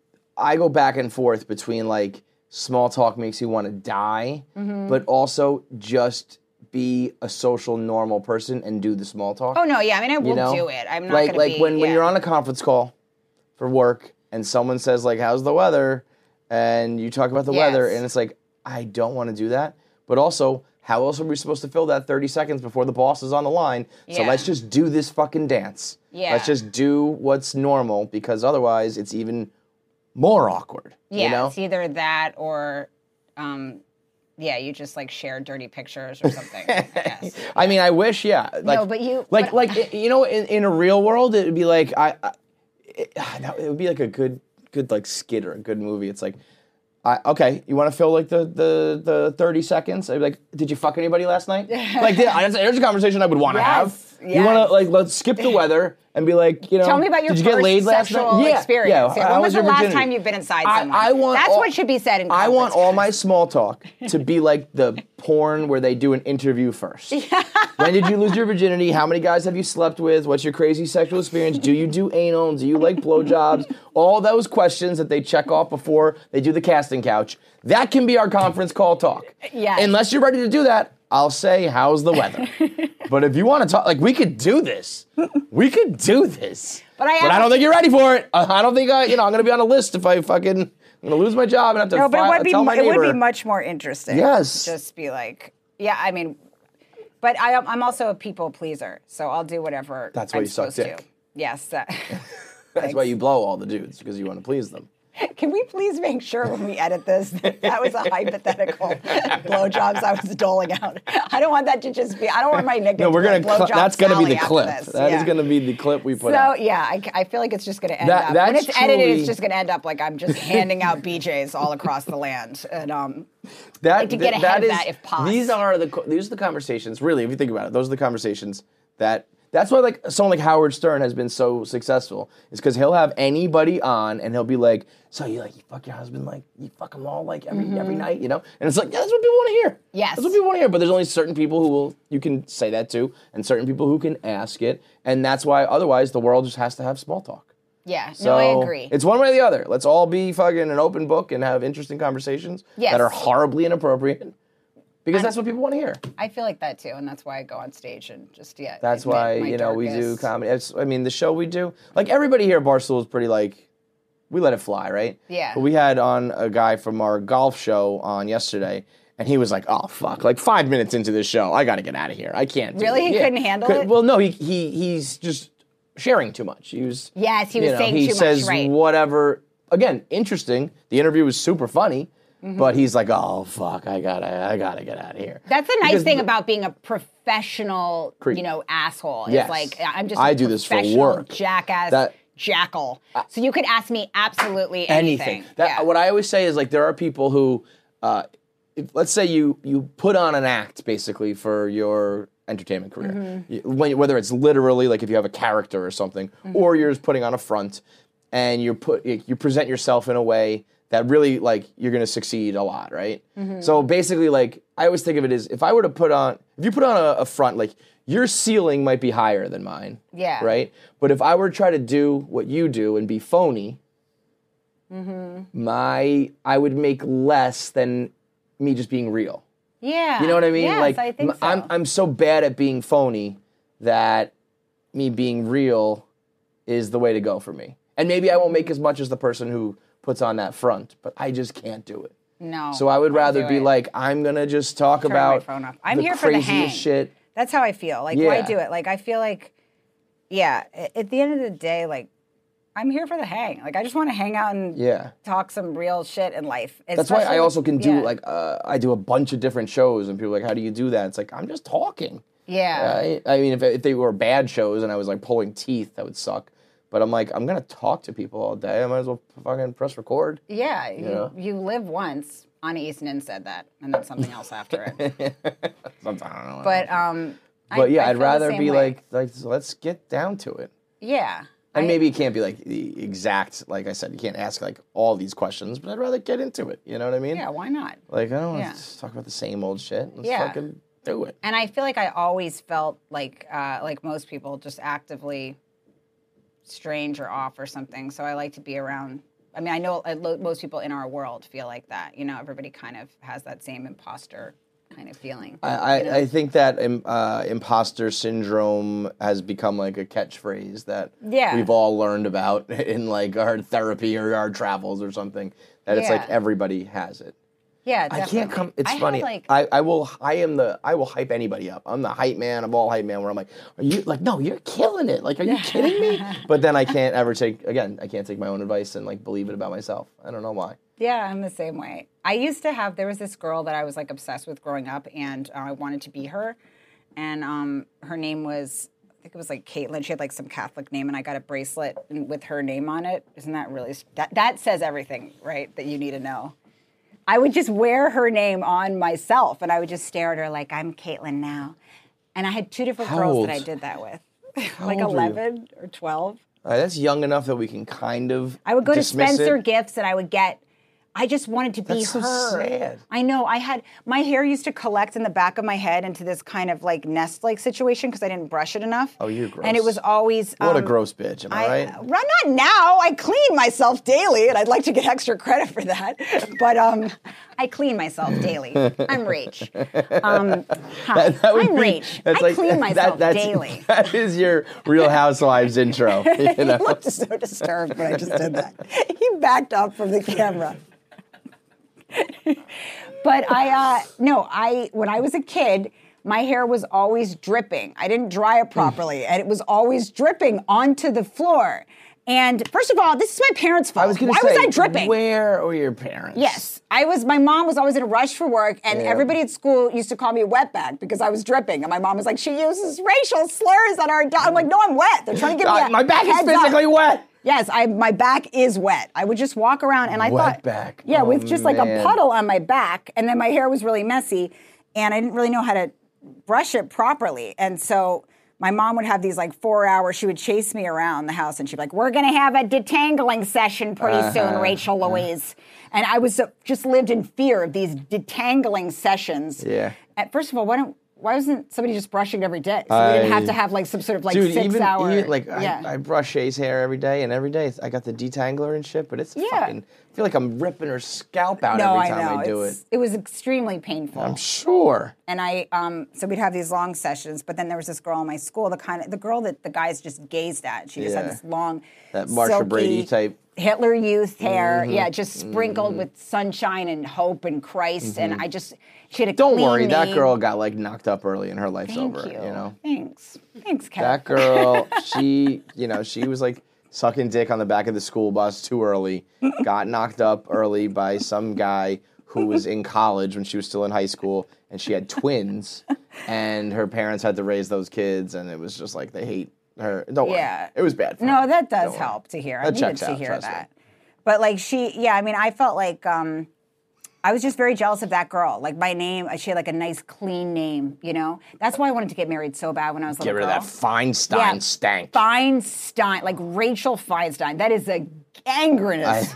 S7: I go back and forth between like small talk makes you want to die,
S5: Mm-hmm.
S7: but also just be a social, normal person and do the small talk.
S5: Oh, no, yeah. I mean, I will
S7: you know?
S5: do it. I'm not
S7: like
S5: going to
S7: like
S5: be...
S7: when, when
S5: yeah.
S7: you're on a conference call for work and someone says like, "How's the weather?" and you talk about the weather,
S5: Yes.
S7: and it's like, I don't want to do that, but also. How else are we supposed to fill that thirty seconds before the boss is on the line? So
S5: Yeah.
S7: let's just do this fucking dance.
S5: Yeah.
S7: Let's just do what's normal because otherwise it's even more awkward.
S5: Yeah,
S7: you know?
S5: it's either that or... Um, yeah, you just like share dirty pictures or something. I guess.
S7: I mean, I wish, yeah. Like,
S5: No, but you-
S7: like,
S5: but-
S7: like, you know, in, in a real world, it would be like, I, I it, it would be like a good, good like skit or a good movie. It's like, I, okay, you want to fill like the, the, the thirty seconds? I'd be like, did you fuck anybody last night? Like, there's there's a conversation I would want to
S5: Yes,
S7: have. You want
S5: yes.
S7: to like, let's skip the weather and be like, you know,
S5: Tell me about your
S7: did you get
S5: first
S7: laid last
S5: sexual
S7: night? Yeah,
S5: experience.
S7: Yeah,
S5: Yeah,
S7: how
S5: when was the
S7: your
S5: last
S7: virginity?
S5: time you've been inside
S7: I-
S5: someone?
S7: I want
S5: That's
S7: all-
S5: what should be said in
S7: I want
S5: conference
S7: all
S5: calls.
S7: my small talk to be like the porn where they do an interview first. When did you lose your virginity? How many guys have you slept with? What's your crazy sexual experience? Do you do anal? Do you like blowjobs? All those questions that they check off before they do the casting couch. That can be our conference call talk.
S5: Yes.
S7: Unless you're ready to do that, I'll say, how's the weather? But if you want to talk, like, we could do this. We could do this.
S5: But I
S7: but I
S5: have-
S7: don't think you're ready for it. Uh, I don't think, I, you know, I'm going to be on a list if I fucking, I'm going to lose my job and have to
S5: No, but
S7: file,
S5: it would be
S7: tell my
S5: it
S7: neighbor.
S5: would be much more interesting.
S7: Yes.
S5: Just be like, yeah, I mean, but I, I'm also a people pleaser, so I'll do whatever
S7: That's why
S5: I'm
S7: you suck
S5: supposed to.
S7: dick.
S5: Yes. That,
S7: That's why you blow all the dudes, because you want to please them.
S5: Can we please make sure when we edit this that that was a hypothetical blowjobs I was doling out? I don't want that to just be. I don't want my nickname.
S7: No, we're
S5: to be
S7: gonna.
S5: like
S7: Cl- that's gonna be the clip.
S5: This.
S7: That
S5: yeah.
S7: is gonna be the clip we put
S5: so,
S7: out.
S5: So yeah, I, I feel like it's just gonna end
S7: That-
S5: up.
S7: that's
S5: When it's edited,
S7: truly-
S5: it's just gonna end up like I'm just handing out B Js all across the land, and um,
S7: That,
S5: like to get
S7: th-
S5: ahead
S7: that
S5: of that
S7: is-
S5: if possible.
S7: These are the co- these are the conversations. Really, if you think about it, those are the conversations that. That's why, like, someone like Howard Stern has been so successful. Is because he'll have anybody on, and he'll be like, "So you like you fuck your husband, like you fuck them all, like every
S5: Mm-hmm.
S7: every night, you know?" And it's like, yeah, that's what people want to hear.
S5: Yes.
S7: That's what people want to hear. But there's only certain people who will you can say that to, and certain people who can ask it, and that's why otherwise the world just has to have small talk.
S5: yeah,
S7: So
S5: no, I agree.
S7: It's one way or the other. Let's all be fucking an open book and have interesting conversations
S5: Yes.
S7: that are horribly inappropriate. Because that's what people want to hear.
S5: I feel like that too, and that's why I go on stage and just yeah.
S7: That's
S5: admit
S7: why,
S5: my
S7: you know, we do
S5: darkest-
S7: comedy. It's, I mean, the show we do, like everybody here at Barstool is pretty like, we let it fly, right?
S5: Yeah.
S7: But we had on a guy from our golf show on yesterday, and he was like, oh, fuck, like five minutes into this show, I got to get out of here. I can't do
S5: Really?
S7: it.
S5: He
S7: Yeah.
S5: couldn't handle
S7: Could-
S5: it?
S7: Well, no, he, he he's just sharing too much. He was,
S5: Yes, he
S7: you
S5: was
S7: know,
S5: saying
S7: he
S5: too much,
S7: says
S5: right.
S7: whatever. Again, interesting. The interview was super funny.
S5: Mm-hmm.
S7: But he's like, oh fuck, I gotta, I gotta get out of here.
S5: That's the nice
S7: Because
S5: thing
S7: the-
S5: about being a professional,
S7: Creep.
S5: you know, asshole. It's
S7: Yes.
S5: like I'm just
S7: I
S5: a
S7: do this for
S5: professional
S7: work.
S5: jackass
S7: That-
S5: jackal. So you could ask me absolutely
S7: anything.
S5: anything.
S7: That,
S5: yeah.
S7: What I always say is like there are people who, uh, if, let's say you you put on an act basically for your entertainment career,
S5: Mm-hmm.
S7: You- when, whether it's literally like if you have a character or something,
S5: Mm-hmm.
S7: or you're just putting on a front, and you put you present yourself in a way that really like you're gonna succeed a lot, right?
S5: Mm-hmm.
S7: So basically, like I always think of it as if I were to put on, if you put on a, a front, like your ceiling might be higher than mine,
S5: Yeah.
S7: right? But if I were to try to do what you do and be phony,
S5: Mm-hmm.
S7: my I would make less than me just being real.
S5: Yeah.
S7: You know what I mean?
S5: Yes,
S7: like
S5: I think
S7: m-
S5: so.
S7: I'm I'm so bad at being phony that me being real is the way to go for me. And maybe I won't make as much as the person who puts on that front, but I just can't do it.
S5: no.
S7: So I would rather
S5: do
S7: be
S5: it.
S7: like, I'm gonna just talk
S5: Turn
S7: about
S5: my phone off. I'm
S7: the
S5: here for the
S7: craziest
S5: hang.
S7: shit.
S5: That's how I feel. Like why
S7: Yeah.
S5: do it? Like I feel like, yeah. a- At the end of the day, like I'm here for the hang. Like I just want to hang out and
S7: Yeah.
S5: talk some real shit in life.
S7: That's why I
S5: Especially-
S7: also can do
S5: yeah.
S7: like uh, I do a bunch of different shows, and people are like, how do you do that? It's like I'm just talking.
S5: Yeah.
S7: I, I mean, if, if they were bad shows and I was like pulling teeth, that would suck. But I'm like, I'm gonna talk to people all day. I might as well fucking press record.
S5: Yeah, you,
S7: know?
S5: you live once. Anna Eastonen said that, and then something else after it.
S7: Sometimes I don't know.
S5: But um,
S7: but
S5: I,
S7: yeah,
S5: I
S7: I'd
S5: feel the
S7: rather
S5: same
S7: be
S5: way.
S7: like, like let's get down to it.
S5: yeah,
S7: And
S5: I-
S7: maybe it can't be like the exact, like I said, you can't ask like all these questions, but I'd rather get into it. You know what I mean?
S5: yeah, why not?
S7: Like I don't want
S5: Yeah.
S7: to talk about the same old shit. Let's
S5: Yeah.
S7: fucking do it.
S5: And I feel like I always felt like uh, like most people, just actively strange or off or something. So I like to be around. I mean, I know uh, lo- most people in our world feel like that. You know, everybody kind of has that same imposter kind of feeling.
S7: I, I,
S5: you know?
S7: I think that um, uh, imposter syndrome has become like a catchphrase that
S5: Yeah.
S7: we've all learned about in like our therapy or our travels or something. That it's like
S5: Yeah.
S7: everybody has it.
S5: yeah,
S7: I
S5: definitely.
S7: can't come. It's
S5: I had,
S7: funny.
S5: like,
S7: I, I will. I am the. I will hype anybody up. I'm the hype man of all hype man. Where I'm like, are you like? No, you're killing it. Like, are you kidding me? But then I can't ever take. Again, I can't take my own advice and like believe it about myself. I don't know why.
S5: Yeah, I'm the same way. I used to have, there was this girl that I was like obsessed with growing up, and uh, I wanted to be her. And um, her name was, I think it was like Caitlin. She had like some Catholic name, and I got a bracelet with her name on it. Isn't that really, that, that says everything, right, that you need to know. I would just wear her name on myself, and I would just stare at her like, I'm Caitlin now. And I had two different
S7: How
S5: girls
S7: old?
S5: that I did that with, like
S7: old were you?
S5: eleven or twelve.
S7: All right, that's young enough that we can kind of.
S5: I would go to
S7: dismiss
S5: Spencer
S7: it.
S5: Gifts and I would get, I just wanted to be
S7: That's so
S5: her.
S7: sad.
S5: I know. I had, my hair used to collect in the back of my head into this kind of like nest-like situation because I didn't brush it enough.
S7: Oh, you're gross.
S5: And it was always.
S7: What a
S5: um,
S7: gross bitch. Am I,
S5: I,
S7: right?
S5: well, not now. I clean myself daily, and I'd like to get extra credit for that. But um, I clean myself daily. I'm Rach. Um, hi,
S7: That would
S5: I'm
S7: be-
S5: Rach.
S7: that's
S5: I
S7: like-
S5: clean
S7: that-
S5: myself
S7: that's-
S5: daily.
S7: That is your Real Housewives intro. You
S5: He
S7: know?
S5: looked so disturbed when I just did that. He backed up from the camera. But I, uh, no, I, when I was a kid, my hair was always dripping. I didn't dry it properly, and it was always dripping onto the floor. And first of all, this is my parents' fault.
S7: I was going to
S5: Why
S7: say,
S5: was I dripping?
S7: Where were your parents?
S5: Yes. I was, my mom was always in a rush for work, and
S7: Yeah.
S5: everybody at school used to call me a wetback because I was dripping. And my mom was like, she uses racial slurs on our dog. I'm like, no, I'm wet. They're trying to give me
S7: God,
S5: a
S7: my back is
S5: heads
S7: physically
S5: up.
S7: wet.
S5: Yes, I, my back is wet. I would just walk around, and I
S7: Wet
S5: thought,
S7: back.
S5: yeah,
S7: Oh,
S5: with just like a
S7: man.
S5: puddle on my back, and then my hair was really messy, and I didn't really know how to brush it properly, and so my mom would have these like four hours. She would chase me around the house, and she'd be like, "We're gonna have a detangling session pretty
S7: Uh-huh.
S5: soon, Rachel Louise." And I was uh, just lived in fear of these detangling sessions.
S7: Yeah.
S5: And first of all, why don't why wasn't somebody just brushing every day? So we didn't have to
S7: I-
S5: have like some sort of like
S7: Dude,
S5: six
S7: even,
S5: hour.
S7: even, like
S5: yeah.
S7: I, I brush Shay's hair every day, and every day I got the detangler and shit. But it's
S5: Yeah.
S7: fucking. I feel like I'm ripping her scalp out
S5: no,
S7: every
S5: I
S7: time
S5: know.
S7: I, do
S5: It's-
S7: it.
S5: It was extremely painful.
S7: I'm sure.
S5: And I, um, so we'd have these long sessions, but then there was this girl in my school, the kind of the girl that the guys just gazed at. She just
S7: Yeah.
S5: had this long,
S7: That Marsha
S5: silky
S7: Brady type.
S5: Hitler Youth hair,
S7: Mm-hmm.
S5: yeah, just sprinkled with sunshine and hope and Christ. And I just, she had a
S7: Don't
S5: clean
S7: worry, that
S5: name.
S7: girl got like knocked up early, and her life's
S5: Thank
S7: over.
S5: you.
S7: You know.
S5: Thanks, thanks, Kat.
S7: That girl, she, you know, she was like sucking dick on the back of the school bus too early, got knocked up early by some guy who was in college when she was still in high school, and she had twins, and her parents had to raise those kids, and it was just like they hate her. Don't
S5: Yeah.
S7: worry. It was bad for
S5: No,
S7: her.
S5: that does
S7: Don't worry.
S5: help to hear. I
S7: That
S5: needed
S7: checks
S5: to
S7: out,
S5: hear
S7: trust me.
S5: that. But like she, yeah, I mean, I felt like um, I was just very jealous of that girl. Like my name, she had like a nice, clean name. You know, that's why I wanted to get married so bad when I was a
S7: Get
S5: little
S7: rid
S5: girl.
S7: of that Feinstein
S5: Yeah.
S7: stank.
S5: Feinstein, like Rachel Feinstein. That is a gangrenous
S7: I-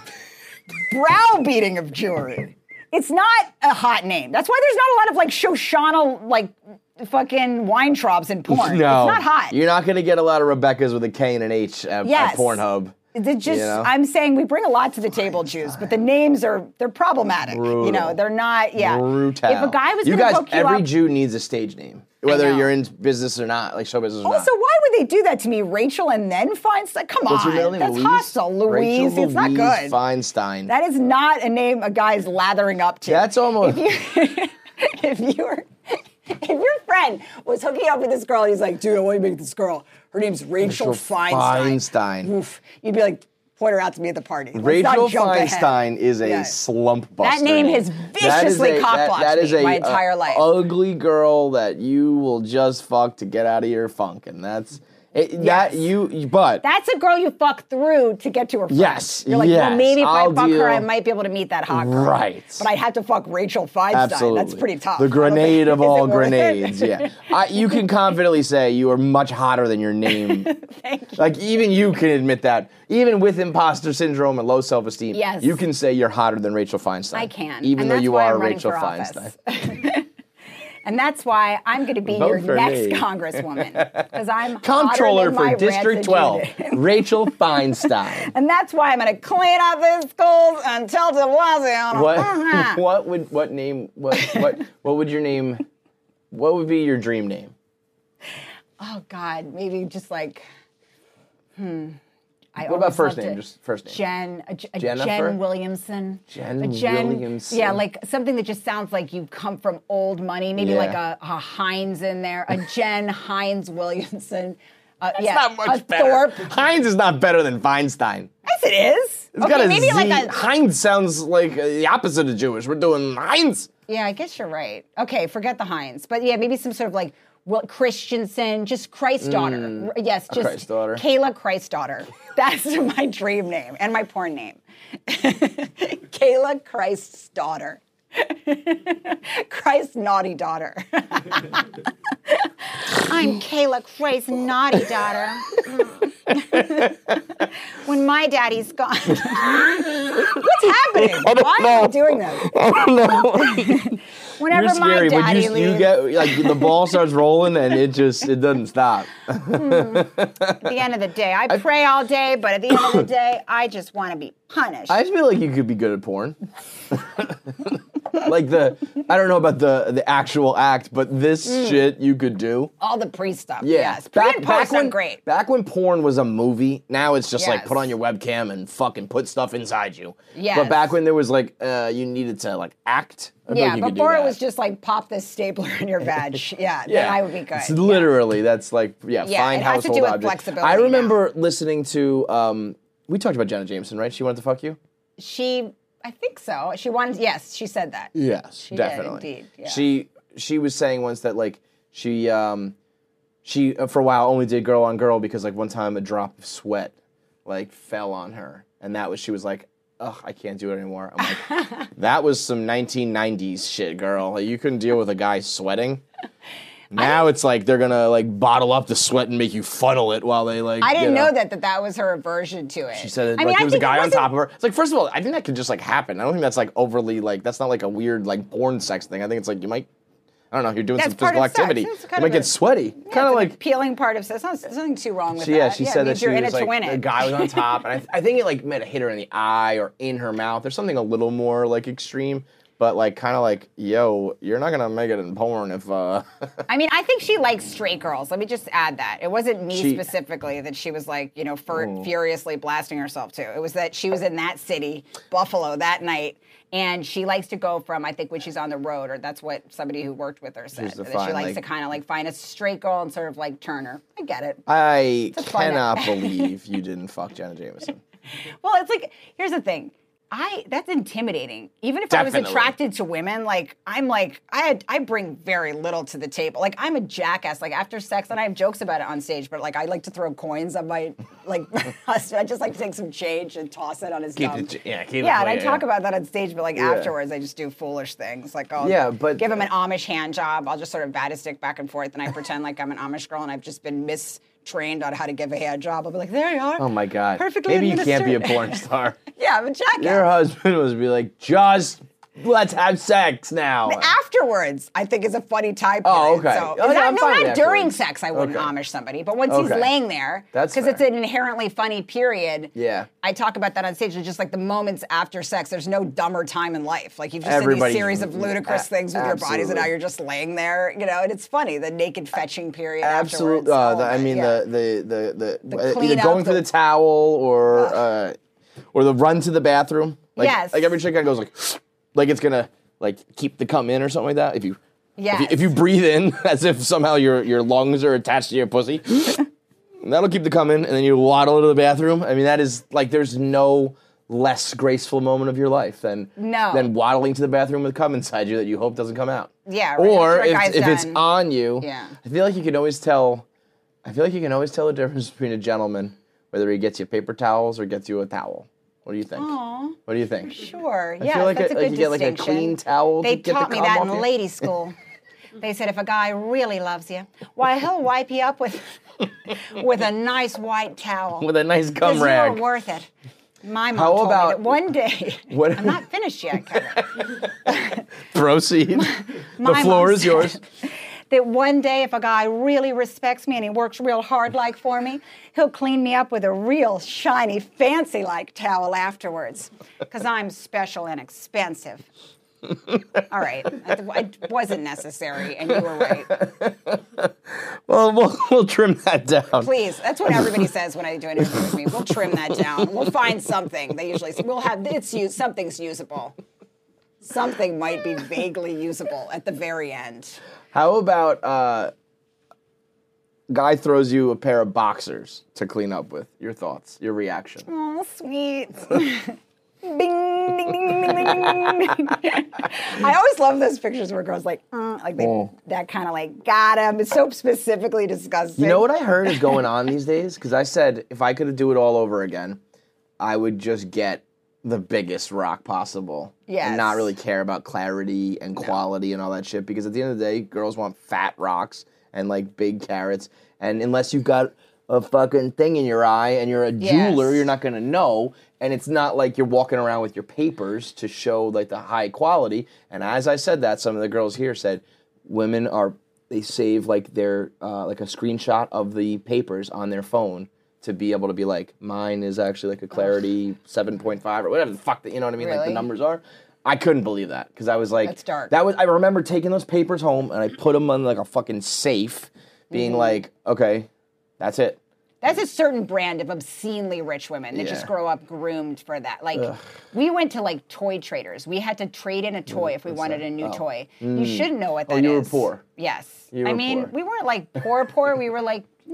S5: browbeating of Jewry. It's not a hot name. That's why there's not a lot of like Shoshana, like fucking Weintraubs in porn.
S7: No,
S5: It's not hot.
S7: You're not going to get a lot of Rebeccas with a K and an H at,
S5: Yes.
S7: at Pornhub.
S5: They're just,
S7: You know?
S5: I'm saying we bring a lot to the table, Jews, but the names are, they're problematic.
S7: Brutal.
S5: You know, they're not, yeah.
S7: Brutal.
S5: If a guy was
S7: you
S5: going to
S7: guys,
S5: hook you
S7: every
S5: up.
S7: Jew needs a stage name, whether
S5: know.
S7: you're in business or not, like show business or
S5: Also,
S7: not.
S5: why would they do that to me, Rachel, and then Feinstein? Come
S7: What's
S5: on.
S7: your middle name?
S5: That's
S7: Louise?
S5: hostile, Louise.
S7: Rachel
S5: It's not
S7: Louise
S5: good.
S7: Feinstein.
S5: That is not a name a guy's lathering up to.
S7: That's almost.
S5: If you, if you were, if your friend was hooking up with this girl and he's like, dude, I want you to meet this girl. Her name's Rachel,
S7: Rachel
S5: Feinstein.
S7: Feinstein.
S5: Oof. You'd be like, point her out to me at the party. Let's
S7: Rachel
S5: not jump ahead.
S7: Feinstein is a
S5: Yeah.
S7: slump buster.
S5: That name has
S7: That is
S5: viciously
S7: a-
S5: cock-blocked
S7: that- that is
S5: me
S7: a,
S5: my entire
S7: uh,
S5: life.
S7: ugly girl that you will just fuck to get out of your funk, and that's it, that
S5: Yes.
S7: you. But
S5: That's a girl you fuck through to get to her friend.
S7: Yes,
S5: You're like, well,
S7: yes,
S5: maybe if
S7: I'll
S5: I fuck
S7: deal-
S5: her, I might be able to meet that hot girl.
S7: Right.
S5: But I'd have to fuck Rachel Feinstein.
S7: absolutely,
S5: That's pretty tough.
S7: The
S5: I don't
S7: grenade
S5: think-
S7: of
S5: is it
S7: all
S5: worth it?
S7: grenades. Yeah, I, you can confidently say you are much hotter than your name.
S5: Thank you.
S7: Like even you can admit that. Even with imposter syndrome and low self-esteem,
S5: Yes.
S7: you can say you're hotter than Rachel Feinstein.
S5: I can.
S7: even
S5: and
S7: though
S5: that's
S7: you
S5: why
S7: are
S5: I'm running
S7: Rachel
S5: for
S7: Feinstein.
S5: office. And that's why I'm going to be
S7: Vote
S5: your
S7: for
S5: next
S7: me.
S5: congresswoman. Because I'm
S7: Comptroller
S5: hotter than my
S7: for District
S5: rancid
S7: twelve,
S5: unit.
S7: Rachel Feinstein.
S5: And that's why I'm going to clean up these schools and tell de Blasio.
S7: What?
S5: Uh-huh.
S7: What would? What name? What? What? What would your name? What would be your dream name?
S5: Oh, God. Maybe just like, hmm. I
S7: What about
S5: always
S7: first
S5: loved
S7: name?
S5: it.
S7: Just first name.
S5: Jen, a, J- a
S7: Jennifer?
S5: Jen Williamson.
S7: Jen
S5: a Jen,
S7: Williamson.
S5: Yeah, like something that just sounds like you come from old money. Maybe
S7: Yeah.
S5: like a, a Heinz in there. A Jen Heinz Williamson. Uh,
S7: That's
S5: yeah,
S7: not much
S5: a
S7: better.
S5: Thorpe.
S7: Heinz is not better than Feinstein.
S5: Yes, it is.
S7: It's
S5: okay,
S7: got a
S5: maybe
S7: Z.
S5: like a.
S7: Heinz sounds like uh, the opposite of Jewish. We're doing Heinz.
S5: Yeah, I guess you're right. Okay, forget the Heinz. But yeah, maybe some sort of like Will Christensen, just Christ's daughter. R- Yes, just
S7: Christ's daughter.
S5: Kayla Christ's daughter. That's my dream name and my porn name. Kayla Christ's daughter. Christ's naughty daughter. I'm Kayla Christ's naughty daughter. When my daddy's gone. What's happening? Why am I doing this?
S7: I don't know.
S5: Whenever
S7: You're scary,
S5: my
S7: but
S5: daddy
S7: you,
S5: leaves.
S7: you get like the ball starts rolling and it just it doesn't stop.
S5: At the end of the day, I pray all day, but at the end of the day, I just want to be punished.
S7: I feel like you could be good at porn. Like the I don't know about the the actual act, but this shit you could do.
S5: all the pre stuff.
S7: Yeah.
S5: Yes. Pre and post
S7: when,
S5: I'm great.
S7: Back when porn was a movie, now it's just like
S5: Yes.
S7: put on your webcam and fucking put stuff inside you.
S5: Yes.
S7: But back when there was like uh, you needed to like act. I feel
S5: Yeah,
S7: like you could do
S5: before it
S7: that.
S5: was just like pop this stapler in your vag. Yeah, then I would be good.
S7: It's literally that's like yeah,
S5: Yeah,
S7: fine
S5: it has to
S7: household
S5: do with
S7: object.
S5: flexibility
S7: I remember listening to um, we talked about Jenna Jameson, right? She wanted to fuck you?
S5: She, I think so. She wanted, yes, she said that.
S7: Yes,
S5: she
S7: definitely.
S5: did, indeed. Yeah.
S7: She she was saying once that like she um she uh, for a while only did girl on girl because like one time a drop of sweat like fell on her, and that was she was like, ugh, I can't do it anymore. I'm like, that was some nineteen nineties shit, girl. Like you couldn't deal with a guy sweating. Now it's like they're gonna like bottle up the sweat and make you funnel it while they like.
S5: I didn't
S7: you know.
S5: know that that that was her aversion to it.
S7: She said it,
S5: I
S7: like
S5: mean,
S7: there
S5: I
S7: was a
S5: think it
S7: guy on
S5: wasn't-
S7: top of her. It's like, first of all, I think that could just like happen. I don't think that's like overly like that's not like a weird like porn sex thing. I think it's like you might, I don't know, you're doing
S5: That's
S7: some
S5: part
S7: physical
S5: of sex.
S7: activity.
S5: It's
S7: You
S5: kind
S7: might
S5: of
S7: get
S5: a-
S7: sweaty.
S5: Yeah,
S7: Kind
S5: it's
S7: of
S5: an
S7: like.
S5: appealing part of sex. There's nothing too wrong with
S7: She,
S5: that.
S7: yeah, she
S5: it
S7: said that
S5: means
S7: she
S5: you're in
S7: was
S5: it to
S7: like
S5: win
S7: the
S5: it.
S7: guy was on top, and I, I think it like might have hit her in the eye or in her mouth. There's something a little more like extreme, but like kind of like, yo, you're not gonna make it in porn if. uh...
S5: I mean, I think she likes straight girls. Let me just add that. It wasn't me
S7: She-
S5: specifically that she was like, you know, fur-
S7: Mm.
S5: furiously blasting herself to. It was that she was in that city, Buffalo, that night, and she likes to go from, I think, when she's on the road, or that's what somebody who worked with her said,
S7: She's to
S5: that
S7: find,
S5: she likes
S7: like-
S5: to kind of like find a straight girl and sort of like turn her. I get it.
S7: I
S5: a fun-
S7: cannot believe you didn't fuck Jenna Jameson.
S5: Well, it's like, here's the thing. I that's intimidating. Even if I was
S7: Definitely.
S5: attracted to women, like I'm like I had, I bring very little to the table. Like I'm a jackass. Like after sex, and I have jokes about it on stage, but like I like to throw coins on my like husband. I just like to take some change and toss it on his
S7: Keep
S5: dumb.
S7: it- yeah, keep it
S5: yeah, and I
S7: clean,
S5: talk
S7: yeah.
S5: about that on stage, but like
S7: Yeah.
S5: afterwards, I just do foolish things. Like I'll
S7: Yeah, but-
S5: give him an Amish hand job. I'll just sort of bat a stick back and forth, and I pretend like I'm an Amish girl, and I've just been mistrained on how to give a hand job. I'll be like, there you are.
S7: Oh my god.
S5: Perfectly
S7: Maybe you can't be a
S5: administered.
S7: porn star.
S5: Yeah, I'm a jackass.
S7: Your husband was be like, just let's have sex now.
S5: Afterwards, I think is a funny time period.
S7: Oh, okay.
S5: So,
S7: Oh, yeah,
S5: not,
S7: I'm
S5: no,
S7: fine
S5: not
S7: with
S5: during
S7: afterwards.
S5: sex. I wouldn't
S7: Okay.
S5: Amish somebody, but once he's
S7: Okay.
S5: laying there,
S7: That's
S5: because it's
S7: fair.
S5: an inherently funny period.
S7: Yeah.
S5: I talk about that on stage. It's just like the moments after sex. There's no dumber time in life. Like you've just
S7: Everybody-
S5: seen these series of ludicrous
S7: a-
S5: things with your bodies, and
S7: absolutely.
S5: now you're just laying there. You know, and it's funny the naked fetching period.
S7: Absolutely.
S5: Afterwards.
S7: Uh,
S5: all
S7: the,
S5: of
S7: I
S5: it,
S7: mean,
S5: yeah.
S7: the the the, the, uh, either
S5: cleanup,
S7: going for
S5: the-
S7: the towel or uh, or the run to the bathroom. Like,
S5: Yes.
S7: Like every chick kind of goes like, like it's gonna like keep the cum in or something like that. If you. If, you,
S5: Yes.
S7: if you breathe in as if somehow your, your lungs are attached to your pussy, that'll keep the cum in, and then you waddle to the bathroom. I mean, that is like there's no less graceful moment of your life than
S5: No.
S7: than waddling to the bathroom with cum inside you that you hope doesn't come out.
S5: Yeah, right
S7: Or
S5: after a
S7: if,
S5: guy's
S7: if it's
S5: done.
S7: on you,
S5: Yeah.
S7: I feel like you can always tell. I feel like you can always tell the difference between a gentleman whether he gets you paper towels or gets you a towel. What do you think?
S5: Aw.
S7: What do you think?
S5: Sure.
S7: I
S5: Yeah,
S7: feel like
S5: that's
S7: a-
S5: a,
S7: like
S5: good
S7: you get, like, a
S5: distinction.
S7: clean towel to
S5: They
S7: get the
S5: taught me
S7: cum
S5: that
S7: off
S5: in
S7: you?
S5: lady school. They said if a guy really loves you, why he'll wipe you up with with a nice white towel.
S7: With a nice cum
S5: 'Cause
S7: rag.
S5: You're worth it. My mom
S7: How
S5: told
S7: about-
S5: me that one day.
S7: What-
S5: I'm not finished yet, Kevin.
S7: Proceed. the
S5: My
S7: floor
S5: mom
S7: is yours.
S5: said That one day, if a guy really respects me and he works real hard like for me, he'll clean me up with a real shiny, fancy like towel afterwards. Because I'm special and expensive. All right. It wasn't necessary, and you were right.
S7: Well, we'll we'll trim that down.
S5: Please. That's what everybody says when I do an interview with me. We'll trim that down. We'll find something. They usually say, we'll have, it's use, something's usable. Something might be vaguely usable at the very end.
S7: How about uh, guy throws you a pair of boxers to clean up with? Your thoughts, your reaction.
S5: Oh, sweet. Bing, ding, ding, ding, ding, ding, ding. I always love those pictures where girls like, uh, like they,
S7: Oh.
S5: that kind of like got him. It's so specifically disgusting.
S7: You know what I heard is going on these days? Because I said if I could do it all over again, I would just get the biggest rock possible.
S5: Yes.
S7: And not really care about clarity and quality and all that shit. Because at the end of the day, girls want fat rocks and like big carrots. And unless you've got a fucking thing in your eye and you're a
S5: Yes.
S7: jeweler, you're not going to know. And it's not like you're walking around with your papers to show like the high quality. And as I said that, some of the girls here said women are, they save like their, uh, like a screenshot of the papers on their phone to be able to be like, mine is actually like a clarity seven point five or whatever the fuck, that, you know what I mean? Like the
S5: Really?
S7: numbers are. I couldn't believe that because I was like,
S5: That's dark.
S7: That was, I remember taking those papers home and I put them on like a fucking safe being
S5: Mm-hmm.
S7: like, okay, that's it.
S5: That's a certain brand of obscenely rich women that
S7: Yeah.
S5: just grow up groomed for that. Like, we went to like toy traders. We had to trade in a toy if we wanted a new toy. You should know what
S7: Oh,
S5: that is.
S7: you were poor.
S5: Yes.
S7: You
S5: I
S7: were
S5: mean,
S7: poor.
S5: we weren't like poor, poor. We were like, mm,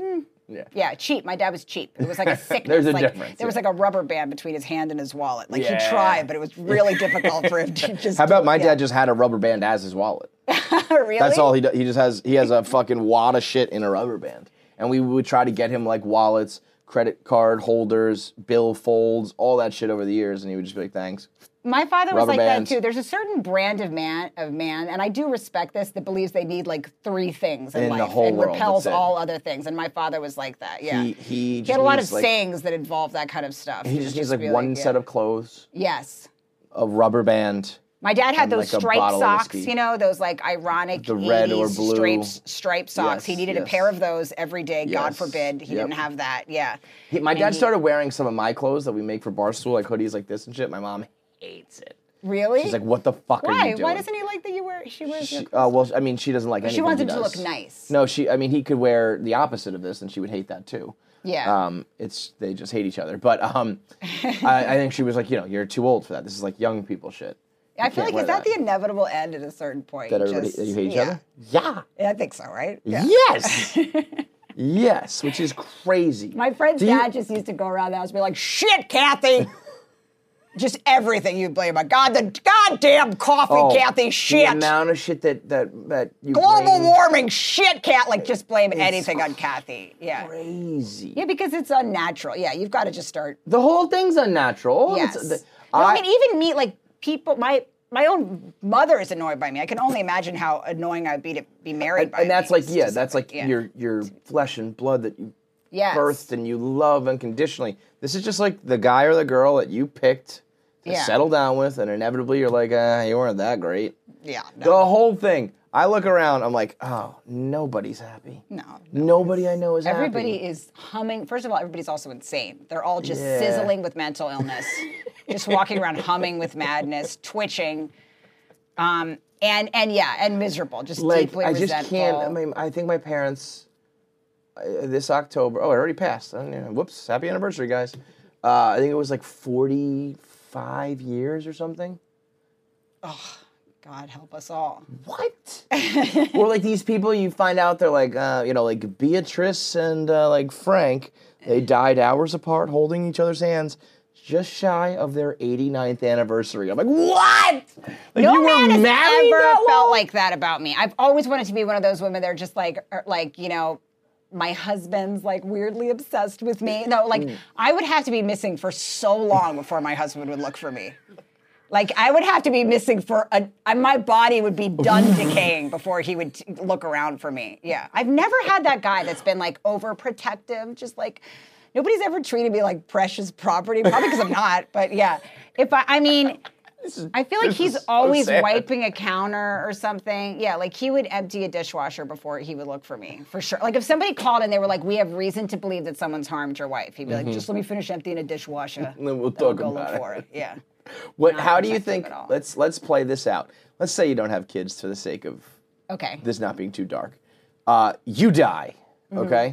S6: Yeah.
S5: Yeah, cheap. My dad was cheap. It was like a sickness.
S6: There's a
S5: like,
S6: difference,
S5: There was
S6: yeah.
S5: like a rubber band between his hand and his wallet. Like
S6: Yeah.
S5: he tried, but it was really difficult for him to just.
S6: How about
S5: do-
S6: my
S5: yeah.
S6: dad just had a rubber band as his wallet?
S5: Really?
S6: That's all he does. He just has he has a fucking wad of shit in a rubber band. And we would try to get him like wallets, credit card holders, bill folds, all that shit over the years, and he would just be like, thanks.
S5: My father was
S6: Rubber
S5: like
S6: bands.
S5: that too. There's a certain brand of man, of man, and I do respect this, that believes they need like three things in,
S6: In the
S5: life
S6: whole
S5: and
S6: world,
S5: repels
S6: that's it.
S5: all other things. And my father was like that. Yeah,
S6: He he,
S5: He
S6: just
S5: had a lot of
S6: needs, like,
S5: sayings that involved that kind of stuff.
S6: He just needs like
S5: be
S6: one
S5: yeah.
S6: set of clothes,
S5: Yes.
S6: a rubber band.
S5: My dad had
S6: and,
S5: those
S6: like, a
S5: striped
S6: bottle of
S5: socks,
S6: whiskey.
S5: you know, those like ironic
S6: The red or
S5: eighties
S6: blue.
S5: stripes, striped socks. he
S6: Yes,
S5: needed a
S6: yes.
S5: pair of those every day. God
S6: Yes,
S5: forbid he
S6: yep.
S5: didn't have that. Yeah.
S6: He, my
S5: And
S6: dad
S5: he-
S6: started wearing some of my clothes that we make for Barstool, like hoodies like this and shit. My mom hates it.
S5: Really?
S6: She's like, what the fuck are
S5: Why?
S6: you doing?
S5: Why doesn't he like that you wear? She wears.
S6: She,
S5: your
S6: uh,
S5: clothes?
S6: well, I mean, she doesn't like anything
S5: She wants
S6: he
S5: him to
S6: does.
S5: look nice.
S6: No, she. I mean, he could wear the opposite of this, and she would hate that too.
S5: Yeah.
S6: Um, it's they just hate each other. But um, I, I think she was like, you know, you're too old for that. This is like young people shit. You
S5: I feel
S6: can't
S5: like
S6: wear
S5: is that, the inevitable end at a certain point?
S6: that everybody
S5: Just-
S6: that you hate each
S5: yeah.
S6: other? Yeah.
S5: Yeah, I think so, right? Yeah.
S6: Yes. Yes, which is crazy.
S5: My friend's
S6: Do you-
S5: dad just used to go around the house and be like, "Shit, Kathy." Just everything you blame on. God, the goddamn coffee,
S6: Oh,
S5: Kathy. Shit.
S6: The amount of shit that that that you
S5: Global
S6: blame.
S5: warming. Shit, Cat. Like just blame anything on Kathy. Yeah.
S6: Crazy.
S5: Yeah, because it's unnatural. Yeah, you've got to just start.
S6: The whole thing's unnatural.
S5: Yes.
S6: It's, the,
S5: No, I,
S6: I-
S5: mean, even me, like people, my my own mother is annoyed by me. I can only imagine how annoying I'd be to be married
S6: and,
S5: by
S6: and that's
S5: me.
S6: like
S5: It's
S6: yeah,
S5: just
S6: that's like
S5: yeah.
S6: your your flesh and blood that you
S5: Yes.
S6: birthed and you love unconditionally. This is just like the guy or the girl that you picked to
S5: Yeah.
S6: settle down with, and inevitably you're like, ah, you weren't that great.
S5: Yeah.
S6: The
S5: No.
S6: whole thing. I look around, I'm like, oh, nobody's happy.
S5: No.
S6: Nobody I know is
S5: Everybody
S6: happy.
S5: is humming. First of all, everybody's also insane. They're all just
S6: Yeah.
S5: sizzling with mental illness, just walking around humming with madness, twitching, um, and and yeah, and miserable, just
S6: Like,
S5: deeply
S6: I just
S5: resentful.
S6: can't. I mean, I think my parents, uh, this October, oh, it already passed. I don't know, whoops, happy anniversary, guys. Uh, I think it was like forty-five years or something.
S5: God help us all.
S6: What? Or like these people you find out they're like, uh, you know, like Beatrice and uh, like Frank, they died hours apart holding each other's hands just shy of their eighty-ninth anniversary. I'm like, what? Like
S5: No
S6: you
S5: man
S6: were
S5: has
S6: married
S5: ever
S6: that
S5: felt
S6: long?
S5: like that about me. I've always wanted to be one of those women that are just like, are like you know, my husband's like weirdly obsessed with me. No, like
S6: Mm.
S5: I would have to be missing for so long before my husband would look for me. Like I would have to be missing for a, I- my body would be done decaying before he would t- look around for me. Yeah, I've never had that guy that's been like overprotective, just like. Nobody's ever treated me like precious property, probably because I'm not. But yeah, if I, I mean, I feel like
S6: this
S5: he's
S6: is so
S5: always
S6: sad.
S5: wiping a counter or something. Yeah, like he would empty a dishwasher before he would look for me, for sure. Like if somebody called and they were like, "We have reason to believe that someone's harmed your wife," he'd be like, "Just let me finish emptying a dishwasher,
S6: And then we'll
S5: then
S6: talk
S5: go
S6: about
S5: look
S6: it."
S5: for it." Yeah.
S6: What?
S5: Not
S6: How do you
S5: protective
S6: think?
S5: at all.
S6: Let's let's play this out. Let's say you don't have kids for the sake of
S5: Okay.
S6: this not being too dark. Uh, you die.
S5: Mm-hmm.
S6: Okay.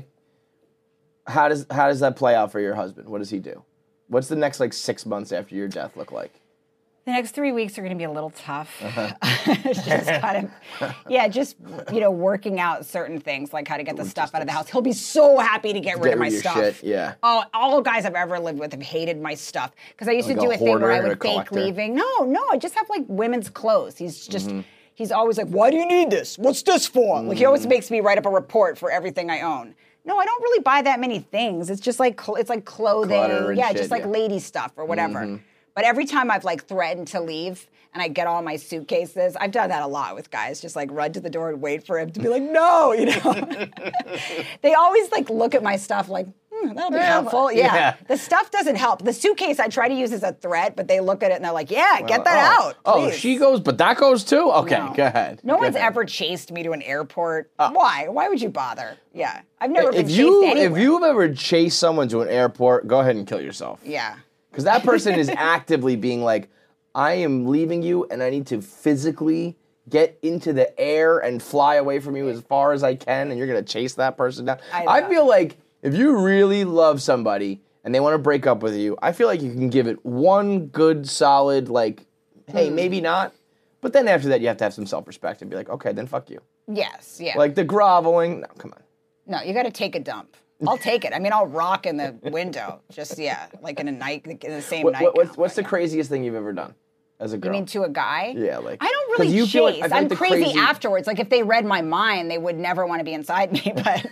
S6: How does how does that play out for your husband? What does he do? What's the next like six months after your death look like?
S5: The next three weeks are going to be a little tough.
S6: Uh-huh.
S5: It's just kind of, yeah, just you know, working out certain things like how to get the stuff out of the house. He'll be so happy to get rid
S6: Get
S5: of my
S6: rid of your
S5: stuff.
S6: shit, yeah.
S5: Oh, all guys I've ever lived with have hated my stuff because I used
S6: Like
S5: to do
S6: a
S5: a, thing where
S6: hoarder
S5: I
S6: or a
S5: would fake
S6: collector?
S5: leaving. No, no, I just have like women's clothes. He's just.
S6: Mm-hmm.
S5: He's always like, "Why do you need this? What's this for?" Like he
S6: Mm.
S5: always makes me write up a report for everything I own. No, I don't really buy that many things. It's just like cl- it's like clothing,
S6: Clutter and
S5: yeah,
S6: shit,
S5: just like
S6: yeah.
S5: lady stuff or whatever. But every time I've like threatened to leave and I get all my suitcases, I've done that a lot with guys, just like run to the door and wait for him to be like, no, you know. They always like look at my stuff like, hmm, that'll be helpful. Yeah.
S6: yeah.
S5: The stuff doesn't help. The suitcase I try to use as a threat, but they look at it and they're like, yeah, get that
S6: oh.
S5: out.
S6: Oh,
S5: please."
S6: she goes, but that goes too? Okay,
S5: No.
S6: go ahead.
S5: No
S6: Go
S5: one's
S6: ahead.
S5: ever chased me to an airport. Why? Why would you bother? Yeah. I've never been
S6: If
S5: chased
S6: you
S5: anywhere.
S6: if you've ever chased someone to an airport, go ahead and kill yourself.
S5: Yeah.
S6: Because that person is actively being like, I am leaving you and I need to physically get into the air and fly away from you as far as I can, and you're going to chase that person down.
S5: I
S6: I,
S5: know.
S6: feel like if you really love somebody and they want to break up with you, I feel like you can give it one good, solid, like, hey,
S5: Hmm.
S6: maybe not. But then after that, you have to have some self-respect and be like, okay, then fuck you.
S5: Yes. Yeah.
S6: Like the groveling, no, come on.
S5: no, you got to take a dump. I'll take it. I mean, I'll rock in the window. Just, yeah, like in a night, in the same
S6: What,
S5: night.
S6: what, what's what's the craziest thing you've ever done as a girl?
S5: You mean to a guy?
S6: Yeah, like
S5: I don't
S6: 'cause
S5: really
S6: you
S5: chase.
S6: feel like- I feel like
S5: I'm
S6: the
S5: crazy,
S6: crazy-
S5: afterwards. Like if they read my mind, they would never want to be inside me. But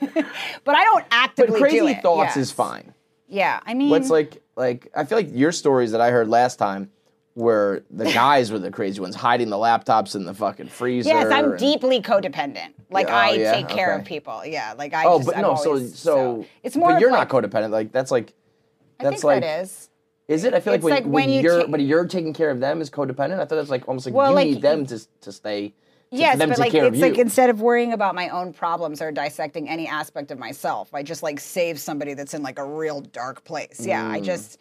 S5: but I don't actively
S6: But crazy
S5: do it.
S6: thoughts
S5: Yes.
S6: is fine.
S5: Yeah, I mean,
S6: What's like like I feel like your stories that I heard last time where the guys were the crazy ones, hiding the laptops in the fucking freezer.
S5: yes, I'm
S6: and-
S5: deeply codependent. Like
S6: Yeah, oh,
S5: I
S6: yeah?
S5: take care
S6: Okay.
S5: of people. Yeah, like I.
S6: Oh,
S5: just,
S6: but
S5: I'm
S6: no, so
S5: always-
S6: so
S5: it's more.
S6: But
S5: of
S6: you're
S5: like,
S6: not codependent. Like that's like
S5: I
S6: that's
S5: think
S6: like
S5: that is.
S6: Is it? I feel
S5: It's
S6: like when,
S5: like
S6: when,
S5: when you
S6: you're
S5: ta-
S6: but you're taking care of them is codependent. I thought that's like almost like
S5: Well,
S6: you
S5: like,
S6: need them to to stay. To,
S5: Yes,
S6: for them
S5: but
S6: to
S5: like
S6: take care
S5: it's
S6: of
S5: like
S6: you.
S5: instead of worrying about my own problems or dissecting any aspect of myself, I just like save somebody that's in like a real dark place. Yeah,
S6: Mm.
S5: I just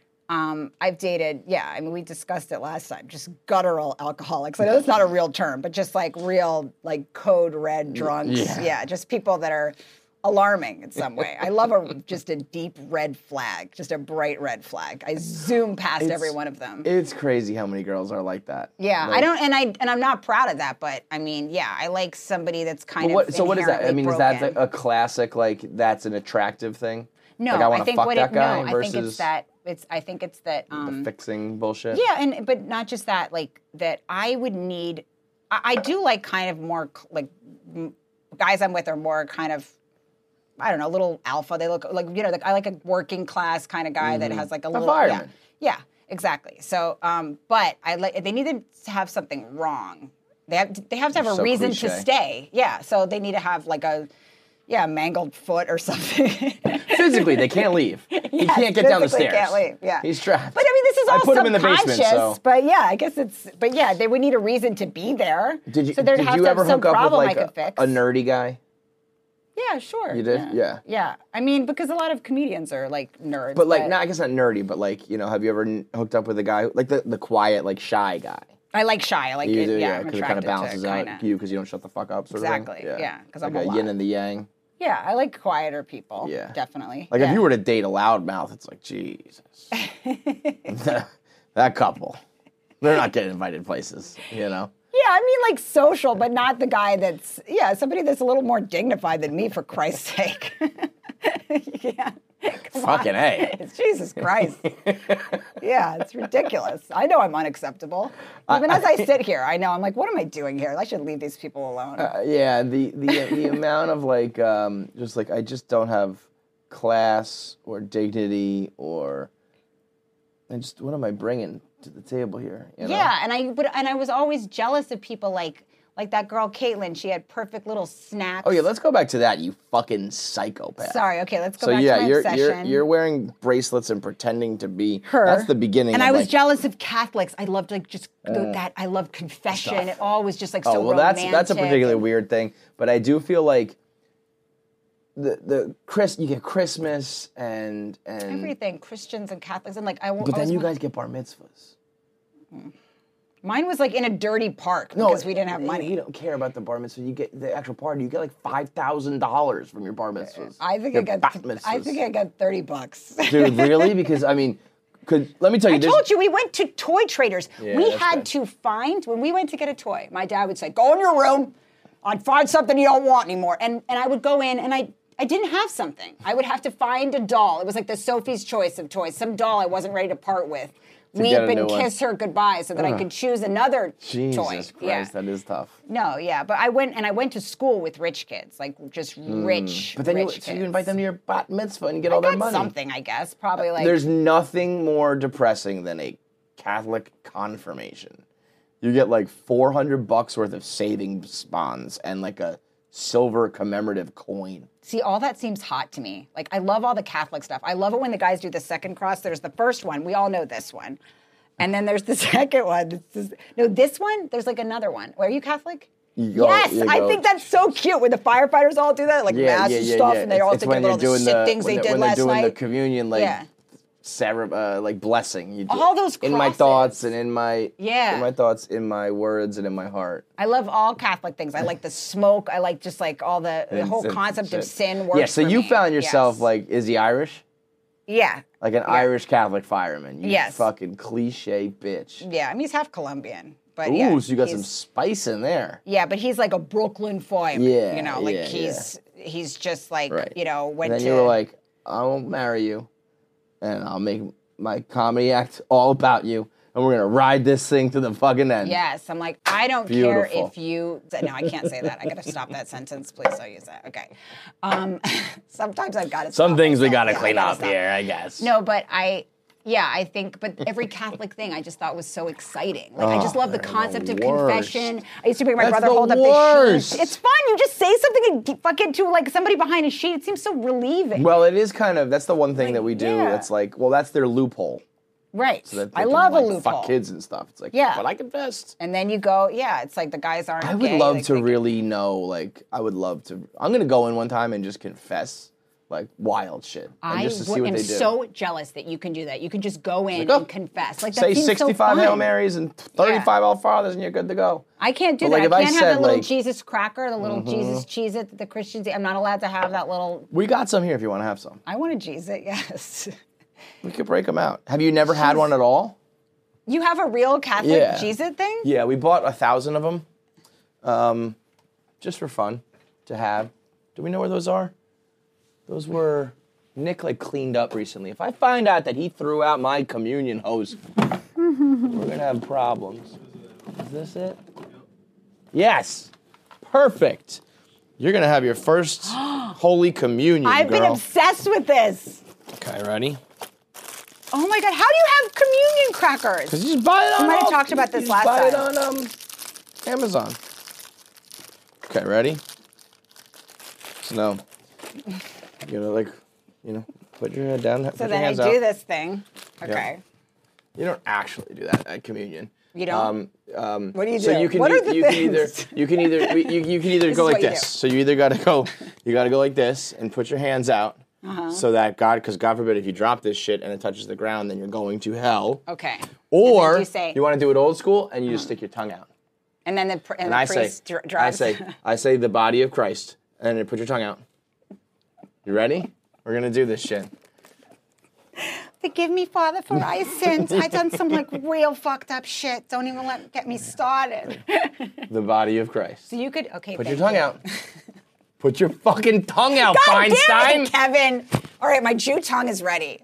S5: um I've dated, yeah, I mean we discussed it last time, just guttural alcoholics. I know that's not a real term, but just like real like code red drunks.
S6: Yeah.
S5: Yeah, just people that are alarming in some way. I love a just a deep red flag, just a bright red flag. I zoom past
S6: It's-
S5: every one of them.
S6: It's crazy how many girls are like that.
S5: Yeah, I
S6: Like-
S5: don't, and I and I'm not proud of that, but I mean, yeah, I like somebody that's kind
S6: But what,
S5: of.
S6: so what is that? I mean, is that
S5: broken.
S6: a classic like that's an attractive thing?
S5: No,
S6: like, I, wanna
S5: think
S6: fuck
S5: what
S6: that
S5: it.
S6: guy
S5: No, I
S6: versus
S5: think it's that. It's. I think it's that.
S6: the
S5: Um,
S6: fixing bullshit.
S5: yeah, and but not just that. Like that, I would need. I, I do like kind of more c- like m- guys I'm with are more kind of. I don't know, a little alpha. They look like you know. Like, I like a working class kind of guy that has like a little. Yeah,
S6: fireman.
S5: yeah, exactly. So, um, but I like they need to have something wrong. They have they have to have a
S6: So
S5: reason to
S6: cliche.
S5: stay. Yeah, so they need to have like a yeah mangled foot or something.
S6: Physically, they can't leave. He
S5: Yes,
S6: can't get down the
S5: physically
S6: stairs.
S5: Can't leave. Yeah,
S6: He's trapped.
S5: But I mean, this is all
S6: I put him in the
S5: subconscious.
S6: basement, so-
S5: But yeah, I guess it's. But yeah, they would need a reason to be there.
S6: Did you,
S5: So there'd
S6: did
S5: have
S6: you
S5: to
S6: ever
S5: have some
S6: hook up with
S5: problem
S6: like
S5: I
S6: a,
S5: could fix.
S6: a nerdy guy?
S5: Yeah, sure.
S6: You did? Yeah.
S5: Yeah. I mean, because a lot of comedians are like nerds.
S6: But like, not I guess not nerdy, but like, you know, have you ever n- hooked up with a guy who- like the, the quiet, like shy guy?
S5: I like shy. I like
S6: You
S5: it.
S6: do,
S5: yeah, I'm
S6: because it kind of
S5: attracted
S6: balances
S5: to
S6: out
S5: kinda-
S6: you because you don't shut the fuck up, sort
S5: Exactly,
S6: of thing.
S5: yeah, 'cause I'm
S6: like
S5: a
S6: a yin
S5: lot.
S6: and the yang.
S5: Yeah, I like quieter people.
S6: Yeah.
S5: Definitely.
S6: Like
S5: yeah.
S6: if you were to date a loudmouth, it's like Jesus, that, that couple, they're not getting invited places, you know.
S5: Yeah, I mean like social, but not the guy that's yeah somebody that's a little more dignified than me, for Christ's sake. yeah. Come
S6: Fucking
S5: on.
S6: A.
S5: It's Jesus Christ. Yeah, it's ridiculous. I know I'm unacceptable. Even as I sit here, I know I'm like, what am I doing here? I should leave these people alone.
S6: Uh, yeah, the the the amount of like um, just like I just don't have class or dignity or I just what am I bringing to the table here? You know?
S5: Yeah, and I but and I was always jealous of people like like that girl Caitlyn. She had perfect little snacks.
S6: Oh yeah, let's go back to that. You fucking psychopath.
S5: Sorry. Okay, let's go
S6: So
S5: back
S6: yeah,
S5: to my
S6: you're
S5: obsession.
S6: you're you're wearing bracelets and pretending to be
S5: her.
S6: That's the beginning.
S5: And
S6: of
S5: I was
S6: like,
S5: jealous of Catholics. I loved like just the, that. I loved confession. It all was just like so
S6: Oh well, that's
S5: romantic.
S6: that's a particularly
S5: and-
S6: weird thing. But I do feel like the the Chris you get Christmas and and
S5: everything Christians and Catholics and like I.
S6: but
S5: I
S6: then
S5: was
S6: you
S5: one-
S6: guys get bar mitzvahs.
S5: Mine was like in a dirty park
S6: No,
S5: because we didn't have
S6: you-
S5: money.
S6: You don't care about the bar mitzvah. You get the actual party. You get like five thousand dollars from your bar mitzvahs.
S5: I think
S6: Your
S5: I got.
S6: bat
S5: I
S6: mitzvahs.
S5: think I got thirty bucks.
S6: Dude, really? Because I mean, could let me tell you.
S5: I
S6: there's-
S5: told you we went to toy traders.
S6: Yeah,
S5: we
S6: that's
S5: had
S6: bad.
S5: to find when we went to get a toy. My dad would say, "Go in your room, I'd find something you don't want anymore." And and I would go in and I I didn't have something. I would have to find a doll. It was like the Sophie's Choice of toys. Some doll I wasn't ready to part with. Weep
S6: get a
S5: and
S6: new one.
S5: kiss her goodbye so that I could choose another
S6: Jesus
S5: toy.
S6: Christ,
S5: Yeah.
S6: that is tough.
S5: No, yeah, but I went and I went to school with rich kids, like just rich.
S6: Hmm. But then you,
S5: rich
S6: so you
S5: kids.
S6: invite them to your bat mitzvah and you get
S5: I
S6: all their
S5: got
S6: money.
S5: something, I guess. Probably like
S6: There's nothing more depressing than a Catholic confirmation. You get like four hundred bucks worth of savings bonds and like a silver commemorative coin.
S5: See, all that seems hot to me. Like, I love all the Catholic stuff. I love it when the guys do the second cross. There's the first one. We all know this one. And then there's the second one. It's just- no, this one, there's like another one. Are you Catholic?
S6: You go-
S5: yes,
S6: you
S5: I
S6: go-
S5: think that's so cute when the firefighters all do that, like mass and stuff, and they all
S6: It's
S5: think
S6: when
S5: about all
S6: they're
S5: the
S6: doing
S5: shit
S6: the
S5: things
S6: when
S5: they
S6: they're,
S5: did
S6: when they're
S5: last
S6: doing
S5: night.
S6: the communion, like
S5: Yeah.
S6: Sarah, uh, like blessing. You do,
S5: All those
S6: in my
S5: crosses.
S6: thoughts and in my
S5: Yeah.
S6: in my thoughts, in my words, and in my heart.
S5: I love all Catholic things. I like the smoke. I like just like all the, the
S6: And
S5: whole
S6: sin-
S5: concept of
S6: shit.
S5: sin works
S6: Yeah, so
S5: for
S6: you
S5: me.
S6: found yourself
S5: Yes.
S6: like, is he Irish?
S5: Yeah.
S6: Like an Irish Catholic fireman. You
S5: Yes.
S6: fucking cliche bitch.
S5: Yeah, I mean, he's half Colombian. But
S6: Ooh,
S5: yeah,
S6: so you got some
S5: he's-
S6: spice in there.
S5: Yeah, but he's like a Brooklyn fireman.
S6: Yeah,
S5: You know, like
S6: yeah,
S5: he's he's just like,
S6: Right.
S5: you know, went
S6: And then
S5: to.
S6: you were like, I won't marry you, and I'll make my comedy act all about you, and we're gonna ride this thing to the fucking end.
S5: Yes, I'm like, I don't
S6: Beautiful.
S5: care if you. No, I can't say that. I gotta stop that sentence. Please don't use that. Okay. Um, sometimes I've got to.
S6: Some things we
S5: myself.
S6: gotta
S5: Yeah, I
S6: clean
S5: gotta
S6: up
S5: stop.
S6: here, I guess.
S5: No, but I. Yeah, I think, but every Catholic thing I just thought was so exciting. Like, I just
S6: Oh,
S5: love the
S6: they're
S5: concept
S6: the
S5: of
S6: worst.
S5: confession. I used to make my
S6: That's
S5: brother
S6: the
S5: hold up
S6: worst.
S5: the sheet. It's fun. You just say something and get- fucking to like somebody behind a sheet. It seems so relieving.
S6: Well, it is kind of, that's the one thing
S5: Like,
S6: that we do.
S5: yeah.
S6: It's like, well, that's their loophole.
S5: right.
S6: So that they
S5: I
S6: can,
S5: love
S6: like,
S5: a loophole.
S6: fuck kids and stuff. It's like,
S5: Yeah.
S6: but I confessed.
S5: And then you go, yeah, it's like the guys aren't.
S6: I would
S5: gay,
S6: love
S5: like,
S6: to
S5: they-
S6: really know, like, I would love to, I'm gonna go in one time and just confess, like, wild shit. And
S5: I
S6: just to see
S5: w-
S6: what
S5: am
S6: they do.
S5: so jealous that you can do that. You can just go in
S6: Like, oh,
S5: and confess. Like that
S6: Say
S5: seems so
S6: sixty-five
S5: fun.
S6: Hail Marys and thirty-five All Fathers and you're good to go.
S5: I can't do
S6: But, like,
S5: that.
S6: if
S5: I
S6: I
S5: can't have
S6: said,
S5: that little
S6: like-
S5: Jesus cracker, the little Jesus cheese it that the Christians eat. I'm not allowed to have that little.
S6: We got some here if you want to have some.
S5: I want to cheese it. Yes.
S6: We could break them out. Have you never had one at all?
S5: You have a real Catholic
S6: Yeah.
S5: cheese it thing?
S6: Yeah, we bought a thousand of them, um, just for fun to have. Do we know where those are? Those were Nick like cleaned up recently. If I find out that he threw out my communion hose, we're gonna have problems. Is this it? Yes, perfect. You're gonna have your first Holy Communion,
S5: I've
S6: girl.
S5: been obsessed with this.
S6: Okay, ready?
S5: Oh my God, how do you have communion crackers?
S6: Because you just buy it on.
S5: We might have
S6: all-
S5: talked about
S6: you
S5: this
S6: just
S5: last
S6: buy it
S5: time.
S6: on um, Amazon. Okay, ready? So now, you know, like, you know, put your head down, put
S5: So
S6: your
S5: then I
S6: hands
S5: do
S6: out.
S5: this thing. Okay.
S6: You don't actually do that at communion.
S5: You don't?
S6: Um, um,
S5: What do you
S6: so
S5: do?
S6: you can
S5: What
S6: you,
S5: are the
S6: you can either
S5: things?
S6: you can either you, you can either
S5: This
S6: go
S5: is
S6: like
S5: what you
S6: this.
S5: do.
S6: So you either got to go you got to go like this and put your hands out.
S5: Uh-huh.
S6: So that God, because God forbid if you drop this shit and it touches the ground, then you're going to hell.
S5: Okay.
S6: Or
S5: do you say-
S6: want to do it old school and you just stick your tongue out.
S5: And then the, pr- and
S6: And
S5: the
S6: I say,
S5: priest dr- drives.
S6: I say, I say the body of Christ, and then put your tongue out. You ready? We're gonna do this shit.
S5: Forgive me, Father, for I sinned. I done some like real fucked up shit. Don't even let get me started.
S6: The body of Christ.
S5: So you could okay.
S6: Put your
S5: thank
S6: tongue
S5: you.
S6: out. Put your fucking tongue out,
S5: God
S6: Feinstein.
S5: damn it, Kevin. All right, my Jew tongue is ready.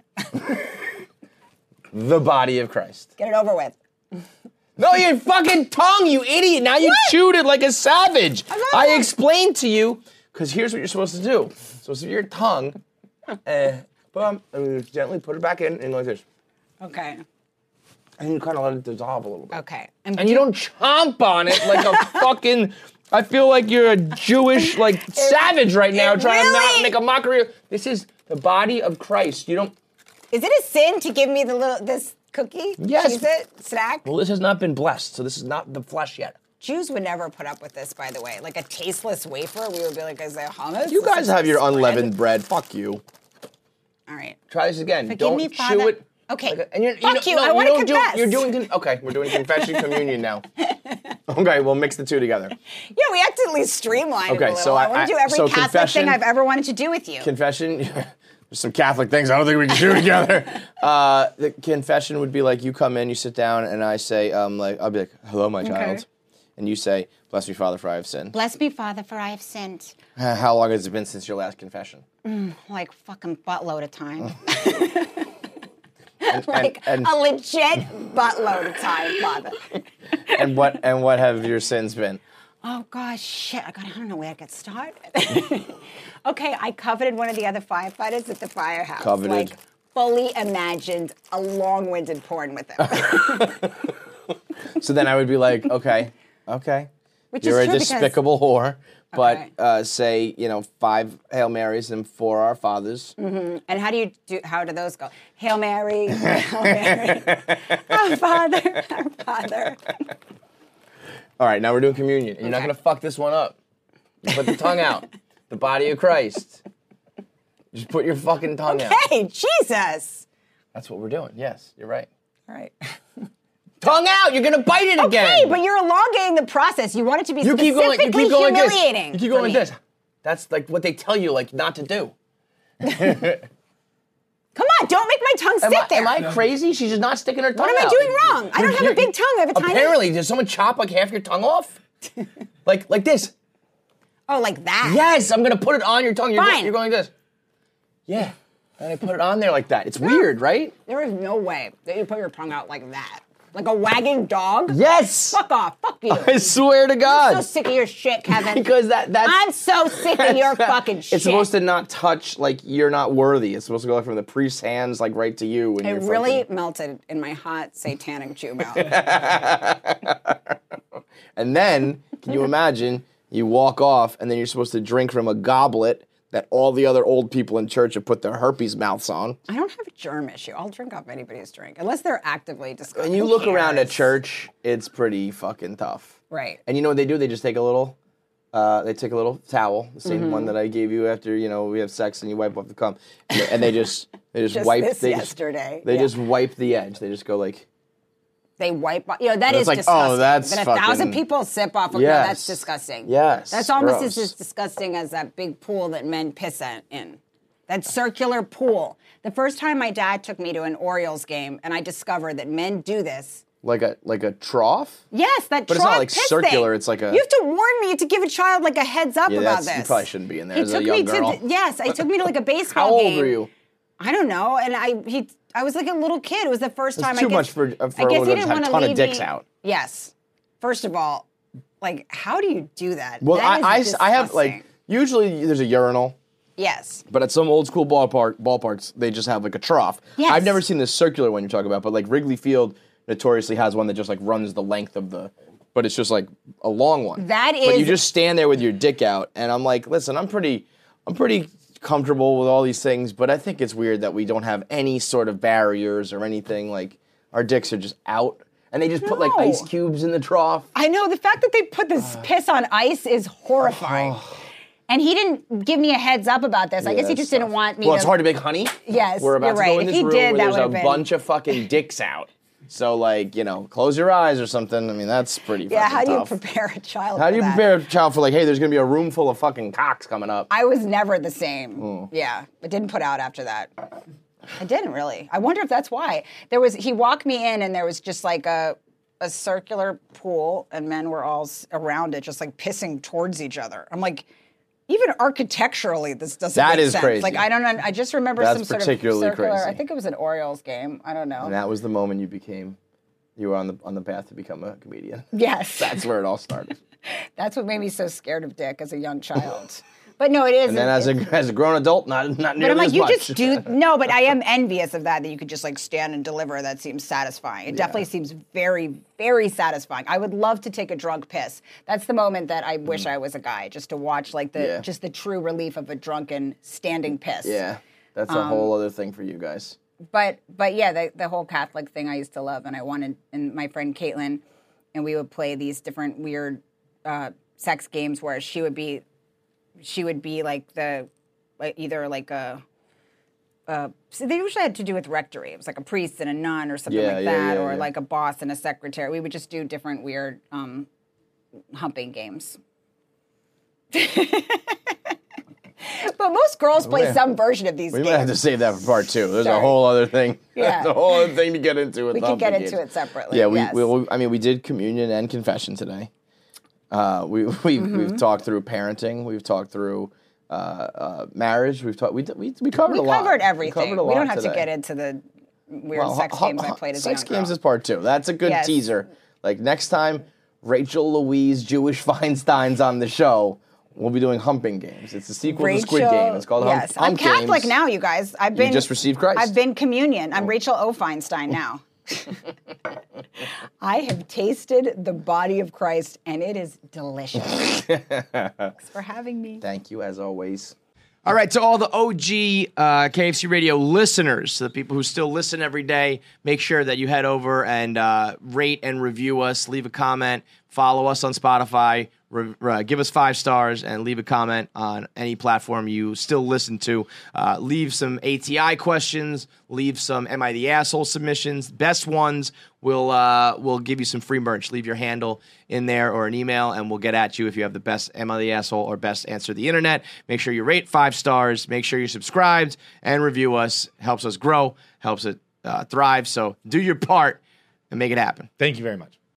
S6: The body of Christ.
S5: Get it over with.
S6: No, your fucking tongue, you idiot. Now you
S5: What?
S6: chewed it like a savage.
S5: I'm not-
S6: I explained to you, because here's what you're supposed to do. So it's your tongue, uh, boom, and you gently put it back in and go like this.
S5: Okay.
S6: And you kind of let it dissolve a little bit.
S5: Okay.
S6: And you don't chomp on it like a fucking. I feel like you're a Jewish like savage right now,
S5: it
S6: trying to not
S5: really-
S6: make a mockery. This is the body of Christ. You don't.
S5: Is it a sin to give me the little this cookie?
S6: Yes.
S5: Cheese it snack.
S6: Well, this has not been blessed, so this is not the flesh yet.
S5: Jews would never put up with this, by the way. Like a tasteless wafer, we would be like, "Is there hummus?"
S6: You
S5: Is
S6: guys
S5: this
S6: have your
S5: spread?"
S6: unleavened bread. Fuck you.
S5: All right.
S6: Try this again.
S5: Forgive
S6: don't
S5: me,
S6: chew
S5: Father.
S6: it.
S5: Okay.
S6: Like a- and you're,
S5: Fuck
S6: you
S5: you,
S6: know,
S5: I
S6: no,
S5: wanna
S6: you don't do-
S5: confess.
S6: You're doing. Con- okay, we're doing confession communion now. Okay, we'll mix the two together.
S5: Yeah, we have to at least streamline it
S6: Okay,
S5: a little.
S6: so
S5: I,
S6: I-
S5: want to do
S6: I-
S5: every
S6: so
S5: Catholic
S6: confession-
S5: thing I've ever wanted to do with you.
S6: Confession. There's some Catholic things I don't think we can do together. Uh, the confession would be like you come in, you sit down, and I say, um, like I'll be like, "Hello, my child," and you say, "Bless me, Father, for I have sinned."
S5: Bless me, Father, for I have sinned.
S6: How long has it been since your last confession?
S5: Like fucking buttload of time.
S6: And,
S5: like
S6: and,
S5: a legit buttload of time, Father.
S6: and what and what have your sins been?
S5: Oh gosh, shit! I, got, I don't know where to get started. Okay, I coveted one of the other firefighters at the firehouse.
S6: Coveted.
S5: Like fully imagined a long-winded porn with him.
S6: So then I would be like, okay, okay,
S5: Which
S6: you're
S5: is
S6: a
S5: true because-
S6: despicable whore, but
S5: Okay.
S6: uh, say you know five Hail Marys and four Our Fathers.
S5: And how do you do? How do those go? Hail Mary, Hail Mary, our Father, our Father.
S6: All right, now we're doing communion, and you're not
S5: Okay.
S6: gonna fuck this one up. You put the tongue out, the body of Christ. Just put your fucking tongue out.
S5: Hey, Jesus!
S6: That's what we're doing. Yes, you're right.
S5: All right.
S6: Tongue out! You're gonna bite it again.
S5: Okay, but you're elongating the process. You want it to be
S6: you keep
S5: specifically
S6: going. You keep going like this.
S5: humiliating.
S6: You keep
S5: for
S6: going like
S5: me.
S6: this. That's like what they tell you, like not to do.
S5: Come on, don't make my tongue
S6: Am
S5: sit
S6: I,
S5: there.
S6: am I crazy? She's just not sticking her tongue
S5: What am I
S6: out.
S5: doing wrong? I don't have a big tongue. I have a tiny-
S6: Apparently, did someone chop like half your tongue off? like like this.
S5: Oh, like that?
S6: Yes, I'm gonna put it on your tongue. You're,
S5: Fine.
S6: Go, you're going like this. Yeah, and I put it on there like that. It's weird, right?
S5: There is no way that you put your tongue out like that. Like a wagging dog?
S6: Yes.
S5: Fuck off. Fuck you.
S6: I swear to God.
S5: I'm so sick of your shit, Kevin.
S6: Because that that's
S5: I'm so sick of your fucking shit.
S6: It's supposed to not touch, like, you're not worthy. It's supposed to go like, from the priest's hands, like, right to you. When
S5: It
S6: you're
S5: really
S6: fucking...
S5: melted in my hot satanic Jew mouth.
S6: And then, can you imagine, you walk off, and then you're supposed to drink from a goblet that all the other old people in church have put their herpes mouths on.
S5: I don't have a germ issue. I'll drink off anybody's drink, unless they're actively disgusting.
S6: When you look around at church, it's pretty fucking tough.
S5: Right.
S6: And you know what they do? They just take a little, uh, they take a little towel, the same
S5: Mhm.
S6: one that I gave you after, you know, we have sex and you wipe off the cum. And they, and they just, they just,
S5: Just
S6: wipe.
S5: this
S6: they
S5: yesterday.
S6: Just, they
S5: Yeah.
S6: just wipe the edge. They just go like,
S5: They wipe, you know, that
S6: And
S5: is
S6: it's like,
S5: disgusting.
S6: oh, that's
S5: Then a
S6: fucking-
S5: thousand people sip off of
S6: Yes.
S5: no, that's disgusting.
S6: Yes,
S5: That's almost
S6: gross.
S5: as disgusting as that big pool that men piss at, in. That circular pool. The first time my dad took me to an Orioles game and I discovered that men do this.
S6: like a like a trough?
S5: Yes, that
S6: But it's not
S5: trough
S6: like
S5: piss
S6: circular,
S5: thing.
S6: it's like a-
S5: You have to warn me to give a child like a heads up
S6: Yeah,
S5: about
S6: that's-
S5: this.
S6: you probably shouldn't be in there
S5: He
S6: as a
S5: took
S6: young
S5: me
S6: girl.
S5: to yes, he took me to like a baseball
S6: How old
S5: game.
S6: were you?
S5: I don't know, and I he I was like a little kid. It was the first
S6: It's
S5: time.
S6: too
S5: I guess,
S6: much for- uh, for
S5: I
S6: a
S5: guess
S6: woman
S5: he
S6: to
S5: didn't
S6: have
S5: want
S6: a
S5: to
S6: ton of
S5: leave
S6: dicks
S5: me-
S6: out.
S5: Yes. First of all, like how do you do that?
S6: Well,
S5: That
S6: I, I,
S5: is
S6: I have
S5: disgusting.
S6: like, usually there's a urinal.
S5: Yes.
S6: But at some old school ballpark ballparks, they just have like a trough.
S5: Yes.
S6: I've never seen the circular one you're talking about, but like Wrigley Field notoriously has one that just like runs the length of the, but it's just like a long one.
S5: That
S6: But you
S5: is-
S6: just stand there with your dick out, and I'm like, listen, I'm pretty, I'm pretty comfortable with all these things, but I think it's weird that we don't have any sort of barriers or anything. Like our dicks are just out, and they just put like
S5: No.
S6: ice cubes in the trough.
S5: I know the fact that they put this piss on ice is horrifying. And he didn't give me a heads up about this. I
S6: Yeah,
S5: guess he
S6: that's
S5: just didn't
S6: tough.
S5: want me
S6: Well,
S5: to.
S6: it's hard to make honey.
S5: Yes,
S6: We're about
S5: you're
S6: to
S5: right.
S6: go in
S5: If
S6: this
S5: he
S6: room
S5: did,
S6: where
S5: that
S6: there's a
S5: would've been-
S6: bunch of fucking dicks out. So, like, you know, close your eyes or something. I mean, that's pretty
S5: Yeah,
S6: fucking
S5: how do you
S6: tough.
S5: prepare a child?
S6: How
S5: for
S6: do you
S5: that?
S6: prepare a child for, like, hey, there's going to be a room full of fucking cocks coming up?
S5: I was never the same.
S6: Mm.
S5: Yeah, it didn't put out after that. I didn't really. I wonder if that's why. There was he walked me in and there was just like a a circular pool and men were all s- around it, just like pissing towards each other. I'm like, even architecturally, this doesn't
S6: That
S5: make
S6: is
S5: sense.
S6: crazy.
S5: Like I don't know. I just remember
S6: That's
S5: some sort of
S6: particularly
S5: circular.
S6: crazy.
S5: I think it was an Orioles game. I don't know.
S6: And that was the moment you became, you were on the on the path to become a comedian.
S5: Yes.
S6: That's where it all started.
S5: That's what made me so scared of dick as a young child. But no, it is.
S6: And then as a as a grown adult, not not
S5: But
S6: nearly
S5: I'm like,
S6: as
S5: you
S6: much.
S5: just do no. But I am envious of that that you could just like stand and deliver. That seems satisfying. It definitely seems very, very satisfying. I would love to take a drunk piss. That's the moment that I wish I was a guy, just to watch like the
S6: Mm. Yeah.
S5: just the true relief of a drunken standing piss.
S6: Yeah, that's a
S5: Um,
S6: whole other thing for you guys.
S5: But but yeah, the the whole Catholic thing I used to love, and I wanted, and my friend Caitlin, and we would play these different weird uh, sex games where she would be, she would be like the, like either like a, uh, so they usually had to do with rectory. It was like a priest and a nun or something
S6: Yeah,
S5: like
S6: yeah,
S5: that,
S6: yeah,
S5: or
S6: yeah.
S5: like a boss and a secretary. We would just do different weird um, humping games. But most girls play
S6: yeah.
S5: some version of these
S6: We
S5: games.
S6: might have to save that for part two. There's a
S5: Sorry.
S6: whole other thing.
S5: Yeah.
S6: There's a whole other thing to get into with
S5: We can get
S6: humping
S5: into
S6: games.
S5: it separately.
S6: Yeah, we,
S5: yes.
S6: we, we I mean we did communion and confession today. Uh, we we've,
S5: Mm-hmm.
S6: we've talked through parenting. We've talked through uh, uh, marriage. We've talked we we we covered
S5: We
S6: a lot.
S5: covered everything.
S6: We, covered a
S5: We don't
S6: lot
S5: have
S6: today.
S5: to get into the weird
S6: Well,
S5: sex
S6: hu-
S5: games
S6: hu-
S5: I played as a
S6: Sex
S5: young
S6: games
S5: girl.
S6: is part two. That's a good
S5: Yes.
S6: teaser. Like next time, Rachel Louise Jewish Feinstein's on the show. We'll be doing humping games. It's a sequel to Squid
S5: Rachel-
S6: Game. It's called Hump,
S5: yes.
S6: Hump
S5: I'm Catholic
S6: Games.
S5: now, you guys. I've been
S6: just received Christ.
S5: I've been communion. I'm Rachel O. Feinstein now. I have tasted the body of Christ, and it is delicious. Thanks for having me.
S6: Thank you, as always.
S1: All right, to all the O G uh, K F C Radio listeners, to the people who still listen every day, make sure that you head over and uh, rate and review us, leave a comment, follow us on Spotify, re- uh, give us five stars, and leave a comment on any platform you still listen to. Uh, leave some A T I questions, leave some Am I the Asshole submissions. Best ones will uh, will give you some free merch. Leave your handle in there or an email, and we'll get at you if you have the best Am I the Asshole or best answer to the internet. Make sure you rate five stars. Make sure you're subscribed and review us. Helps us grow, helps it uh, thrive. So do your part and make it happen.
S9: Thank you very much.